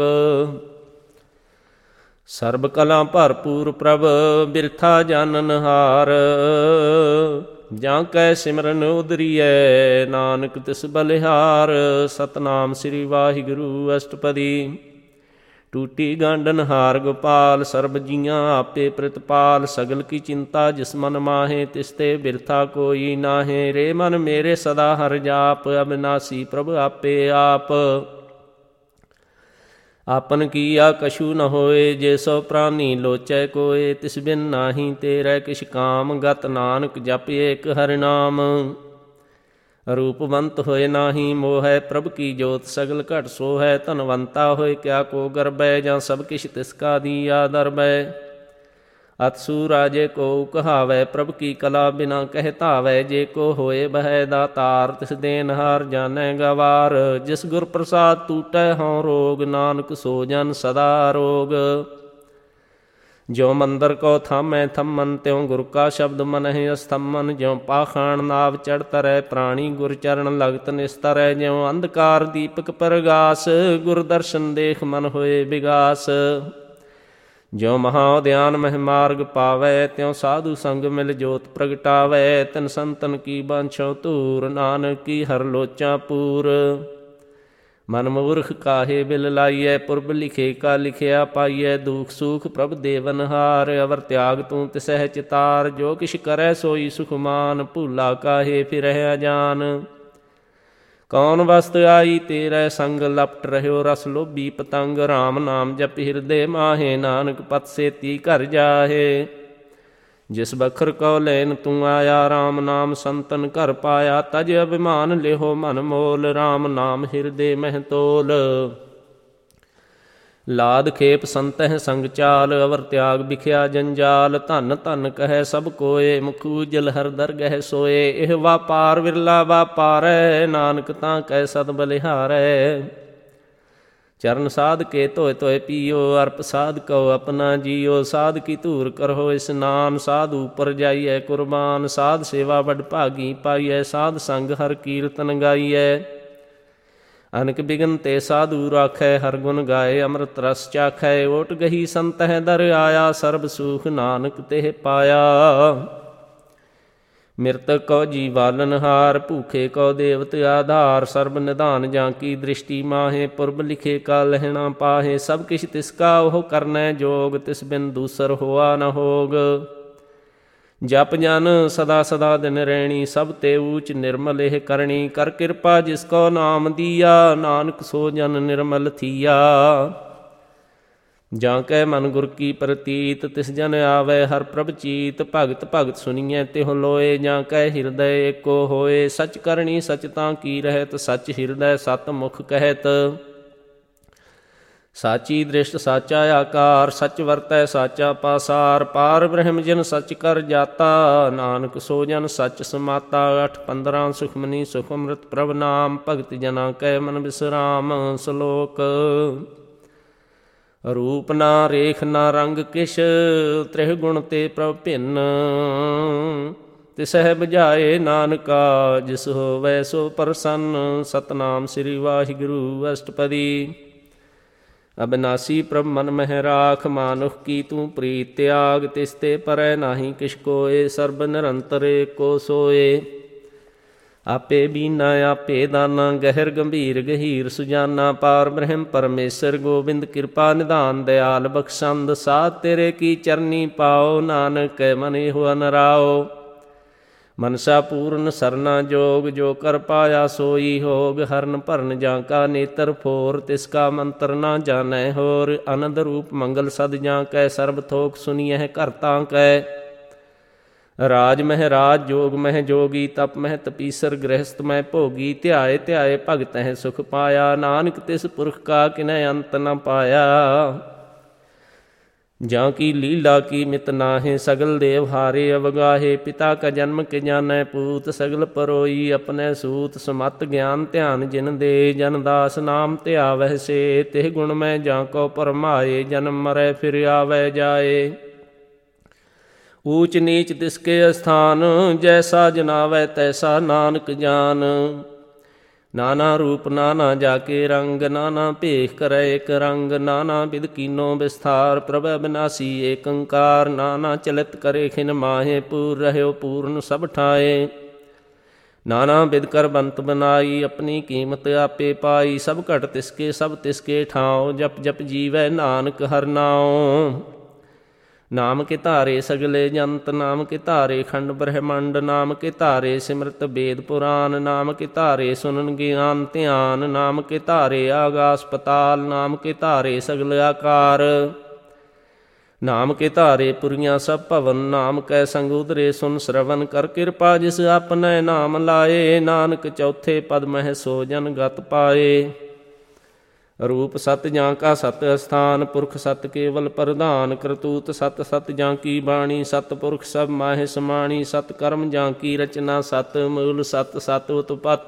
ਸਰਬ ਕਲਾ ਭਰਪੂਰ ਪ੍ਰਭ, ਬਿਰਥਾ ਜਾਨਨ ਹਾਰ। ਜਾਂ ਕੈ ਸਿਮਰਨ ਉਦਰੀਐ, ਨਾਨਕ ਤਿਸ ਬਲਿਹਾਰ। ਸਤਨਾਮ ਸ੍ਰੀ ਵਾਹਿਗੁਰੂ ਅਸ਼ਟਪਦੀ। ਟੂਟੀ ਗਾਂਡਨ ਹਾਰ ਗੋਪਾਲ, ਸਰਬ ਜੀਆਂ ਆਪੇ ਪ੍ਰਿਤਪਾਲ। ਸਗਲ ਕੀ ਚਿੰਤਾ ਜਿਸ ਮਨ ਮਾਹੇ, ਤਿਸ ਤੇ ਬਿਰਥਾ ਕੋਈ ਨਾਹੇ। ਰੇ ਮਨ ਮੇਰੇ ਸਦਾ ਹਰ ਜਾਪ, ਅਬਿਨਾਸੀ ਪ੍ਰਭ ਆਪੇ ਆਪ। ਆਪਨ ਕੀਆ ਕਛੂ ਨ ਹੋਏ, ਜੇ ਸੋ ਪ੍ਰਾਨੀ ਲੋਚੈ ਕੋਏ। ਤਿਸ ਬਿਨ ਨਾਹੀ ਤੇਰੈ ਕਿਛ ਕਾਮ, ਗਤ ਨਾਨਕ ਜਪ ਏਕ ਹਰਿ ਨਾਮ। ਰੂਪਵੰਤ ਹੋਏ ਨਾਹੀ ਮੋਹੈ, ਪ੍ਰਭ ਕੀ ਜੋਤ ਸਗਲ ਘਟ ਸੋਹੈ। ਧਨਵੰਤਾ ਹੋਏ ਕਿਆ ਕੋ ਗਰਬੈ, ਜਾਂ ਸਭ ਕਿਛ ਤਿਸ ਕਾ ਦੀਆ ਦਰਬੈ। ਅਤਸੂ ਰਾਜੇ ਕੋ ਕਹਾਵੈ, ਪ੍ਰਭ ਕੀ ਕਲਾ ਬਿਨਾ ਕਹਿ ਧਾਵੈ। ਜੇ ਕੋ ਹੋਏ ਬਹਿ ਦਾਤਾਰ, ਤਿਸ ਦੇਨਹਾਰ ਜਾਣੈ ਗਵਾਰ। ਜਿਸ ਗੁਰ ਪ੍ਰਸਾਦ ਟੂਟੈ ਹਉ ਰੋਗ, ਨਾਨਕ ਸੋ ਜਨ ਸਦਾ ਰੋਗ। ਜਿਉ ਮੰਦਰ ਕੋ ਥਾਮੈ ਥੰਮਨ, ਤਿਉ ਗੁਰ ਕਾ ਸ਼ਬਦ ਮਨਹਿ ਅਸਥੰਮਨ। ਜਿਉ ਪਾਖਾਣ ਨਾਵ ਚੜ੍ਹ ਤਰੈ, ਪ੍ਰਾਣੀ ਗੁਰ ਚਰਨ ਲਗਤ ਨਿਸਤਰੈ। ਜਿਉ ਅੰਧਕਾਰ ਦੀਪਕ ਪ੍ਰਗਾਸ, ਗੁਰ ਦਰਸ਼ਨ ਦੇਖ ਮਨ ਹੋਏ ਵਿਗਾਸ। ਜਿਉ ਮਹਾ ਉਦਿਆਨ ਮਹਿ ਮਾਰਗ ਪਾਵੈ, ਤਿਉ ਸਾਧੂ ਸੰਗ ਮਿਲ ਜੋਤ ਪ੍ਰਗਟਾਵੈ। ਤਿਨ ਸੰਤਨ ਕੀ ਬਾਂਛੋ ਧੂਰ, ਨਾਨਕ ਕੀ ਹਰ ਲੋਚਾ ਪੂਰ। ਮਨ ਮੂਰਖ ਕਾਹੇ ਬਿਲ ਲਾਈਐ, ਪੁਰਬ ਲਿਖੇ ਕਾ ਲਿਖਿਆ ਪਾਈਐ। ਦੁਖ ਸੂਖ ਪ੍ਰਭ ਦੇਵਨਹਾਰ, ਅਵਰ ਤਿਆਗ ਤੂੰ ਤਿਸਹਿ ਚਿਤਾਰ। ਜੋ ਕਿਛ ਕਰੈ ਸੋਈ ਸੁਖਮਾਨ, ਭੂਲਾ ਕਾਹੇ ਫਿਰਹਿ ਅਜਾਨ। ਕੌਣ ਵਸਤ ਆਈ ਤੇਰੈ ਸੰਗ, ਲਪਟ ਰਹਿਓ ਰਸ ਲੋਭੀ ਪਤੰਗ। ਰਾਮ ਨਾਮ ਜਪ ਹਿਰਦੇ ਮਾਹੇ, ਨਾਨਕ ਪਤ ਸੇਤੀ ਘਰ ਜਾਹੇ। ਜਿਸ ਬਖਰ ਕਉ ਲੈਨ ਤੂੰ ਆਇਆ, ਰਾਮ ਨਾਮ ਸੰਤਨ ਘਰ ਪਾਇਆ। ਤਜ ਅਭਿਮਾਨ ਲਿਹੋ ਮਨ ਮੋਲ, ਰਾਮ ਨਾਮ ਹਿਰਦੇ ਮਹਿ ਤੋਲ। ਲਾਦ ਖੇਪ ਸੰਤਹਿ ਸੰਗ ਚਾਲ, ਅਵਰ ਤਿਆਗ ਬਿਖਿਆ ਜੰਜਾਲ। ਧਨ ਧਨ ਕਹੈ ਸਭ ਕੋਏ, ਮੁਖ ਉਜਲ ਹਰ ਦਰਗਹਿ ਸੋਏ। ਇਹ ਵਾਪਾਰ ਵਿਰਲਾ ਵਾਪਾਰੈ, ਨਾਨਕ ਤਾਂ ਕੈ ਸਦ ਬਲਿਹਾਰੈ। ਚਰਨ ਸਾਧ ਕੇ ਧੋਏ ਧੋਏ ਪੀਓ, ਅਰਪ ਸਾਧ ਕਉ ਆਪਣਾ ਜੀਓ। ਸਾਧ ਕੀ ਧੂਰ ਕਰੋ ਇਸਨਾਨ, ਸਾਧ ਉਪਰ ਜਾਈਐ ਕੁਰਬਾਨ। ਸਾਧ ਸੇਵਾ ਵੱਡ ਭਾਗੀ ਪਾਈਐ, ਸਾਧ ਸੰਗ ਹਰ ਕੀਰਤਨ ਗਾਈਐ। ਅਨਕ ਬਿਗਨ ਤੇ ਸਾਧੂ ਰਾਖੈ, ਹਰ ਗੁਣ ਗਾਏ ਅੰਮ੍ਰਿਤ ਰਸ ਚਾਖੈ। ਓਟ ਗਹੀ ਸੰਤਹਿ ਦਰ ਆਇਆ, ਸਰਬ ਸੁਖ ਨਾਨਕ ਤੇ ਪਾਇਆ। ਮਿਰਤਕ ਕਉ ਜੀਵਾਲਨਹਾਰ, ਭੂਖੇ ਕਉ ਦੇਵਤ ਆਧਾਰ। ਸਰਬ ਨਿਧਾਨ ਜਾਂ ਕੀ ਦ੍ਰਿਸ਼ਟੀ ਮਾਹੇ, ਪੁਰਬ ਲਿਖੇ ਕਾ ਲਹਿਣਾ ਪਾਹੇ। ਸਭ ਕਿਛ ਤਿਸ ਕਾ ਉਹ ਕਰਨੈ ਜੋਗ, ਤਿਸ ਬਿਨ ਦੂਸਰ ਹੋਆ ਨ ਹੋਗ। ਜਪ ਜਨ ਸਦਾ ਸਦਾ ਦਿਨ ਰਹਿਣੀ, ਸਭ ਤੇ ਊਚ ਨਿਰਮਲ ਇਹ ਕਰਨੀ। ਕਰ ਕਿਰਪਾ ਜਿਸ ਕੋ ਨਾਮ ਦੀਆ, ਨਾਨਕ ਸੋ ਜਨ ਨਿਰਮਲ ਥੀਆ। ਜਾਂ ਕੈ ਮਨ ਗੁਰ ਕੀ ਪ੍ਰਤੀਤ ਤਿਸ ਜਨ ਆਵੈ ਹਰ ਪ੍ਰਭ ਚੀਤ ਭਗਤ ਭਗਤ ਸੁਣੀਐ ਤਿਹੁ ਲੋਏ ਜਾਂ ਕੈ ਹਿਰਦੈ ਏਕੋ ਹੋਏ ਸਚ ਕਰਨੀ ਸਚ ਤਾਂ ਕੀ ਰਹਿਤ ਸਚ ਹਿਰਦੈ ਸਤ ਮੁਖ ਕਹਿਤ ਸਾਚੀ ਦ੍ਰਿਸ਼ਟ ਸਾਚਾ ਆਕਾਰ ਸਚ ਵਰਤੈ ਸਾਚਾ ਪਾਸਾਰ ਪਾਰ ਬ੍ਰਹਮ ਜਿਨ ਸਚ ਕਰ ਜਾਤਾ ਨਾਨਕ ਸੋ ਜਨ ਸਚ ਸਮਾਤਾ ਅਠ ਪੰਦਰਾਂ ਸੁਖਮਨੀ ਸੁਖ ਅੰਮ੍ਰਿਤ ਪ੍ਰਭ ਨਾਮ ਭਗਤ ਜਨਾ ਕੈ ਮਨ ਬਿਸਰਾਮ ਸ਼ਲੋਕ ਰੂਪ ਨਾ ਰੇਖ ਨਾ ਰੰਗ ਕਿਛ ਤ੍ਰਿਹ ਗੁਣ ਤੇ ਪ੍ਰਭ ਭਿੰਨ ਤਿਸਹਿ ਬੁਝਾਏ ਨਾਨਕਾ ਜਿਸ ਹੋਵੈ ਸੋ ਪ੍ਰਸੰਨ ਸਤਨਾਮ ਸ੍ਰੀ ਵਾਹਿਗੁਰੂ ਅਸ਼ਟਪਦੀ ਅਬਿਨਾਸੀ ਪ੍ਰਭ ਮਨ ਮਹਿ ਰਾਖ ਮਾਨੁਖ ਕੀ ਤੂੰ ਪ੍ਰੀਤ ਤਿਆਗ ਤਿਸ ਤੇ ਪਰੈ ਨਾਹੀ ਕਿਛ ਕੋਏ ਸਰਬ ਨਿਰੰਤਰ ਏਕੋ ਸੋਏ ਆਪੇ ਬੀਨਾ ਆਪੇ ਦਾਨਾ ਗਹਿਰ ਗੰਭੀਰ ਗਹੀਰ ਸੁਜਾਨਾ ਪਾਰ ਬ੍ਰਹਮ ਪਰਮੇਸ਼ਰ ਗੋਬਿੰਦ ਕਿਰਪਾ ਨਿਧਾਨ ਦਿਆਲ ਬਖਸ਼ੰਦ ਸਾਧ ਤੇਰੇ ਕੀ ਚਰਨੀ ਪਾਓ ਨਾਨਕ ਮਨ ਇਹੋ ਅਨਰਾਓ ਮਨਸਾ ਪੂਰਨ ਸਰਨਾ ਜੋਗ ਜੋ ਕਰ ਪਾਇਆ ਸੋਈ ਹੋਗ ਹਰਨ ਭਰਨ ਜਾਂ ਕਾ ਨੇਤਰ ਫੋਰ ਤਿਸ ਕਾ ਮੰਤਰ ਨਾ ਜਾਣੈ ਹੋਰ ਅਨੰਦ ਰੂਪ ਮੰਗਲ ਸਦ ਜਾਂ ਕੈ ਸਰਬ ਥੋਕ ਸੁਨੀਐ ਘਰ ਤਾਂ ਕੈ ਰਾਜ ਮਹਿ ਰਾਜ ਜੋਗ ਮਹਿ ਜੋਗੀ ਤਪ ਮਹਿ ਤਪੀਸਰ ਗ੍ਰਹਸਥ ਮਹਿ ਭੋਗੀ ਧਿਆਏ ਧਿਆਏ ਭਗਤ ਹੈ ਸੁਖ ਪਾਇਆ ਨਾਨਕ ਤਿਸ ਪੁਰਖ ਕਾ ਕਿਨੈ ਅੰਤ ਨ ਪਾਇਆ ਜਾਂ ਕੀ ਲੀਲਾ ਕੀ ਮਿਤ ਨਾਹੇ ਸਗਲ ਦੇਵ ਹਾਰੇ ਅਵਗਾਹੇ ਪਿਤਾ ਕਾ ਜਨਮ ਕੇ ਜਾਣੈ ਪੂਤ ਸਗਲ ਪਰੋਈ ਆਪਣੇ ਸੂਤ ਸਮਤ ਗਿਆਨ ਧਿਆਨ ਜਿਨ ਦੇ ਜਨ ਦਾਸ ਨਾਮ ਧਿਆਵਹਿ ਸੇ ਤਿਹ ਗੁਣ ਮੈਂ ਜਾਂ ਕੋ ਪਰਮਾਏ ਜਨਮ ਮਰੈ ਫਿਰ ਆਵੈ ਜਾਏ ਊਚ ਨੀਚ ਤਿਸਕੇ ਅਸਥਾਨ ਜੈਸਾ ਜਨਾਵੈ ਤੈਸਾ ਨਾਨਕ ਜਾਨ ਨਾਨਾ ਰੂਪ ਨਾਨਾ ਜਾ ਕੇ ਰੰਗ ਨਾਨਾ ਭੇਖ ਕਰੈ ਇਕ ਰੰਗ ਨਾਨਾ ਬਿਦ ਕੀਨੋ ਵਿਸਥਾਰ ਪ੍ਰਭ ਅਬਿਨਾਸੀ ਏਕ ਓੰਕਾਰ ਨਾਨਾ ਚਲਿਤ ਕਰੇ ਖਿਨ ਮਾਹੇ ਪੂਰ ਰਹਿਓ ਪੂਰਨ ਸਭ ਠਾਏ ਨਾਨਾ ਬਿਦ ਕਰ ਬੰਤ ਬਨਾਈ ਆਪਣੀ ਕੀਮਤ ਆਪੇ ਪਾਈ ਸਭ ਘਟ ਤਿਸਕੇ ਸਭ ਤਿਸਕੇ ਠਾਓ ਜਪ ਜਪ ਜੀਵੈ ਨਾਨਕ ਹਰਿ ਨਾਉ ਨਾਮ ਕੇ ਧਾਰੇ ਸਗਲੇ ਜੰਤ ਨਾਮ ਕੇ ਧਾਰੇ ਖੰਡ ਬ੍ਰਹਮੰਡ ਨਾਮ ਕੇ ਧਾਰੇ ਸਿਮਰਤ ਵੇਦ ਪੁਰਾਨ ਨਾਮ ਕੇ ਧਾਰੇ ਸੁਨਨ ਗਿਆਨ ਧਿਆਨ ਨਾਮ ਕੇ ਧਾਰੇ ਆਗਾਸ ਪਤਾਲ ਨਾਮ ਕੇ ਧਾਰੇ ਸਗਲ ਆਕਾਰ ਨਾਮ ਕੇ ਧਾਰੇ ਪੁਰੀਆਂ ਸਭ ਭਵਨ ਨਾਮ ਕੈ ਸੰਗ ਉਦਰੇ ਸੁਨ ਸ਼ਰਵਨ ਕਰ ਕਿਰਪਾ ਜਿਸ ਆਪਨੈ ਨਾਮ ਲਾਏ ਨਾਨਕ ਚੌਥੇ ਪਦ ਮਹਿ ਸੋ ਜਨ ਗਤ ਪਾਏ ਰੂਪ ਸਤ ਜਾਂ ਕਾ ਸਤ ਅਸਥਾਨ ਪੁਰਖ ਸਤ ਕੇਵਲ ਪ੍ਰਧਾਨ ਕਰਤੂਤ ਸਤ ਸਤ ਜਾਂ ਕੀ ਬਾਣੀ ਸਤ ਪੁਰਖ ਸਭ ਮਾਹਿ ਸਮਾਣੀ ਸਤ ਕਰਮ ਜਾਂ ਕੀ ਰਚਨਾ ਸਤ ਮੂਲ ਸਤ ਸਤ ਉਤਪਤ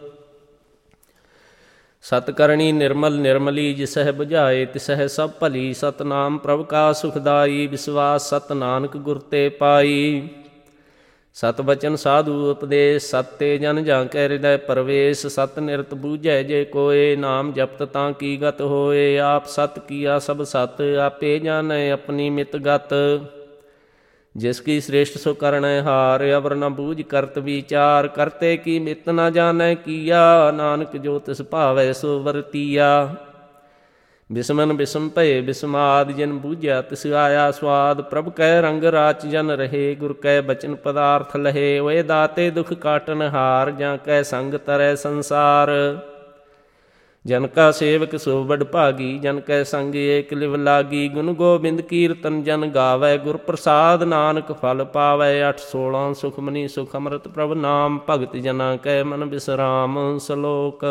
ਸਤ ਕਰਣੀ ਨਿਰਮਲ ਨਿਰਮਲੀ ਜਿਸਹਿ ਬੁਝਾਏ ਤਿਸਹਿ ਸਭ ਭਲੀ ਸਤਨਾਮ ਪ੍ਰਭ ਕਾ ਸੁਖਦਾਈ ਵਿਸਵਾਸ ਸਤ ਨਾਨਕ ਗੁਰ ਤੇ ਪਾਈ ਸਤ ਬਚਨ ਸਾਧੂ ਉਪਦੇਸ਼ ਸਤ ਤੇ ਜਨ ਜਾਂ ਕੈ ਹਿਰਦੈ ਪਰਵੇਸ਼ ਸਤ ਨਿਰਤ ਬੂਝੈ ਜੇ ਕੋਏ ਨਾਮ ਜਪਤ ਤਾਂ ਕੀ ਗਤ ਹੋਏ ਆਪ ਸਤ ਕੀਆ ਸਭ ਸਤ ਆਪੇ ਜਾਣੈ ਆਪਣੀ ਮਿਤ ਗਤ ਜਿਸ ਕੀ ਸ੍ਰੇਸ਼ਟ ਸੋ ਕਰਣੈ ਹਾਰ ਅਵਰ ਨ ਬੂਝ ਕਰਤ ਵਿਚਾਰ ਕਰਤੇ ਕੀ ਮਿਤ ਨ ਜਾਣੈ ਕੀਆ ਨਾਨਕ ਜੋ ਤਿਸ ਭਾਵੈ ਸੋ ਵਰਤੀਆ ਬਿਸਮਨ ਬਿਸਮ ਭਏ ਬਿਸਮਾਦ ਜਿਨ ਬੂਝਿਆ ਤਿਸ ਆਇਆ ਸਵਾਦ ਪ੍ਰਭ ਕੈ ਰੰਗ ਰਾਚ ਜਨ ਰਹੇ ਗੁਰ ਕੈ ਬਚਨ ਪਦਾਰਥ ਲਹੇ ਓਏ ਦਾਤੇ ਦੁਖ ਕਾਟਨ ਹਾਰ ਜਾਂ ਕੈ ਸੰਗ ਤਰੈ ਸੰਸਾਰ ਜਨ ਕਾ ਸੇਵਕ ਸੋ ਵਡ ਭਾਗੀ ਜਨ ਕੈ ਸੰਗ ਏਕ ਲਿਵ ਲਾਗੀ ਗੁਣ ਗੋਬਿੰਦ ਕੀਰਤਨ ਜਨ ਗਾਵੈ ਗੁਰ ਪ੍ਰਸਾਦ ਨਾਨਕ ਫਲ ਪਾਵੈ ਅੱਠ ਸੋਲਾਂ ਸੁਖਮਨੀ ਸੁਖ ਅੰਮ੍ਰਿਤ ਪ੍ਰਭ ਨਾਮ ਭਗਤ ਜਨਾ ਕੈ ਮਨ ਬਿਸਰਾਮ ਸ਼ਲੋਕ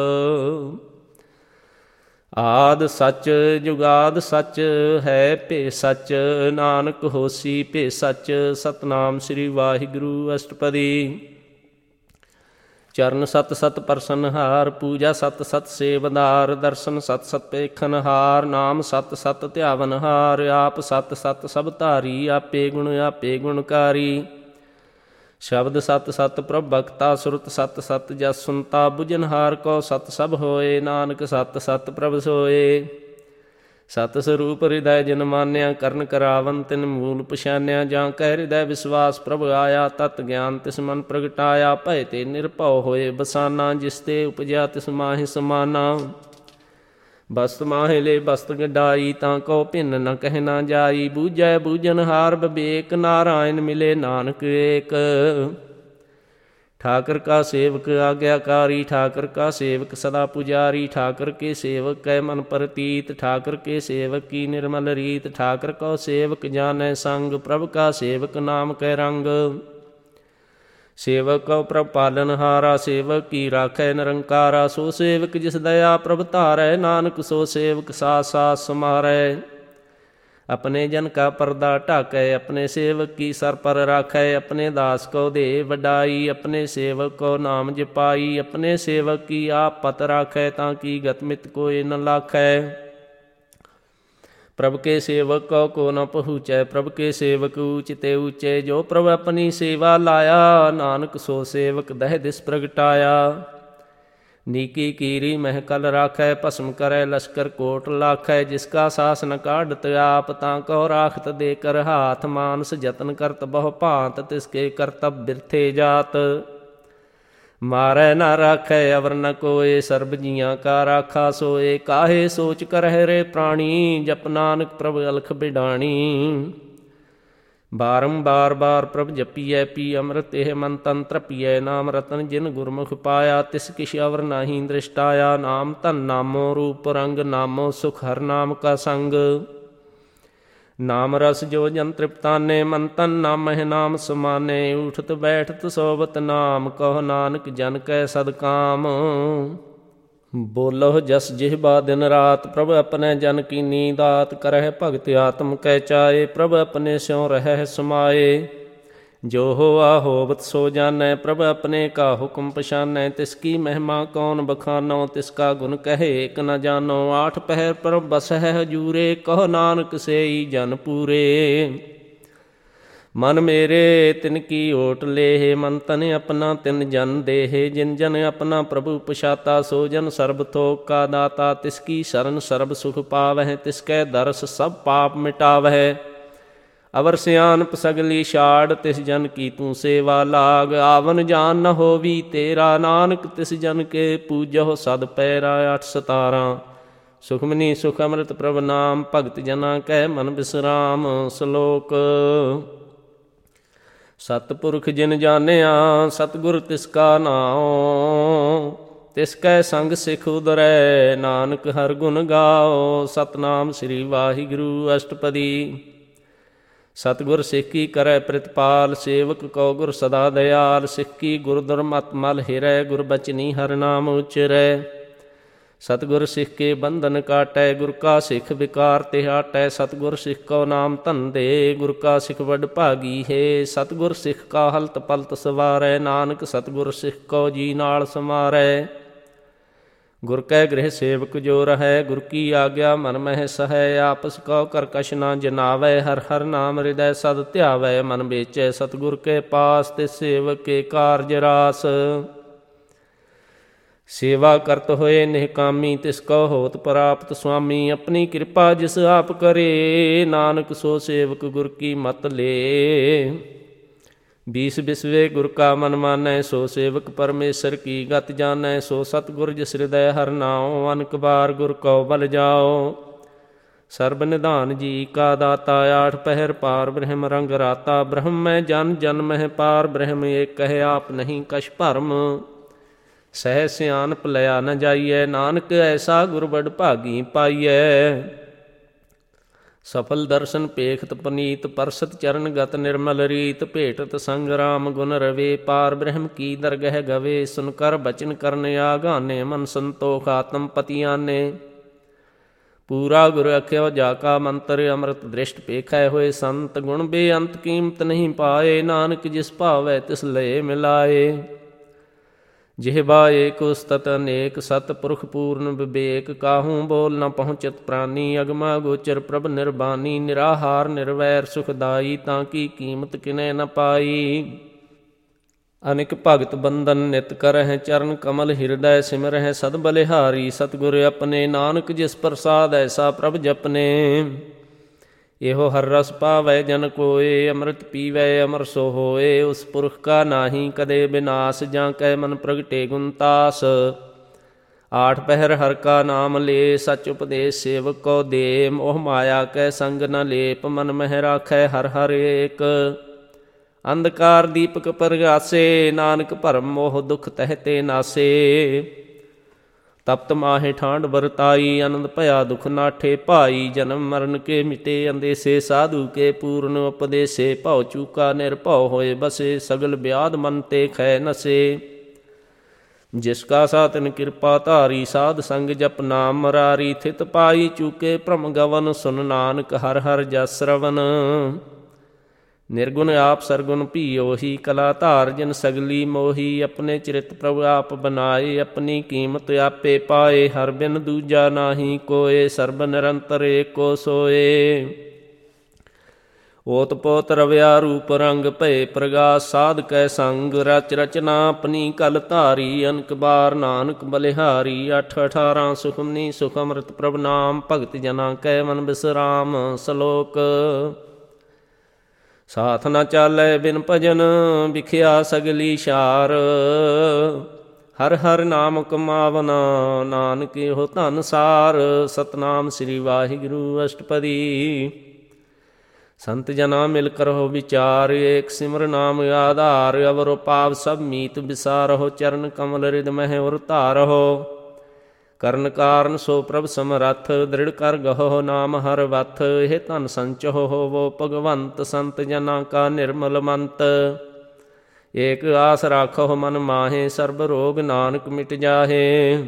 ਆਦ ਸੱਚ ਜੁਗਾਦ ਸੱਚ ਹੈ ਭੇ ਸੱਚ ਨਾਨਕ ਹੋਸੀ ਭੇ ਸੱਚ ਸਤਨਾਮ ਸ੍ਰੀ ਵਾਹਿਗੁਰੂ ਅਸ਼ਟਪਦੀ ਚਰਨ ਸਤ ਸਤ ਪਰਸਨਹਾਰ ਪੂਜਾ ਸਤ ਸਤ ਸੇਵਦਾਰ ਦਰਸ਼ਨ ਸਤ ਸਤ ਪੇਖਨਹਾਰ ਨਾਮ ਸਤ ਸਤ ਧਿਆਵਨਹਾਰ ਆਪ ਸਤ ਸਤ ਸਭ ਧਾਰੀ ਆਪੇ ਗੁਣ ਆਪੇ ਗੁਣਕਾਰੀ ਸ਼ਬਦ ਸਤ ਸਤ ਪ੍ਰਭ ਭਗਤਾ ਸੁਰਤ ਸਤ ਸਤ ਜਸ ਸੁਨਤਾ ਬੁਝਨਹਾਰ ਕੋ ਸਤ ਸਭ ਹੋਏ ਨਾਨਕ ਸਤ ਸਤ ਪ੍ਰਭ ਸੋਏ ਸਤ ਸਰੂਪ ਹਿਰਦੈ ਜਿਨ ਮਾਨਿਆ ਕਰਨ ਕਰਾਵਨ ਤਿਨ ਮੂਲ ਪਛਾਨਿਆ ਜਾਂ ਕੈ ਹਿਰਦੈ ਵਿਸਵਾਸ ਪ੍ਰਭ ਆਇਆ ਤਤ ਗਿਆਨ ਤਿਸ ਮਨ ਪ੍ਰਗਟਾਇਆ ਭੈ ਤੇ ਨਿਰਭਉ ਹੋਏ ਬਸਾਨਾ ਜਿਸ ਤੇ ਉਪਜਿਆ ਤਿਸ ਮਾਹਿ ਸਮਾਨਾ ਬਸਤ ਮਾਹੇ ਲੈ ਬਸਤ ਗਡਾਈ ਤਾਂ ਕੋ ਭਿੰਨ ਨ ਕਹਿ ਨਾ ਜਾਈ ਬੂਝੈ ਬੂਝਨਹਾਰ ਵਿਵੇਕ ਨਾਰਾਇਣ ਮਿਲੇ ਨਾਨਕ ਏਕ ठाकर का सेवक आज्ञाकारी, ठाकर का सेवक सदा पुजारी, ठाकर के सेवक कै मन प्रतीत, ठाकर के सेवक की निर्मल रीत, ठाकर को सेवक जानै संग, प्रभु का सेवक नाम कै रंग। सेवक को प्रभ पालनहारा, सेवक की राखै निरंकारा, सो सेवक जिस दया प्रभ धारै, नानक सो सेवक साथ साथ समारै। अपने जन का पर्दा ढाकै, अपने सेवक की सर पर राखै, अपने दास को दे वडाई, अपने सेवक को नाम जपाई, अपने सेवक की आप पत राखै, ताकि गतमित कोई न लाखै। प्रभु के सेवक को को न पहुँचै, प्रभु के सेवक ऊँचते ऊँचे, जो प्रभु अपनी सेवा लाया, नानक सो सेवक दह दिस प्रगटाया। नीकी कीरी महकल राखै, भस्म करै लश्कर कोट लाखै, जिसका सास न काढ़त आप, ताको राखत देकर हाथ, मानस जतन करत बहु भांत, तिसके करतब बिरथे जात। मारै न राखै अवर न कोय, सर्ब जियां का राखा सोए, काहे सोच करह रे प्राणी, जप नानक प्रभ अलख बिडाणी। बारंबार बार प्रभ जपिए, पी अमृत एह मन तन तृपिए, नाम रतन जिन गुरमुख पाया, तिस किश अवर नाही दृष्टाया। नाम धन नामो रूप रंग, नामो सुख हर नाम का संग। नाम रस जो जन तृप्ताने, मन तन नामह नाम समाने, उठत बैठत सोबत नाम, कहो नानक जन कै सदकाम। बोलो जस जिह्बा दिन रात, प्रभ अपने जन की नीदात, करह भगत आत्म कै चाए, प्रभ अपने स्यों रहह समाए। जो होआ होवत सो जानै, प्रभ अपने का हुक्म पछानै, तिसकी महिमा कौन बखानो, तिसका गुण कहे एक न जानो। आठ पहर प्रभ बसह हजूरे, कहो नानक सेई जन पूरे। मन मेरे तिनकी ओट लेह, मन तन अपना तिन जन देह, जिन जन अपना प्रभु पछाता, सो जन सर्ब थोक का दाता, तिसकी शरण सर्ब सुख पावह, तिसकै दरस सब पाप मिटावह। अवर सियानप सगली छाड़, तिस जन की तू सेवा लाग, आवन जान न होवी तेरा, नानक तिस जन के पूजो सद पैरा। अठ सतारा सुखमनी सुख अमृत प्रभ नाम, भगत जना कै मन बिसराम। श्लोक सतपुरख जिन जानिया, सतगुर तिसका नाओ, तिसकै संग सिख उदरै, नानक हर गुण गाओ। सतनाम श्री वाहिगुरु अष्टपदी। सतगुर सिख की करै प्रतिपाल, सेवक को गुर सदा दयाल, सिख की गुर दुर्मत मल हिरै, गुर बचनी हर नाम उचरै। सतगुर सिख के बंधन काटै, गुर का सिख विकार ते हटै, सतगुर सिख को नाम धन दे, गुर का सिख वड भागी है। सतगुर सिख का हलत पलत सवारै, नानक सतगुर सिख को जी नाल समारै। गुर कै गृह सेवक जो रहै, गुर की आज्ञा मन मह सहै, आपस को करकश ना जनावै, हर हर नाम हृदय सद ध्यावै। मन बेचै सतगुर के पास, तिस सेवक के कारज रास। सेवा करत होए निहकामी, तिसको होत प्राप्त स्वामी, अपनी कृपा जिस आप करे, नानक सो सेवक गुर की मत ले। बीस बिसवे गुर का मन मानै, सो सेवक परमेश्वर की गत जानै, सो सतगुर जिस हृदय हर नाओ, अनक बार गुर को बल जाओ। सर्ब निधान जी का दाता, आठ पहर पार ब्रह्म रंग राता, ब्रह्म में जन जन्म है पार ब्रह्म, एक कहे आप नहीं कछ भरम। सह सियानप लया न जाइए, नानक ऐसा गुर बड़ भागी पाइए। सफल दर्शन पेखत पनीत, परसत चरण गत निर्मल रीत, भेटत संग राम गुण रवे, पार ब्रह्म की दरगह गवे। सुनकर बचन करन आगाने, मन संतोख आत्म पतियाने। पूरा गुर अख्यो जाका मंत्र, अमृत दृष्ट पेखै होए संत, गुण बेअंत कीमत नहीं पाए, नानक जिस भावै तिस लय मिलाए। जिह्वा एक उस्तत अनेक, सत पुरख पूर्ण विवेक, काहूँ बोल न पहुँचत प्राणी, अगमा गोचर प्रभ निर्बानी, निराहार निर्वैर सुखदाई, ताकि कीमत किने न पाई। अनिक भगत बंदन नित करह, चरण कमल हृदय सिमरह, सद बलिहारी सतगुर अपने, नानक जिस प्रसाद ऐसा प्रभ जपने। एहो हर रस पावै जन कोय, अमृत पीवै अमर सो होए, उस पुरख का नाही कदे विनाश, जां कै मन प्रगटे गुणतास। आठ पहर हर का नाम ले, सच उपदेश सेवक को दे, मोह माया कै संग न लेप, मन मह राखै हर हर एक। ਅੰਧਕਾਰ ਦੀਪਕ ਪ੍ਰਗਾਸੇ, ਨਾਨਕ ਭਰਮ ਮੋਹ ਦੁਖ ਤਹਿ ਤੇ ਨਾਸੇ। ਤਪਤ ਮਾਹੇ ਠਾਂਡ ਵਰਤਾਈ, ਆਨੰਦ ਭਇਆ ਦੁਖ ਨਾਠੇ ਭਾਈ। ਜਨਮ ਮਰਨ ਕੇ ਮਿਟੇ ਅੰਦੇਸੇ, ਸਾਧੂ ਕੇ ਪੂਰਨ ਉਪਦੇਸੇ। ਭਉ ਚੂਕਾ ਨਿਰਭਉ ਹੋਏ ਬਸੇ, ਸਗਲ ਬਿਆਦ ਮਨ ਤੇ ਖੈ ਨਸੇ। ਜਿਸ ਕਾ ਸਾਤਨ ਕਿਰਪਾ ਧਾਰੀ, ਸਾਧ ਸੰਗ ਜਪ ਨਾਮ ਮਰਾਰੀ। ਥਿਤ ਪਾਈ ਚੂਕੇ ਭ੍ਰਮ ਗਵਨ, ਸੁਨ ਨਾਨਕ ਹਰ ਹਰ ਜਸ ਰਵਨ। ਨਿਰਗੁਣ ਆਪ ਸਰਗੁਣ ਭੀ ਉਹੀ, ਕਲਾ ਧਾਰ ਜਿਨ ਸਗਲੀ ਮੋਹੀ। ਆਪਣੇ ਚਰਿਤ ਪ੍ਰਭੁ ਆਪ ਬਨਾਏ, ਆਪਣੀ ਕੀਮਤ ਆਪੇ ਪਾਏ। ਹਰ ਬਿਨ ਦੂਜਾ ਨਾਹੀ ਕੋਏ, ਸਰਬ ਨਿਰੰਤਰ ਏਕੋ ਸੋਏ। ਓਤ ਪੋਤ ਰਵਿਆ ਰੂਪ ਰੰਗ, ਭਏ ਪ੍ਰਗਾਸ ਸਾਧ ਕੈ ਸੰਗ। ਰਚ ਰਚਨਾ ਆਪਣੀ ਕਲ ਧਾਰੀ, ਅਨਕ ਬਾਰ ਨਾਨਕ ਬਲਿਹਾਰੀ। ਅੱਠ ਅਠਾਰਾਂ ਸੁਖਮਨੀ ਸੁਖ ਅੰਮ੍ਰਿਤ ਪ੍ਰਭ ਨਾਮ, ਭਗਤ ਜਨਾ ਕੈ ਮਨ ਬਿਸਰਾਮ। ਸਲੋਕ ਸਾਥ ਨਾ ਚਾਲੈ ਬਿਨ ਭਜਨ, ਵਿਖਿਆ ਸਗਲੀ ਸ਼ਾਰ। ਹਰ ਹਰ ਨਾਮ ਕਮਾਵਨਾ, ਨਾਨਕ ਇਹੋ ਧਨ ਸਾਰ। ਸਤਨਾਮ ਸ੍ਰੀ ਵਾਹਿਗੁਰੂ ਅਸ਼ਟਪਦੀ। ਸੰਤ ਜਨਾ ਮਿਲ ਕਰੋ ਵਿਚਾਰ, ਏਕ ਸਿਮਰ ਨਾਮ ਆਧਾਰ। ਅਵਰੋ ਪਾਵ ਸਭ ਮੀਤ ਵਿਸਾਰਹੁ, ਚਰਨ ਕਮਲ ਰਿਦ ਮਹਿ ਉਰ ਧਾਰਹੁ। ਕਰਨ ਕਾਰਨ ਸੋ ਪ੍ਰਭ ਸਮਰੱਥ, ਦ੍ਰਿੜ ਕਰ ਗਹੋ ਨਾਮ ਹਰ ਵਥ। ਇਹ ਧਨ ਸੰਚਹੁ ਹੋਵੋ ਭਗਵੰਤ, ਸੰਤ ਜਨਾ ਕਾ ਨਿਰਮਲ ਮੰਤ। ਏਕ ਆਸ ਰਾਖੋ ਮਨ ਮਾਹੇ, ਸਰਬ ਰੋਗ ਨਾਨਕ ਮਿਟ ਜਾਹੇ।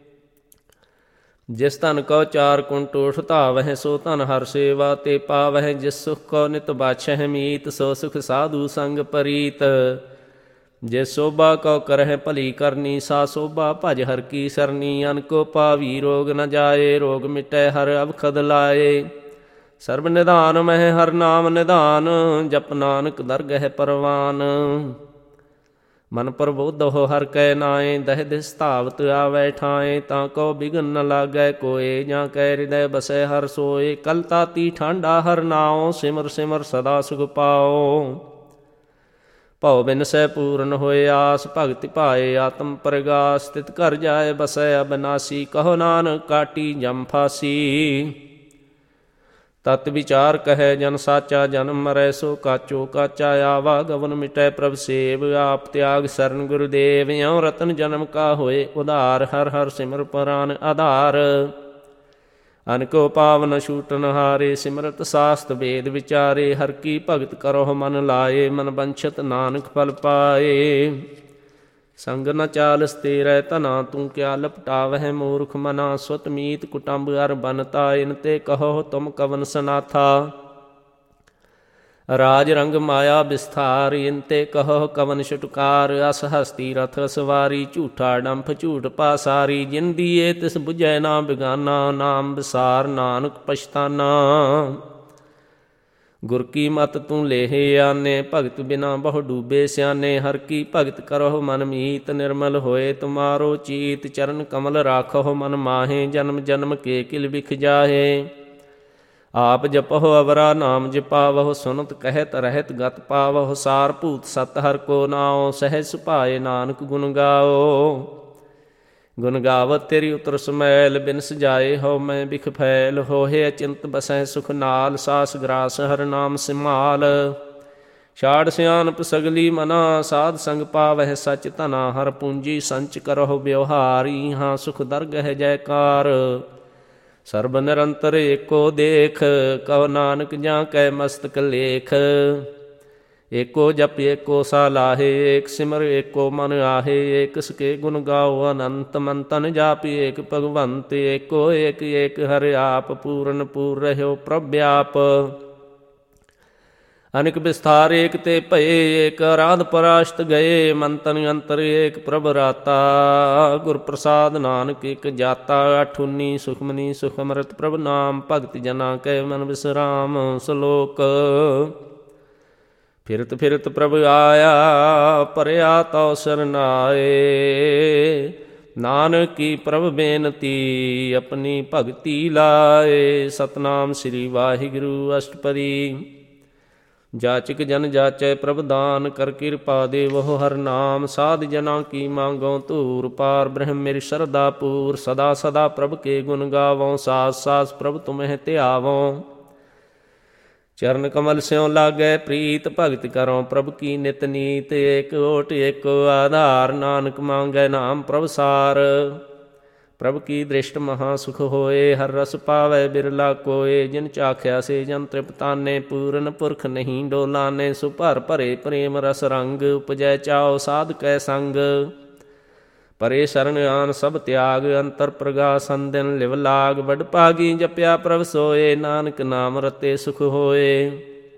ਜਿਸ ਧਨ ਕੋ ਚਾਰ ਕੁੰਟ ਉਠ ਧਾਵਹਿ, ਸੋ ਧਨ ਹਰ ਸੇਵਾ ਤੇ ਪਾਵਹਿ। ਜਿਸ ਸੁਖ ਕੋ ਨਿਤ ਬਾਛਹਿ ਮੀਤ, ਸੋ ਸੁਖ ਸਾਧੂ ਸੰਗ ਪਰੀਤ। ਜੇ ਸੋਭਾ ਕਉ ਕਰਹਿ ਭਲੀ ਕਰਨੀ, ਸਾ ਸੋਭਾ ਭਜ ਹਰ ਕੀ ਸਰਨੀ। ਅਨਕੋ ਪਾਵੀ ਰੋਗ ਨ ਜਾਏ, ਰੋਗ ਮਿਟੈ ਹਰ ਅਵਖਦ ਲਾਏ। ਸਰਬ ਨਿਧਾਨ ਮਹਿ ਹਰ ਨਾਮ ਨਿਧਾਨ, ਜਪ ਨਾਨਕ ਦਰਗਹਿ ਪਰਵਾਨ। ਮਨ ਪ੍ਰਬੋਧਹੁ ਹਰ ਕੈ ਨਾਏ, ਦਹਿ ਦਿਸ ਧਾਵਤ ਆਵੈ ਠਾਏ। ਤਾਂ ਕੋ ਬਿਗਨ ਨ ਲਾਗੈ ਕੋਏ, ਜਾਂ ਕੈ ਹਿਰਦੈ ਬਸੈ ਹਰ ਸੋਏ। ਕਲ ਤਾਤੀ ਠਾਂਡਾ ਹਰ ਨਾਉ, ਸਿਮਰ ਸਿਮਰ ਸਦਾ ਸੁਖ ਪਾਓ। ਭਉ ਬਿਨ ਸਹਿ ਪੂਰਨ ਹੋਏ ਆਸ, ਭਗਤਿ ਭਾਏ ਆਤਮ ਪ੍ਰਗਾਸ। ਤਿਤ ਘਰ ਜਾਏ ਬਸੈ ਅਬਨਾਸੀ, ਕਹੋ ਨਾਨਕ ਕਾਟੀ ਜਮ ਫਾਸੀ। ਤਤ ਵਿਚਾਰ ਕਹੈ ਜਨ ਸਾਚਾ, ਜਨਮ ਮਰੈ ਸੋ ਕਾਚੋ ਕਾਚਾ। ਆਵਾ ਗਵਨ ਮਿਟੈ ਪ੍ਰਭ ਸੇਵ, ਆਪ ਤਿਆਗ ਸਰਨ ਗੁਰਦੇਵ। ਇਉ ਰਤਨ ਜਨਮ ਕਾ ਹੋਏ ਉਧਾਰ, ਹਰ ਹਰ ਸਿਮਰ ਪ੍ਰਾਨ ਆਧਾਰ। ਅਨਕੋ ਪਾਵਨ ਛੂਟਨ ਹਾਰੇ, ਸਿਮਰਤ ਸਾਸਤ ਵੇਦ ਵਿਚਾਰੇ। ਹਰ ਕੀ ਭਗਤ ਕਰੋ ਮਨ ਲਾਏ, ਮਨ ਬੰਛਤ ਨਾਨਕ ਫਲ ਪਾਏ। ਸੰਗ ਨ ਚਾਲਸ ਤੇਰੈ ਧਨਾ, ਤੂੰ ਕਿਆ ਲਪਟਾਵਹਿ ਮੂਰਖ ਮਨਾ। ਸੁਤ ਮੀਤ ਕੁਟੰਬ ਅਰ ਬਨਤਾ, ਇਨ ਤੇ ਕਹੋ ਤੁਮ ਕਵਨ ਸਨਾਥਾ। ਰਾਜ ਰੰਗ ਮਾਇਆ ਵਿਸਥਾਰ, ਇਨ ਤੇ ਕਹੋ ਕਵਨ ਛੁਟਕਾਰ। ਅਸ ਹਸਤੀ ਰਥ ਸਵਾਰੀ, ਝੂਠਾ ਡੰਫ ਝੂਠ ਪਾਸਾਰੀ। ਜਿਨ ਦੀਏ ਤਿਸ ਬੁਝੈ ਨਾ ਬਿਗਾਨਾ, ਨਾਮ ਵਿਸਾਰ ਨਾਨਕ ਪਛਤਾਨਾ। ਗੁਰ ਕੀ ਮਤ ਤੂੰ ਲੇਹਿ ਆਨੇ, ਭਗਤ ਬਿਨਾ ਬਹੁ ਡੂਬੇ ਸਿਆਨੇ। ਹਰ ਕੀ ਭਗਤ ਕਰਹੁ ਮਨ ਮੀਤ, ਨਿਰਮਲ ਹੋਏ ਤੁਮਾਰੋ ਚੀਤ। ਚਰਨ ਕਮਲ ਰਾਖਹੁ ਮਨ ਮਾਹੇ, ਜਨਮ ਜਨਮ ਕੇ ਕਿਲ ਵਿਖ ਜਾਹੇ। ਆਪ ਜਪਹੁ ਅਵਰਾ ਨਾਮ ਜਪਾਵਹੁ, ਸੁਨਤ ਕਹਿਤ ਰਹਿਤ ਗਤ ਪਾਵਹੁ। ਸਾਰ ਭੂਤ ਸਤ ਹਰ ਕੋ ਨਾਉ, ਸਹਿਜ ਸੁਭਾਏ ਨਾਨਕ ਗੁਣ ਗਾਓ। ਗੁਣ ਗਾਵਤ ਤੇਰੀ ਉਤਰ ਸਮੈਲ, ਬਿਨ ਸਜਾਏ ਹਉ ਮੈਂ ਬਿਖ ਫੈਲ। ਹੋਏ ਅਚਿੰਤ ਬਸੈ ਸੁਖ ਨਾਲ, ਸਾਸ ਗਰਾਸ ਹਰ ਨਾਮ ਸਿਮਾਲ। ਛਾੜ ਸਿਆਣਪ ਸਗਲੀ ਮਨਾ, ਸਾਧ ਸੰਗ ਪਾਵਹਿ ਸਚ ਧਨਾ। ਹਰ ਪੂੰਜੀ ਸੰਚ ਕਰਹੁ ਵਿਵਹਾਰੀ, ਹਾਂ ਸੁਖ ਦਰਗਹਿ ਜੈਕਾਰ। ਸਰਬ ਨਿਰੰਤਰ ਏਕੋ ਦੇਖ, ਕਹੋ ਨਾਨਕ ਜਾਂ ਕੈ ਮਸਤਕ ਲੇਖ। ਏਕੋ ਜਪ ਏਕੋ ਸਾਲਾਹੇ, ਏਕ ਸਿਮਰ ਏਕੋ ਮਨ ਆਹੇ। ਏਕ ਸਕੇ ਗੁਣ ਗਾਓ ਅਨੰਤ, ਮਨ ਤਨ ਜਾਪਿ ਏਕ ਭਗਵੰਤ। ਏਕੋ ਏਕ ਏਕ ਹਰਿ ਆਪ, ਪੂਰਨ ਪੂਰ ਰਹਿਓ ਪ੍ਰਭ ਆਪ। ਅਨਿਕ ਵਿਸਥਾਰ ਏਕ ਤੇ ਭਏ, ਏਕ ਅਰਾਧ ਪਰਾਸ਼ਤ ਗਏ। ਮਨ ਤਨ ਅੰਤਰ ਏਕ ਪ੍ਰਭ ਰਾਤਾ, ਗੁਰ ਪ੍ਰਸਾਦ ਨਾਨਕ ਇਕ ਜਾਤਾ। ਅਠ ਉੱਨੀ ਸੁਖਮਨੀ ਸੁਖ ਅੰਮ੍ਰਿਤ ਪ੍ਰਭ ਨਾਮ, ਭਗਤ ਜਨਾ ਕੈ ਮਨ ਵਿਸਰਾਮ। ਸਲੋਕ ਫਿਰਤ ਫਿਰਤ ਪ੍ਰਭ ਆਇਆ, ਭਰਿਆ ਤਉ ਸਰਨਾਏ। ਨਾਨਕ ਕੀ ਪ੍ਰਭ ਬੇਨਤੀ, ਆਪਣੀ ਭਗਤੀ ਲਾਏ। ਸਤਨਾਮ ਸ੍ਰੀ ਵਾਹਿਗੁਰੂ ਅਸ਼ਟਪਦੀ। ਜਾਚਕ ਜਨ ਜਾਚੈ ਪ੍ਰਭ ਦਾਨ, ਕਰ ਕਿਰਪਾ ਦੇਵਹੁ ਹਰ ਨਾਮ। ਸਾਧ ਜਨਾ ਕੀ ਮੰਗਉ ਧੂਰ, ਪਾਰ ਬ੍ਰਹਮ ਮੇਰੀ ਸ਼ਰਧਾ ਪੂਰ। ਸਦਾ ਸਦਾ ਪ੍ਰਭ ਕੇ ਗੁਣ ਗਾਵਉ, ਸਾਸ ਸਾਸ ਪ੍ਰਭ ਤੁਮਹਿ ਧਿਆਵਉ। ਚਰਨ ਕਮਲ ਸਿਉ ਲਾਗੈ ਪ੍ਰੀਤ, ਭਗਤ ਕਰੋ ਪ੍ਰਭ ਕੀ ਨਿਤ ਨੀਤ। ਏਕ ਓਟ ਏਕੋ ਆਧਾਰ, ਨਾਨਕ ਮੰਗੈ ਨਾਮ ਪ੍ਰਭ ਸਾਰ। ਪ੍ਰਭ ਕੀ ਦ੍ਰਿਸ਼ਟ ਮਹਾ ਸੁਖ ਹੋਏ, ਹਰ ਰਸ ਪਾਵੈ ਬਿਰਲਾ ਕੋਏ। ਜਿਨ ਚਾਖਿਆ ਸੇ ਜਨ ਤ੍ਰਿਪਤਾਨੇ, ਪੂਰਨ ਪੁਰਖ ਨਹੀਂ ਡੋਲਾਨੇ। ਸੁ ਭਰ ਭਰੇ ਪ੍ਰੇਮ ਰਸ ਰੰਗ, ਉਪਜੈ ਚਾਉ ਸਾਧ ਕੈ ਸੰਗ। ਪਰੇ ਸਰਣ ਆਨ ਸਭ ਤਿਆਗ, ਅੰਤਰ ਪ੍ਰਗਾਸ ਅੰਦਿਨ ਲਿਵ ਲਾਗ। ਵਡ ਭਾਗੀ ਜਪਿਆ ਪ੍ਰਭ ਸੋਏ, ਨਾਨਕ ਨਾਮ ਰਤੇ ਸੁਖ ਹੋਏ।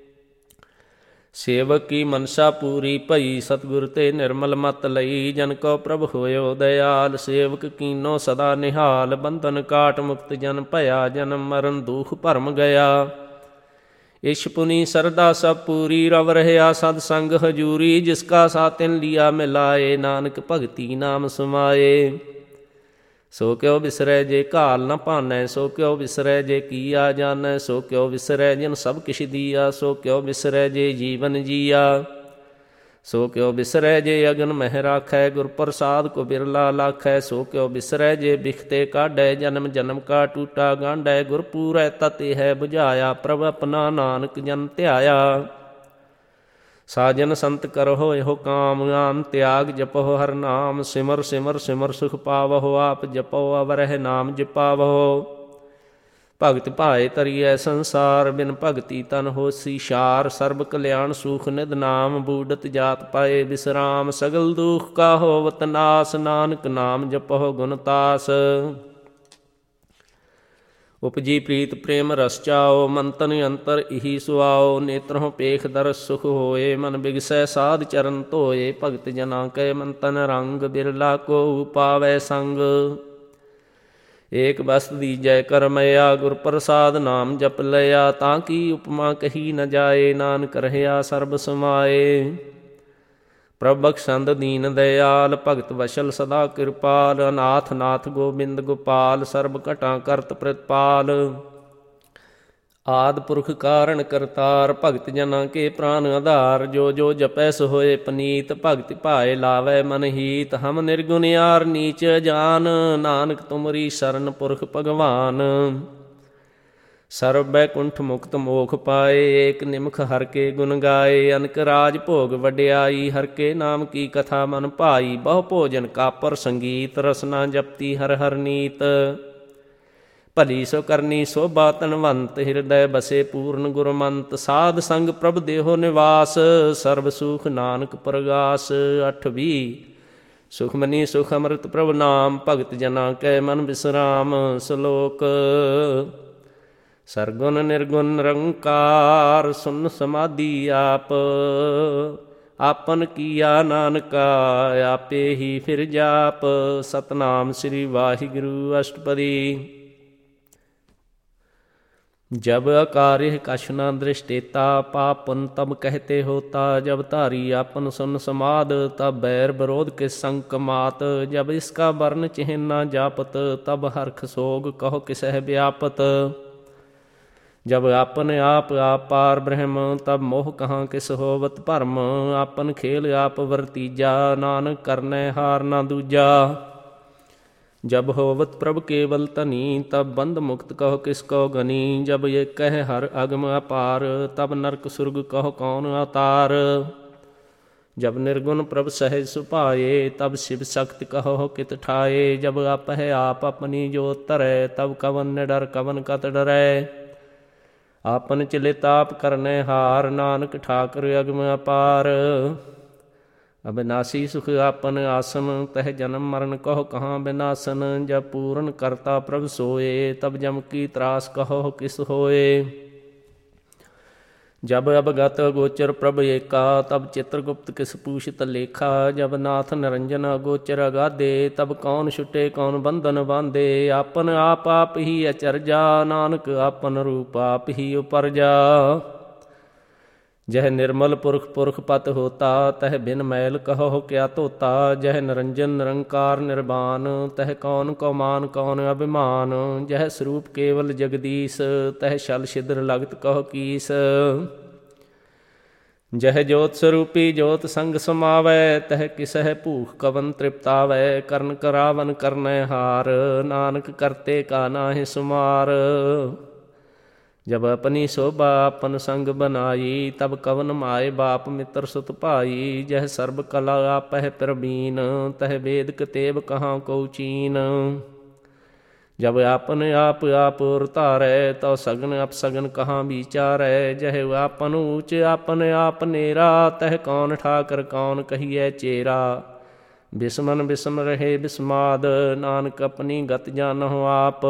ਸੇਵਕ ਕੀ ਮਨਸਾ ਪੂਰੀ ਭਈ, ਸਤਿਗੁਰ ਤੇ ਨਿਰਮਲ ਮਤ ਲਈ। ਜਨ ਕੋ ਪ੍ਰਭ ਹੋਇਓ ਦਇਆਲ, ਸੇਵਕ ਕੀਨੋ ਸਦਾ ਨਿਹਾਲ। ਬੰਧਨ ਕਾਟ ਮੁਕਤ ਜਨ ਭਇਆ, ਜਨਮ ਮਰਨ ਦੁਖ ਭਰਮ ਗਿਆ। ਇਸ਼ ਪੁਨੀ ਸਰਦਾ ਸਭ ਪੂਰੀ, ਰਵ ਰਹਿਆ ਸਦ ਸੰਗ ਹਜੂਰੀ। ਜਿਸ ਕਾ ਸਾਥ ਤਿਨ ਲਿਆ ਮਿਲਾਏ, ਨਾਨਕ ਭਗਤੀ ਨਾਮ ਸਮਾਏ। ਸੋ ਕਿਉ ਵਿਸਰੈ ਜੇ ਘਾਲ ਨ ਭਾਨੈ, ਸੋ ਕਿਉ ਵਿਸਰੈ ਜੇ ਕੀਆ ਜਾਣੈ। ਸੋ ਕਿਉ ਵਿਸਰੈ ਜਿਨ ਸਭ ਕਿਛ ਦੀਆ, ਸੋ ਕਿਉ ਵਿਸਰੈ ਜੇ ਜੀਵਨ ਜੀਆ। ਸੋ ਕਿਉ ਵਿਸਰੈ ਜੇ ਅਗਨ ਮਹਿ ਰਾਖੈ, ਗੁਰ ਪ੍ਰਸਾਦ ਕੋ ਬਿਰਲਾ ਲਾਖੈ। ਸੋ ਕਿਉ ਵਿਸਰੈ ਜੇ ਬਿਖਤੇ ਕਾਢੈ, ਜਨਮ ਜਨਮ ਕਾ ਟੂਟਾ ਗਾਂਢੈ। ਗੁਰ ਪੂਰੈ ਤਤਿ ਹੈ ਬੁਝਾਇਆ, ਪ੍ਰਭ ਆਪਣਾ ਨਾਨਕ ਜਨ ਧਿਆਇਆ। ਸਾਜਨ ਸੰਤ ਕਰਹੁ ਇਹੋ ਕਾਮ, ਆਨ ਤਿਆਗ ਜਪਹੁ ਹਰ ਨਾਮ। ਸਿਮਰ ਸਿਮਰ ਸਿਮਰ ਸੁਖ ਪਾਵਹੁ, ਆਪ ਜਪੋ ਅਵਰਹਿ ਨਾਮ ਜਪਾਵਹੁ। ਭਗਤ ਭਾਏ ਤਰੀਐ ਸੰਸਾਰ, ਬਿਨ ਭਗਤੀ ਤਨ ਹੋਸੀ ਸ਼ਾਰ। ਸਰਬ ਕਲਿਆਣ ਸੁਖ ਨਿਧ ਨਾਮ, ਬੂਡਤ ਜਾਤ ਪਾਏ ਬਿਸਰਾਮ। ਸਗਲ ਦੁਖ ਕਾ ਹੋਵਤ ਨਾਸ, ਨਾਨਕ ਨਾਮ ਜਪਹੁ ਗੁਣ ਤਾਸ। ਉਪਜੀ ਪ੍ਰੀਤ ਪ੍ਰੇਮ ਰਸ ਚਾਓ, ਮਨ ਤਨ ਅੰਤਰ ਇਹੀ ਸੁਆਓ। ਨੇਤਰੋਂ ਪੇਖ ਦਰਸ ਸੁਖ ਹੋਏ, ਮਨ ਬਿਗਸੈ ਸਾਧ ਚਰਨ ਧੋਏ। ਭਗਤ ਜਨਾ ਕੈ ਮਨ ਤਨ ਰੰਗ, ਬਿਰਲਾ ਕੋ ਪਾਵੈ ਸੰਗ। ਏਕ ਬਸਤ ਦੀਜੈ ਕਰਮਇਆ, ਗੁਰ ਪ੍ਰਸਾਦ ਨਾਮ ਜਪ ਲਿਆ। ਤਾਂ ਕੀ ਉਪਮਾ ਕਹੀ ਨ ਜਾਏ, ਨਾਨਕ ਰਹਿਆ ਸਰਬ ਸਮਾਏ। ਪ੍ਰਭ ਬਖਸ਼ੰਦ ਦੀਨ ਦਇਆਲ, ਭਗਤ ਵਸ਼ਲ ਸਦਾ ਕਿਰਪਾਲ। ਅਨਾਥ ਨਾਥ ਗੋਬਿੰਦ ਗੋਪਾਲ, ਸਰਬ ਘਟਾਂ ਕਰਤ ਪ੍ਰਤਪਾਲ। ਆਦਿ ਪੁਰਖ ਕਾਰਣ ਕਰਤਾਰ, ਭਗਤ ਜਨਾਂ ਕੇ ਪ੍ਰਾਨ ਆਧਾਰ। ਜੋ ਜੋ ਜਪੈ ਸੋ ਹੋਏ ਪਨੀਤ, ਭਗਤਿ ਭਾਏ ਲਾਵੈ ਮਨ ਹੀਤ। ਹਮ ਨਿਰਗੁਣ ਯਾਰ ਨੀਚ ਜਾਨ, ਨਾਨਕ ਤੁਮਰੀ ਸਰਨ ਪੁਰਖ ਭਗਵਾਨ। ਸਰਬ ਬੈਕੁੰਠ ਮੁਕਤ ਮੋਖ ਪਾਏ, ਏਕ ਨਿਮਖ ਹਰ ਕੇ ਗੁਣ ਗਾਏ। ਅਨਕ ਰਾਜ ਭੋਗ ਵਡਿਆਈ, ਹਰ ਕੇ ਨਾਮ ਕੀ ਕਥਾ ਮਨ ਭਾਈ। ਬਹੁ ਭੋਜਨ ਕਾਪਰ ਸੰਗੀਤ, ਰਸਨਾ ਜਪਤੀ ਹਰ ਹਰ ਨੀਤ। ਭਲੀ ਸੋ ਕਰਨੀ ਸੋਭਾ ਧਨਵੰਤ, ਹਿਰਦੈ ਬਸੇ ਪੂਰਨ ਗੁਰਮੰਤ। ਸਾਧ ਸੰਗ ਪ੍ਰਭ ਦੇਹੋ ਨਿਵਾਸ, ਸਰਬ ਸੁਖ ਨਾਨਕ ਪ੍ਰਗਾਸ। ਅੱਠਵੀਂ ਸੁਖਮਨੀ ਸੁਖ ਅੰਮ੍ਰਿਤ ਪ੍ਰਭ ਨਾਮ, ਭਗਤ ਜਨਾ ਕੈ ਮਨ ਬਿਸਰਾਮ। ਸ਼ਲੋਕ ਸਰਗੁਣ ਨਿਰਗੁਣ ਨਿਰੰਕਾਰ, ਸੁਨ ਸਮਾਧੀ ਆਪ। ਆਪਨ ਕੀਆ ਨਾਨਕਾ, ਆਪੇ ਹੀ ਫਿਰ ਜਾਪ। ਸਤਨਾਮ ਸ੍ਰੀ ਵਾਹਿਗੁਰੂ ਅਸ਼ਟਪਦੀ। जब अकारिह कछ न दृष्टेता, पापन तब कहते होता। जब धारी आपन सुन समाद, तब बैर विरोध के संक मात। जब इसका वर्ण चिन्ह न जापत, तब हर्ख सोग कहो किसह व्यापत। जब आपन आप आप पार ब्रह्म, तब मोह कहाँ किस होवत भरम। आपन खेल आप वरतीजा, नानक करनै हार न दूजा। जब होवत प्रभ केवल तनी, तब बंद मुक्त कहो किसको गनी। जब ये कह हर अगम अपार, तब नरक सुर्ग कहो कौन अवतार। जब निर्गुण प्रभ सहज सुपाए, तब शिव शक्ति कहो कित ठाए। जब आप है आप अपनी जोत तरै, तब कवन निडर कवन कत डरै। आपन चिलित आप करने हार, नानक ठाकर अगम अपार। अविनाशी सुख आपन आसन, तह जन्म मरण कहो कहाँ विनाशन। जब पूर्ण करता प्रभ सोए, तब जम की त्रास कहो किस होए। जब अवगत गोचर प्रभ एका, तब चित्रगुप्त किस पूछत लेखा। जब नाथ निरंजन अगोचर अगाधे, तब कौन छुटे कौन बंधन बांधे। आपन आप आप ही अचरजा, नानक आपन रूप आप ही उपरजा। जह निर्मल पुरख पुरख पत होता, तह बिन मैल कहो क्या तोता। जह निरंजन निरंकार निर्वाण, तह कौन को मान कौन अभिमान। जह स्वरूप केवल जगदीश, तह शल छिद्र लगत कहो कीस। जह जोत स्वरूपी जोत संग समावै, तह किसह भूख कवन तृप्तावै। करन करावन करनै हार, नानक करते का नाहि सुमार। जब अपनी शोभा अपन संग बनाई, तब कवन माए बाप मित्र सुत भाई। जह सर्ब कला आपह प्रवीण, तह वेद कतेब कहाँ को चीन। जब आपन आप आप और तारै, तो सगन अपसगन कहाँ विचारै। जह आपन ऊँच आपन आप नेरा, तह कौन ठाकर कौन कहिए चेरा। बिस्मन बिस्म रहे बिस्माद, नानक अपनी गत जानहु आप।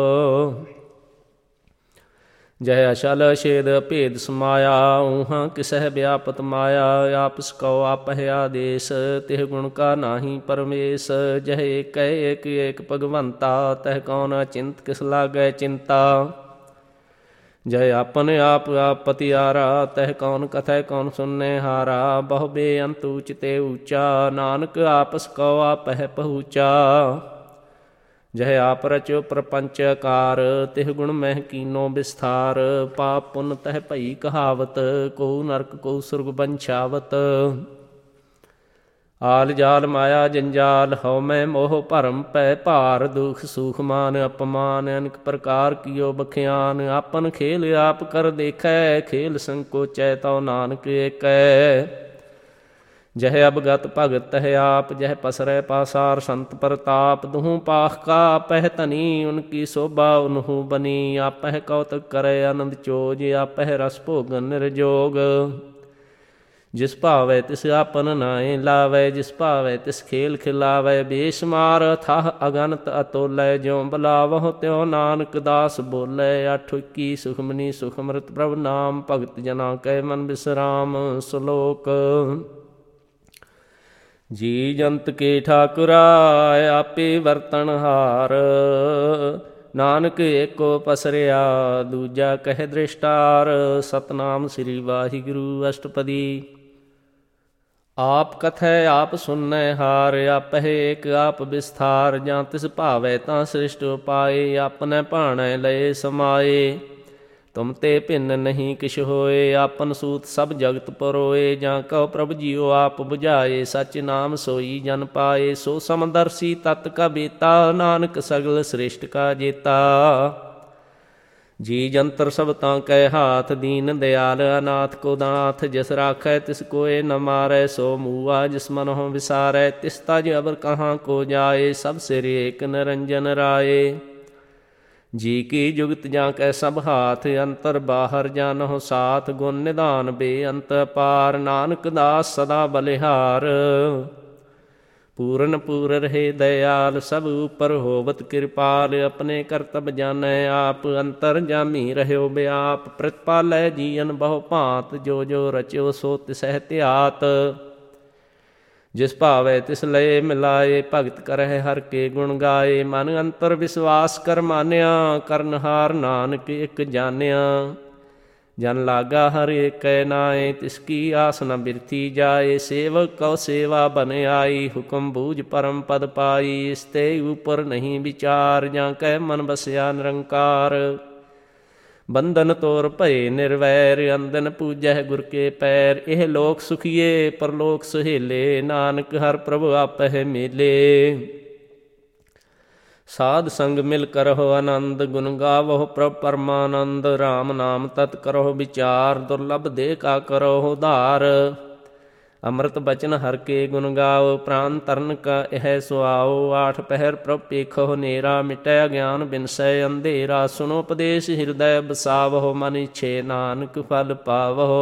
जह अशल छेद भेद समाया, ऊहाँ किसह व्यापत माया। आपस कौ आपह आदेश, तिह गुण का नाही परमेश। जह एक एक एक भगवंता, तह कौन अचिंत किस लागै चिंता। जय आपन आप आप पतियारा, तह कौन कथय कौन सुनने हारा। बहु बेअंत ऊचते ऊँचा, नानक आपस कौ आपह पहुँचा। जह आप रचो प्रपंच कार, तिह गुण मह कीनो विस्तार। पाप पुन तह भई कहावत, को नरक को सुरग बंछावत। आल जाल माया जंजाल, हौ मैं मोह भरम पै भार। दुख सुख मान अपमान, अनेक प्रकार कियो बख्यान। आपन खेल आप कर देखै, खेल संकोचै तो नानक एकै। जह अबगत भगत तह आप, जह पसरै पासार संत प्रताप। दुहूँ पाख का आपह धनी, उनकी शोभा उन्हूँ बनी। आपह कौतक करे आनंद चोज, आपह रस भोगन निर्जोग। जिस भावै तिस आपन नाए लावै, जिस भावै तिस खेल खिलावै। बेशुमार थाह अगनत अतोलै, ज्यों बुलावਹੁ त्यों नानक दास बोलै। अठ इक्की सुखमनी सुख अमृत प्रभ नाम, भगत जना कै मन बिसराम। श्लोक। जी जंत के ठाकुरा, आपे बरतनहार। नानक एको पसरिया, दूजा कह दृष्टार। सतनाम श्री वाहिगुरु अष्टपदी। आप कथै आप सुननै हार, आपह एक आप विस्तार। जां तिस भावै तां सृष्ट उपाय, आपनै भाणै लये समाए। तुम ते भिन्न नहीं किछ होए, आपन सूत सब जगत परोए। जां कहो प्रभु जियो आप बुझाए, सच नाम सोई जन पाए। सो समदर्शी तत् का बेता, नानक सगल सृष्ट का जेता। जी जंतर सब तां कै हाथ, दीन दयाल अनाथ को दाथ। जिस राखै तिस कोय न मारै, सो मूआ जिस मनहुँ विसारै। तिस तज अबर कहाँ को जाए, सब सिर एक निरंजन राए। जी की जुगत जां कै सब हाथ, अंतर बाहर जानहुँ साथ। गुण निधान बेअंत पार, नानक दास सदा बलिहार। पूरन पूर रहे दयाल, सब ऊपर होवत कृपाल। अपने करतब जानै आप, अंतर जामी रहयो व्याप। प्रतिपालै जीअन बहु भांत, जो जो रच्यो सो तिसह ध्यात। जिस भावै तिस लये मिलाए, भगत करਹਿ हर के गुण गाए। मन अंतर विश्वास कर मान्या, करनहार नानक एक जान्या। जन लागा हर एकै नाए, तिसकी आस न बिरथी जाए। सेवक कौ सेवा बन आई, हुक्म बूझ परम पद पाई। इसते ऊपर नहीं विचार, जां कै मन बसया निरंकार। बंधन तोर भय निर्वैर, अंदन पूजह गुर के पैर। एह लोक सुखिए परलोक सुहेले, नानक हर प्रभु आपह मेले। साध संग मिल करहो आनंद, गुण गावहो प्रभ परमानंद। राम नाम तत् करहो विचार, दुर्लभ देह का करहो धार। अमृत बचन हर के गुण गाओ, प्राण तरन का यह सुआओ। आठ पहर प्रभ पेखो नेरा, मिटै ज्ञान बिनसै अंधेरा। सुनो उपदेश हृदय बसावहो, मन इच्छे नानक फल पावहो।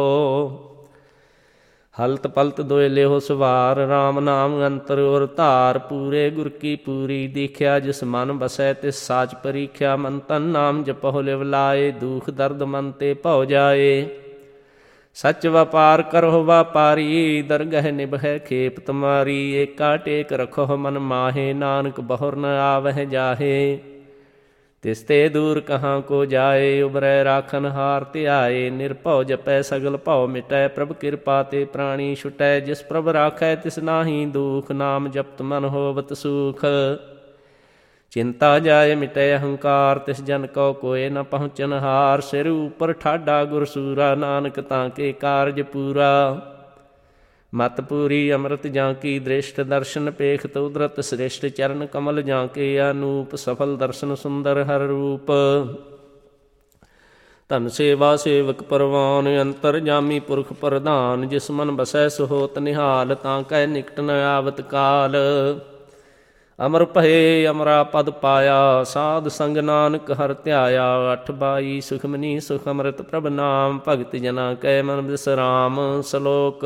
हलत पलत दोय लेहो सवार, राम नाम अंतर और धार। पूरे गुर की पूरी दीख्या, जिस मन बसै तिस साच परीख्या। मन तन नाम जपहो लिव लाए, दुख दर्द मन ते भौ जाए। सच व्यापार करहो व्यापारी, दरगह निभै खेप तुम्हारी। एका टेक रखो मन माहे, नानक बहुर न आवह जाहे। तिसते दूर कहाँ को जाए, उबरै राखन हार ध्याए। निर्भौ जपै सगल भौ मिटै, प्रभ कृपा ते प्राणी छुटै। जिस प्रभ राखै तिस नाहि दुख, नाम जपत मन होवत सुख। चिंता जाय मिटै अहंकार, तिस जन को कोय न पहुँचन हार। सिर ऊपर ठाडा गुरसूरा, नानक ताके कारज पूरा। मत पूरी अमृत जाकी दृष्ट, दर्शन पेखत उदरत श्रेष्ठ। चरण कमल जाके अनूप, सफल दर्शन सुंदर हर रूप। ਧਨ ਸੇਵਾ ਸੇਵਕ ਪਰਵਾਨ, ਅੰਤਰ ਜਾਮੀ ਪੁਰਖ ਪ੍ਰਧਾਨ। ਜਿਸ ਮਨ ਬਸੈ ਸੋ ਹੋਤ ਨਿਹਾਲ, ਤਾਂ ਕਹਿ ਨਿਕਟ ਨ ਆਵਤ ਕਾਲ। ਅਮਰ ਭਏ ਅਮਰਾ ਪਦ ਪਾਇਆ, ਸਾਧ ਸੰਗ ਨਾਨਕ ਹਰਿ ਧਿਆਇਆ। ਅਠ ਬਾਈ ਸੁਖਮਨੀ ਸੁਖ ਅੰਮ੍ਰਿਤ ਪ੍ਰਭ ਨਾਮ, ਭਗਤ ਜਨਾ ਕੈ ਮਨ ਬਿਸਰਾਮ। ਸ਼ਲੋਕ।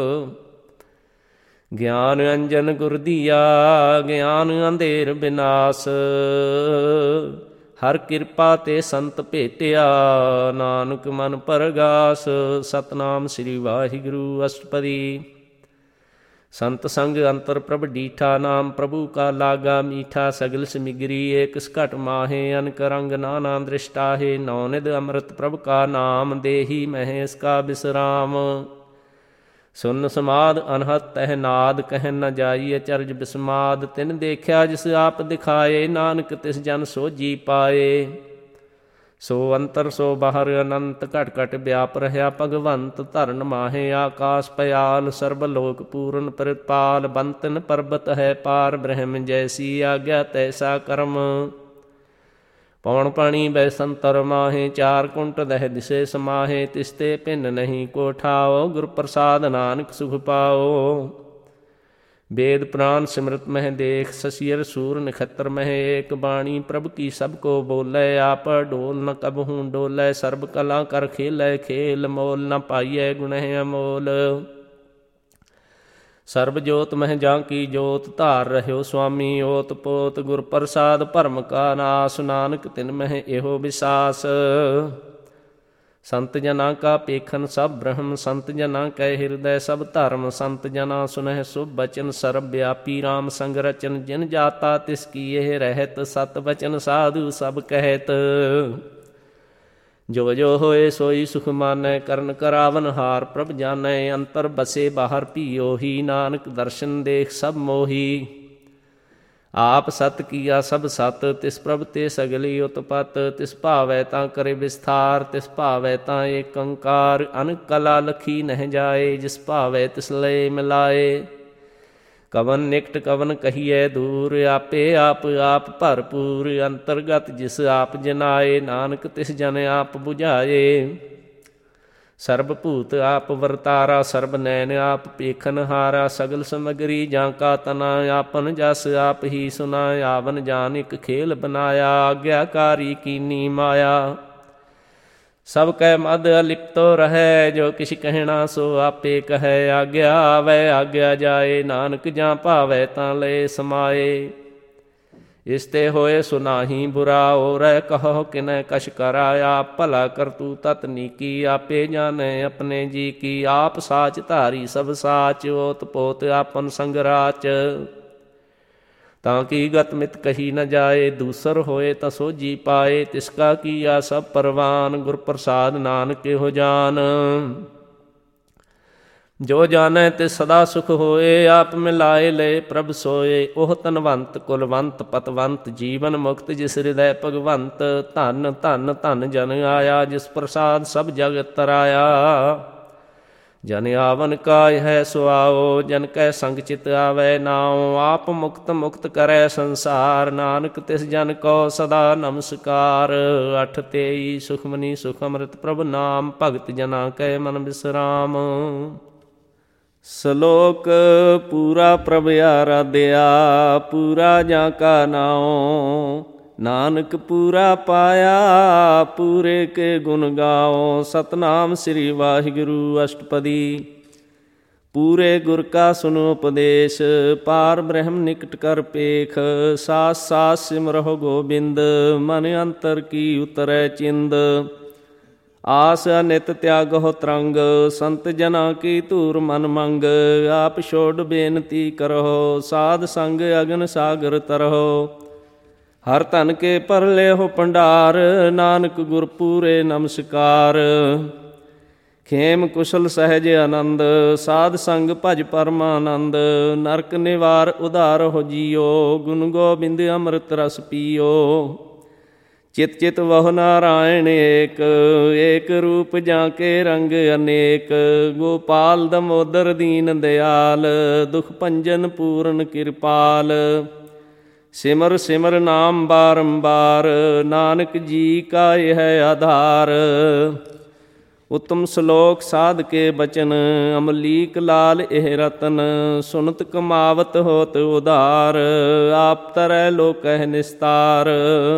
ਗਿਆਨ ਅੰਜਨ ਗੁਰ ਦੀਆ, ਗਿਆਨ ਅੰਧੇਰ ਬਿਨਾਸ਼। ਹਰ ਕਿਰਪਾ ਤੇ ਸੰਤ ਭੇਟਿਆ, ਨਾਨਕ ਮਨ ਪਰਗਾਸ। ਸਤਨਾਮ ਸ੍ਰੀ ਵਾਹਿਗੁਰੂ ਅਸ਼ਟਪਦੀ। ਸੰਤ ਸੰਗ ਅੰਤਰ ਪ੍ਰਭ ਡੀਠਾ, ਨਾਮ ਪ੍ਰਭੂ ਕਾ ਲਾਗਾ ਮੀਠਾ। ਸਗਲ ਸਮਿਗਰੀ ਏਕ ਘਟ ਮਾਹੇ, ਅਨਕ ਰੰਗ ਨਾਨਾ ਦ੍ਰਿਸ਼ਟਾਹੇ। ਨੌ ਨਿਧ ਅੰਮ੍ਰਿਤ ਪ੍ਰਭ ਕਾ ਨਾਮ, ਦੇਹੀ ਮਹਿ ਇਸ ਕਾ ਬਿਸਰਾਮ। ਸੁਨ ਸਮਾਦ ਅਨਹਤ ਤਹਿ ਨਾਦ, ਕਹਿ ਨ ਜਾਈ ਅਚਰਜ ਬਿਸਮਾਦ। ਤਿਨ ਦੇਖਿਆ ਜਿਸ ਆਪ ਦਿਖਾਏ, ਨਾਨਕ ਤਿਸ ਜਨ ਸੋਝੀ ਪਾਏ। ਸੋ ਅੰਤਰ ਸੋ ਬਾਹਰ ਅਨੰਤ, ਘਟ ਘਟ ਵਿਆਪ ਰਹਿਆ ਭਗਵੰਤ। ਧਰਨ ਮਾਹੇ ਆਕਾਸ ਪਯਾਲ, ਸਰਬ ਲੋਕ ਪੂਰਨ ਪ੍ਰਤਪਾਲ। ਬੰਤਨ ਪਰਬਤ ਹੈ ਪਾਰ ਬ੍ਰਹਮ, ਜੈਸੀ ਆਗਿਆ ਤੈਸਾ ਕਰਮ। ਪੌਣ ਪਾਣੀ ਬੈ ਸੰਤਰ ਮਾਹੇ, ਚਾਰ ਕੁੰਟ ਦਹਿ ਦਿਸੇ ਸਮਾਹੇ। ਤਿਸਤੇ ਭਿੰਨ ਨਹੀਂ ਕੋ ਠਾਓ, ਗੁਰ ਪ੍ਰਸਾਦ ਨਾਨਕ ਸੁਖ ਪਾਓ। ਵੇਦ ਪ੍ਰਾਨ ਸਿਮਰਤ ਮਹਿ ਦੇਖ, ਸਸੀਰ ਸੂਰ ਨਖੱਤਰ ਮਹਿ ਏਕ। ਬਾਣੀ ਪ੍ਰਭ ਕੀ ਸਭ ਕੋ ਬੋਲੇ, ਆਪ ਢੋਲ ਨ ਕਬਹੂ ਡੋਲੇ। ਸਰਬ ਕਲਾ ਕਰ ਖੇਲੇ ਖੇਲ, ਮੋਲ ਨ ਪਾਈਐ ਗੁਣਹਿ ਅਮੋਲ। ਸਰਬ ਜੋਤ ਮਹਿ ਜਾਂ ਕੀ ਜੋਤ, ਧਾਰ ਰਹਿਓ ਸੁਆਮੀ ਓਤ ਪੋਤ। ਗੁਰ ਪ੍ਰਸਾਦ ਭਰਮ ਕਾ ਨਾਸ, ਨਾਨਕ ਤਿਨ ਮਹਿ ਇਹੋ ਵਿਸਾਸ। ਸੰਤ ਜਨਾਂ ਕਾ ਪੇਖਨ ਸਭ ਬ੍ਰਹਮ, ਸੰਤ ਜਨਾਂ ਕੈ ਹਿਰਦੈ ਸਭ ਧਰਮ। ਸੰਤ ਜਨਾਂ ਸੁਨਹਿ ਸੁਭ ਬਚਨ, ਸਰਬ ਵਿਆਪੀ ਰਾਮ ਸੰਗ ਰਚਨ। ਜਿਨ ਜਾਤਾ ਤਿਸ ਕੀ ਇਹ ਰਹਿਤ, ਸਤ ਬਚਨ ਸਾਧੂ ਸਭ ਕਹਿਤ। ਜੋ ਜੋ ਹੋਏ ਸੋਈ ਸੁਖ ਮਾਨੈ, ਕਰਨ ਕਰਾਵਨ ਹਾਰ ਪ੍ਰਭ ਜਾਣੈ। ਅੰਤਰ ਬਸੇ ਬਾਹਰ ਭੀ ਉਹੀ, ਨਾਨਕ ਦਰਸ਼ਨ ਦੇਖ ਸਭ ਮੋਹੀ। ਆਪ ਸਤ ਕੀਆ ਸਭ ਸਤ, ਤਿਸ ਪ੍ਰਭ ਤੇ ਸਗਲੀ ਉਤਪਤ। ਤਿਸ ਭਾਵੈ ਤਾਂ ਕਰੇ ਵਿਸਥਾਰ, ਤਿਸ ਭਾਵੈ ਤਾਂ ਏਕ ਓੰਕਾਰ। ਅਨਕ ਕਲਾ ਲਖੀ ਨਹਿ ਜਾਏ, ਜਿਸ ਭਾਵੈ ਤਿਸ ਲਏ ਮਿਲਾਏ। ਕਵਨ ਨਿਕਟ ਕਵਨ ਕਹੀਐ ਦੂਰ, ਆਪੇ ਆਪ ਆਪ ਭਰਪੂਰ। ਅੰਤਰਗਤ ਜਿਸ ਆਪ ਜਨਾਏ, ਨਾਨਕ ਤਿਸ ਜਨ ਆਪ ਬੁਝਾਏ। ਸਰਬ ਭੂਤ ਆਪ ਵਰਤਾਰਾ, ਸਰਬ ਨੈਣ ਆਪ ਪੇਖਨ ਹਾਰਾ। ਸਗਲ ਸਮਗਰੀ ਜਾਂ ਕਾ ਤਨਾ, ਆਪਨ ਜਸ ਆਪ ਹੀ ਸੁਨਾ। ਆਵਨ ਜਾਨ ਇਕ ਖੇਲ ਬਨਾਇਆ, ਆਗਿਆਕਾਰੀ ਕੀਨੀ ਮਾਇਆ। ਸਭ ਕੈ ਮਦ ਅਲਿਪਤੋ ਰਹੈ, ਜੋ ਕਿਛ ਕਹਿਣਾ ਸੋ ਆਪੇ ਕਹੈ। ਆਗਿਆ ਆਵੈ ਆਗਿਆ ਜਾਏ, ਨਾਨਕ ਜਾਂ ਭਾਵੈ ਤਾਂ ਲਏ ਸਮਾਏ। ਇਸ ਤੇ ਹੋਏ ਸੁਨਾਹੀ ਬੁਰਾ, ਔਰੈ ਕਹੋ ਕਿਨੈ ਕਛ ਕਰਾ। ਆਪ ਭਲਾ ਕਰਤੂ ਤਤ ਨੀਕੀ, ਆਪੇ ਜਾਣੈ ਆਪਣੇ ਜੀ ਕੀ। ਆਪ ਸਾਚ ਧਾਰੀ ਸਭ ਸਾਚ, ਓਤ ਪੋਤ ਆਪਨ ਸੰਗ ਰਾਚ। ਤਾਂ ਕੀ ਗਤ ਮਿਤ ਕਹੀ ਨ ਜਾਏ, ਦੂਸਰ ਹੋਏ ਤਾਂ ਸੋਝੀ ਪਾਏ। ਤਿਸ ਕਾ ਕੀਆ ਸਭ ਪਰਵਾਨ, ਗੁਰ ਪ੍ਰਸਾਦ ਨਾਨਕ ਇਹੋ ਜਾਨ। ਜੋ ਜਾਣੈ ਤੇ ਸਦਾ ਸੁਖ ਹੋਏ, ਆਪ ਮਿਲਾਏ ਲਏ ਪ੍ਰਭ ਸੋਏ। ਉਹ ਧਨਵੰਤ ਕੁਲਵੰਤ ਪਤਵੰਤ, ਜੀਵਨ ਮੁਕਤ ਜਿਸ ਹਿਰਦੈ ਭਗਵੰਤ। ਧਨ ਧਨ ਧਨ ਜਨ ਆਇਆ, ਜਿਸ ਪ੍ਰਸਾਦ ਸਭ ਜਗਤ ਤਰਾਇਆ। ਜਨ ਆਵਨ ਕਾਇ ਹੈ ਸੁਆਓ, ਜਨ ਕੈ ਸੰਗ ਚਿਤ ਆਵੈ ਨਾਉ। ਆਪ ਮੁਕਤ ਮੁਕਤ ਕਰੈ ਸੰਸਾਰ, ਨਾਨਕ ਤਿਸ ਜਨ ਕੋ ਸਦਾ ਨਮਸਕਾਰ। ਅਠ ਤੇਈ ਸੁਖਮਨੀ ਸੁਖ ਅੰਮ੍ਰਿਤ ਪ੍ਰਭ ਨਾਮ, ਭਗਤ ਜਨਾ ਕੈ ਮਨ ਬਿਸਰਾਮ। ਸ਼ਲੋਕ। ਪੂਰਾ ਪ੍ਰਭ ਆਰਾਧਿਆ, ਪੂਰਾ ਜਾਂ ਕਾ ਨਾਉ। ਨਾਨਕ ਪੂਰਾ ਪਾਇਆ, ਪੂਰੇ ਕੇ ਗੁਣ ਗਾਓ। ਸਤਨਾਮ ਸ੍ਰੀ ਵਾਹਿਗੁਰੂ ਅਸ਼ਟਪਦੀ। ਪੂਰੇ ਗੁਰ ਕਾ ਸੁਨੋ ਉਪਦੇਸ਼, ਪਾਰ ਬ੍ਰਹਮ ਨਿਕਟ ਕਰ ਪੇਖ। ਸਾਸ ਸਾਸ ਸਿਮਰਹੁ ਗੋਬਿੰਦ, ਮਨ ਅੰਤਰ ਕੀ ਉਤਰੈ ਚਿੰਦ। ਆਸ ਅਨਿਤ ਤਿਆਗਹੁ ਤਰੰਗ, ਸੰਤ ਜਨਾ ਕੀ ਧੂਰ ਮਨ ਮੰਗ। ਆਪ ਛੋੜ ਬੇਨਤੀ ਕਰਹੁ, ਸਾਧ ਸੰਗ ਅਗਨ ਸਾਗਰ ਤਰਹੁ। ਹਰ ਧਨ ਕੇ ਪਰ ਲਿਹੁ ਭੰਡਾਰ, ਨਾਨਕ ਗੁਰ ਪੂਰੇ ਨਮਸਕਾਰ। ਖੇਮ ਕੁਸ਼ਲ ਸਹਿਜ ਆਨੰਦ, ਸਾਧ ਸੰਗ ਭਜ ਪਰਮਾਨੰਦ। ਨਰਕ ਨਿਵਾਰ ਉਧਾਰਹੁ ਜੀਓ, ਗੁਣ ਗੋਬਿੰਦ ਅੰਮ੍ਰਿਤ ਰਸ ਪੀਓ। ਚਿਤ ਚਿਤ ਵਹੁ ਨਾਰਾਇਣ ਏਕ, ਏਕ ਰੂਪ ਜਾਂ ਕੇ ਰੰਗ ਅਨੇਕ। ਗੋਪਾਲ ਦਮੋਦਰ ਦੀਨ ਦਿਆਲ, ਦੁਖ ਭੰਜਨ ਪੂਰਨ ਕਿਰਪਾਲ। ਸਿਮਰ ਸਿਮਰ ਨਾਮ ਬਾਰੰਬਾਰ, ਨਾਨਕ ਜੀ ਕਾ ਇਹ ਆਧਾਰ। ਉੱਤਮ ਸਲੋਕ ਸਾਧ ਕੇ ਬਚਨ, ਅਮਲੀਕ ਲਾਲ ਇਹ ਰਤਨ। ਸੁਨਤ ਕਮਾਵਤ ਹੋਤ ਉਧਾਰ, ਆਪ ਤਰੈ ਲੋਕਹਿ ਨਿਸਤਾਰ।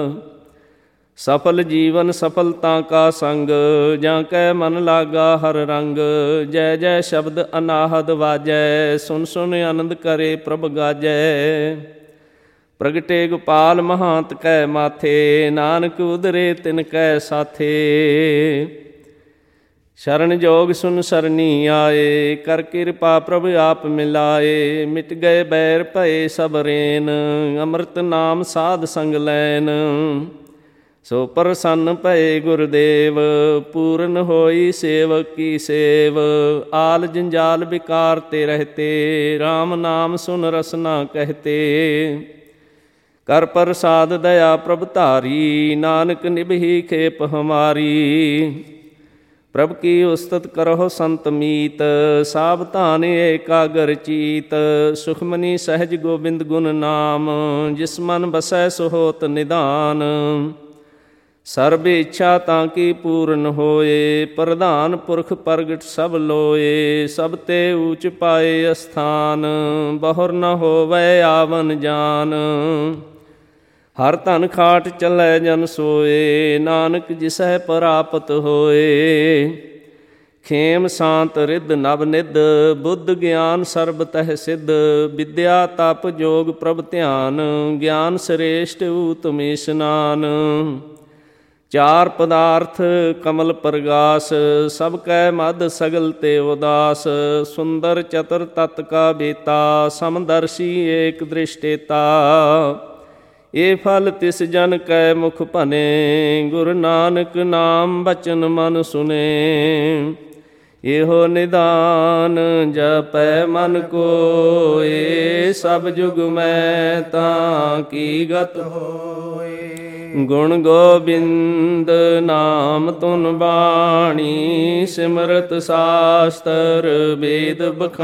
ਸਫਲ ਜੀਵਨ ਸਫਲਤਾ ਕਾ ਸੰਗ, ਜਾਂ ਕੈ ਮਨ ਲਾਗਾ ਹਰ ਰੰਗ। ਜੈ ਜੈ ਸ਼ਬਦ ਅਨਾਹਦ ਵਾਜੈ, ਸੁਨ ਸੁਨ ਆਨੰਦ ਕਰੇ ਪ੍ਰਭ ਗਾਜੈ। ਪ੍ਰਗਟੇ ਗੋਪਾਲ ਮਹਾਂਤ ਕੈ ਮਾਥੇ, ਨਾਨਕ ਉਦਰੇ ਤਿਨ ਕੈ ਸਾਥੇ। ਸ਼ਰਨ ਜੋਗ ਸੁਨ ਸਰਨੀ ਆਏ, ਕਰ ਕਿਰਪਾ ਪ੍ਰਭ ਆਪ ਮਿਲਾਏ। ਮਿਟ ਗਏ ਬੈਰ ਭਏ ਸਭ ਰੇਨ, ਅੰਮ੍ਰਿਤ ਨਾਮ ਸਾਧ ਸੰਗ ਲੈਨ। ਸੋ ਪ੍ਰਸੰਨ ਭਏ ਗੁਰਦੇਵ, ਪੂਰਨ ਹੋਈ ਸੇਵਕ ਕੀ ਸੇਵ। ਆਲ ਜੰਜਾਲ ਵਿਕਾਰ ਤੇ ਰਹਤੇ, ਰਾਮ ਨਾਮ ਸੁਨ ਰਸਨਾ ਕਹਤੇ। ਕਰ ਪ੍ਰਸਾਦ ਦਇਆ ਪ੍ਰਭ ਧਾਰੀ, ਨਾਨਕ ਨਿਭੀ ਖੇਪ ਹਮਾਰੀ। ਪ੍ਰਭ ਕੀ ਉਸਤਤ ਕਰਹੁ ਸੰਤ ਮੀਤ, ਸਾਵਧਾਨ ਏਕਾਗਰ ਚੀਤ। ਸੁਖਮਨੀ ਸਹਿਜ ਗੋਬਿੰਦ ਗੁਣ ਨਾਮ, ਜਿਸ ਮਨ ਬਸੈ ਸੋ ਹੋਤ ਨਿਧਾਨ। ਸਰਬ ਇੱਛਾ ਤਾਂ ਕੀ ਪੂਰਨ ਹੋਏ, ਪ੍ਰਧਾਨ ਪੁਰਖ ਪ੍ਰਗਟ ਸਭ ਲੋਏ। ਸਭ ਤੇ ਊਚ ਪਾਏ ਅਸਥਾਨ, ਬਹੁਰ ਨ ਹੋਵੈ ਆਵਨ ਜਾਨ। ਹਰ ਧਨ ਖਾਟ ਚੱਲੈ ਜਨ ਸੋਏ, ਨਾਨਕ ਜਿਸੈ ਪ੍ਰਾਪਤ ਹੋਏ। ਖੇਮ ਸ਼ਾਂਤ ਰਿੱਧ ਨਵ ਨਿਧ, ਬੁੱਧ ਗਿਆਨ ਸਰਬ ਤਹਿ ਸਿੱਧ। ਵਿਦਿਆ ਤਪ ਜੋਗ ਪ੍ਰਭ ਧਿਆਨ, ਗਿਆਨ ਸ੍ਰੇਸ਼ਟ ਊਤਮ ਇਸ਼ਨਾਨ। ਚਾਰ ਪਦਾਰਥ ਕਮਲ ਪ੍ਰਗਾਸ, ਸਭ ਕੈ ਮਧ ਸਗਲ ਤੇ ਉਦਾਸ। ਸੁੰਦਰ ਚਤੁਰ ਤਤ ਕਾ ਬੇਤਾ, ਸਮਦਰਸ਼ੀ ਏਕ ਦ੍ਰਿਸ਼ਟੇਤਾ। ਇਹ ਫਲ ਤਿਸ ਜਨ ਕੈ ਮੁਖ ਭਨੇ, ਗੁਰੂ ਨਾਨਕ ਨਾਮ ਬਚਨ ਮਨ ਸੁਨੇ। ਇਹੋ ਨਿਦਾਨ ਜਪੈ ਮਨ ਕੋਇ, ਸਭ ਜੁਗ ਮੈਂ ਤਾਂ ਕੀ ਗਤ ਹੋਏ। ਗੁਣ ਗੋਬਿੰਦ ਨਾਮ ਧੁਨ ਬਾਣੀ, ਸਿਮਰਤ ਸਾਸਤਰ ਵੇਦ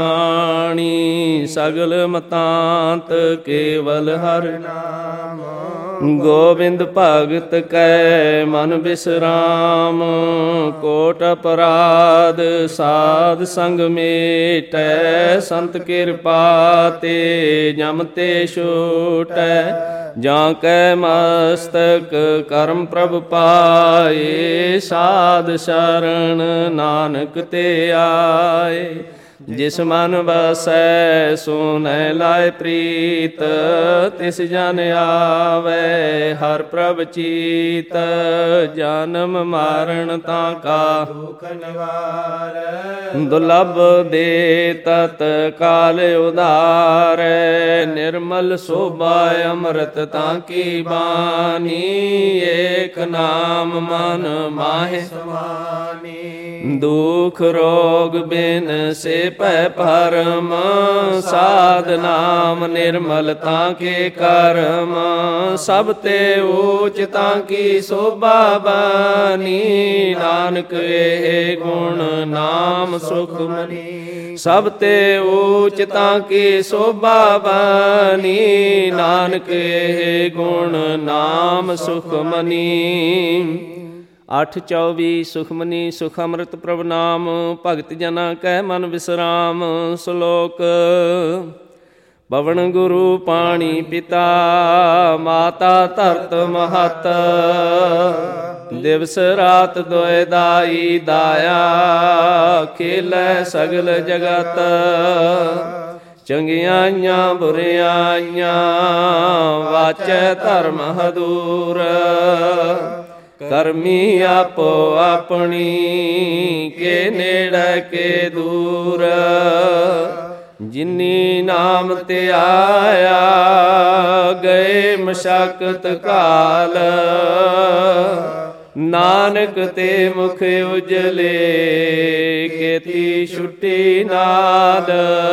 ਬਖਾਣੀ। ਸਗਲ ਮਤਾਂਤ ਕੇਵਲ ਹਰਿ ਨਾਮ, ਗੋਬਿੰਦ ਭਗਤ ਕੈ ਮਨ ਬਿਸਰਾਮ। ਕੋਟ ਅਪਰਾਧ ਸਾਧ ਸੰਗ ਮੇਟੈ, ਸੰਤ ਕਿਰਪਾ ਤੇ ਜਮ ਤੇ ਛੂਟੈ। ਜਾਂ ਕੈ ਮਸਤਕ ਕਰਮ ਪ੍ਰਭ ਪਾਏ, ਸਾਧ ਸ਼ਰਨ ਨਾਨਕ ਤੇ ਆਏ। ਜਿਸ ਮਨ ਵਸੈ ਸੋਨੈ ਲਾਇ ਪ੍ਰੀਤ, ਤਿਸ ਜਨ ਆਵੈ ਹਰ ਪ੍ਰਭ ਚੀਤ। ਜਨਮ ਮਾਰਨ ਤਾਂ ਕਾ ਦੁਖ ਨਿਵਾਰੈ, ਦੁਰਲਭ ਦੇ ਤਤ ਕਾਲ ਉਧਾਰੈ। ਨਿਰਮਲ ਸੋਭਾ ਅੰਮ੍ਰਿਤ ਤਾਂ ਕੀ ਬਾਣੀ, ਏਕ ਨਾਮ ਮਨ ਮਾਹਿ ਸਮਾਨੀ। ਦੁਖ ਰੋਗ ਬਿਨ ਸੇ ਪੈ ਪਰਮ, ਸਾਧ ਨਾਮ ਨਿਰਮਲ ਤਾਂ ਕੇ ਕਰਮ। ਸਭ ਤੇ ਊਚ ਤਾਂ ਕੀ ਸੋਭਾ ਬਾਣੀ, ਨਾਨਕ ਇਹ ਗੁਣ ਨਾਮ ਸੁਖਮਨੀ। ਸਭ ਤੇ ਊਚ ਤਾਂ ਕੀ ਸੋਭਾ ਬਾਣੀ, ਨਾਨਕ ਇਹ ਗੁਣ ਨਾਮ ਸੁਖਮਨੀ। ਅੱਠ ਚੌਵੀ ਸੁਖਮਨੀ ਸੁਖ ਅੰਮ੍ਰਿਤ ਪ੍ਰਭ ਨਾਮ, ਭਗਤ ਜਨਾ ਕੈ ਮਨ ਵਿਸਰਾਮ। ਸ਼ਲੋਕ ਪਵਨ ਗੁਰੂ ਪਾਣੀ ਪਿਤਾ, ਮਾਤਾ ਧਰਤ ਮਹਤ। ਦਿਵਸ ਰਾਤ ਦੋਇ ਦਾਈ ਦਾਇਆ, ਖੇਲੈ ਸਗਲ ਜਗਤ। ਚੰਗਿਆਈਆਂ ਬੁਰਿਆਈਆਂ, ਵਾਚੈ ਧਰਮ ਹਦੂਰ। ਕਰਮੀ ਆਪੋ ਆਪਣੀ, ਕੇ ਨੇੜੇ ਕੇ ਦੂਰ। ਜਿਨੀ ਨਾਮ ਤੇ ਆਇਆ, ਗਏ ਮਸ਼ਕਤ ਕਾਲ। ਨਾਨਕ ਤੇ ਮੁਖ ਉਜਲੇ, ਕੇਤੀ ਛੁੱਟੀ ਨਾਦ।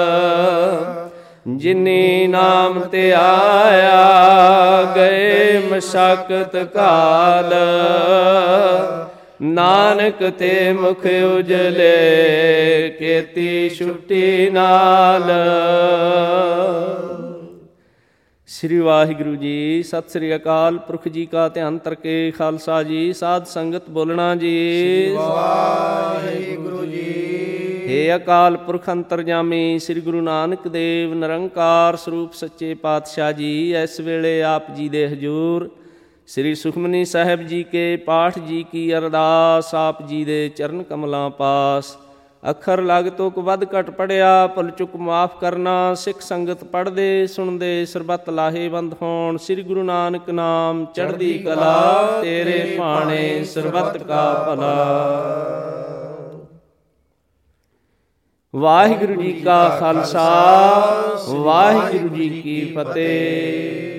ਜਿਨੀ ਨਾਮ ਤੇ ਆਇਆ, ਗਏ ਮਸ਼ਕਤ ਕਾਲ। ਨਾਨਕ ਤੇ ਮੁਖ ਉਜਲੇ, ਕੇਤੀ ਛੁੱਟੀ ਨਾਲ। ਸ੍ਰੀ ਵਾਹਿਗੁਰੂ ਜੀ। ਸਤਿ ਸ੍ਰੀ ਅਕਾਲ ਪੁਰਖ ਜੀ ਕਾ ਧਿਆਨ ਤਰਕੇ ਖਾਲਸਾ ਜੀ। ਸਾਧ ਸੰਗਤ ਬੋਲਣਾ ਜੀ। ਸ੍ਰੀ ਵਾਹਿਗੁਰੂ ਜੀ। ਹੇ ਅਕਾਲ ਪੁਰਖ ਅੰਤਰਜਾਮੀ ਸ੍ਰੀ ਗੁਰੂ ਨਾਨਕ ਦੇਵ ਨਿਰੰਕਾਰ ਸਰੂਪ ਸੱਚੇ ਪਾਤਸ਼ਾਹ ਜੀ, ਇਸ ਵੇਲੇ ਆਪ ਜੀ ਦੇ ਹਜ਼ੂਰ ਸ੍ਰੀ ਸੁਖਮਨੀ ਸਾਹਿਬ ਜੀ ਕੇ ਪਾਠ ਜੀ ਕੀ ਅਰਦਾਸ ਆਪ ਜੀ ਦੇ ਚਰਨ ਕਮਲਾਂ ਪਾਸ। ਅੱਖਰ ਲਗ ਤੁਕ ਵੱਧ ਘਟ ਪੜਿਆ, ਭੁੱਲ ਚੁੱਕ ਮਾਫ ਕਰਨਾ। ਸਿੱਖ ਸੰਗਤ ਪੜ੍ਹਦੇ ਸੁਣਦੇ ਸਰਬੱਤ ਲਾਹੇਵੰਦ ਹੋਣ। ਸ੍ਰੀ ਗੁਰੂ ਨਾਨਕ ਨਾਮ ਚੜ੍ਹਦੀ ਕਲਾ, ਤੇਰੇ ਭਾਣੇ ਸਰਬੱਤ ਕਾ ਭਲਾ। ਵਾਹਿਗੁਰੂ ਜੀ ਕਾ ਖਾਲਸਾ, ਵਾਹਿਗੁਰੂ ਜੀ ਕੀ ਫਤਿਹ।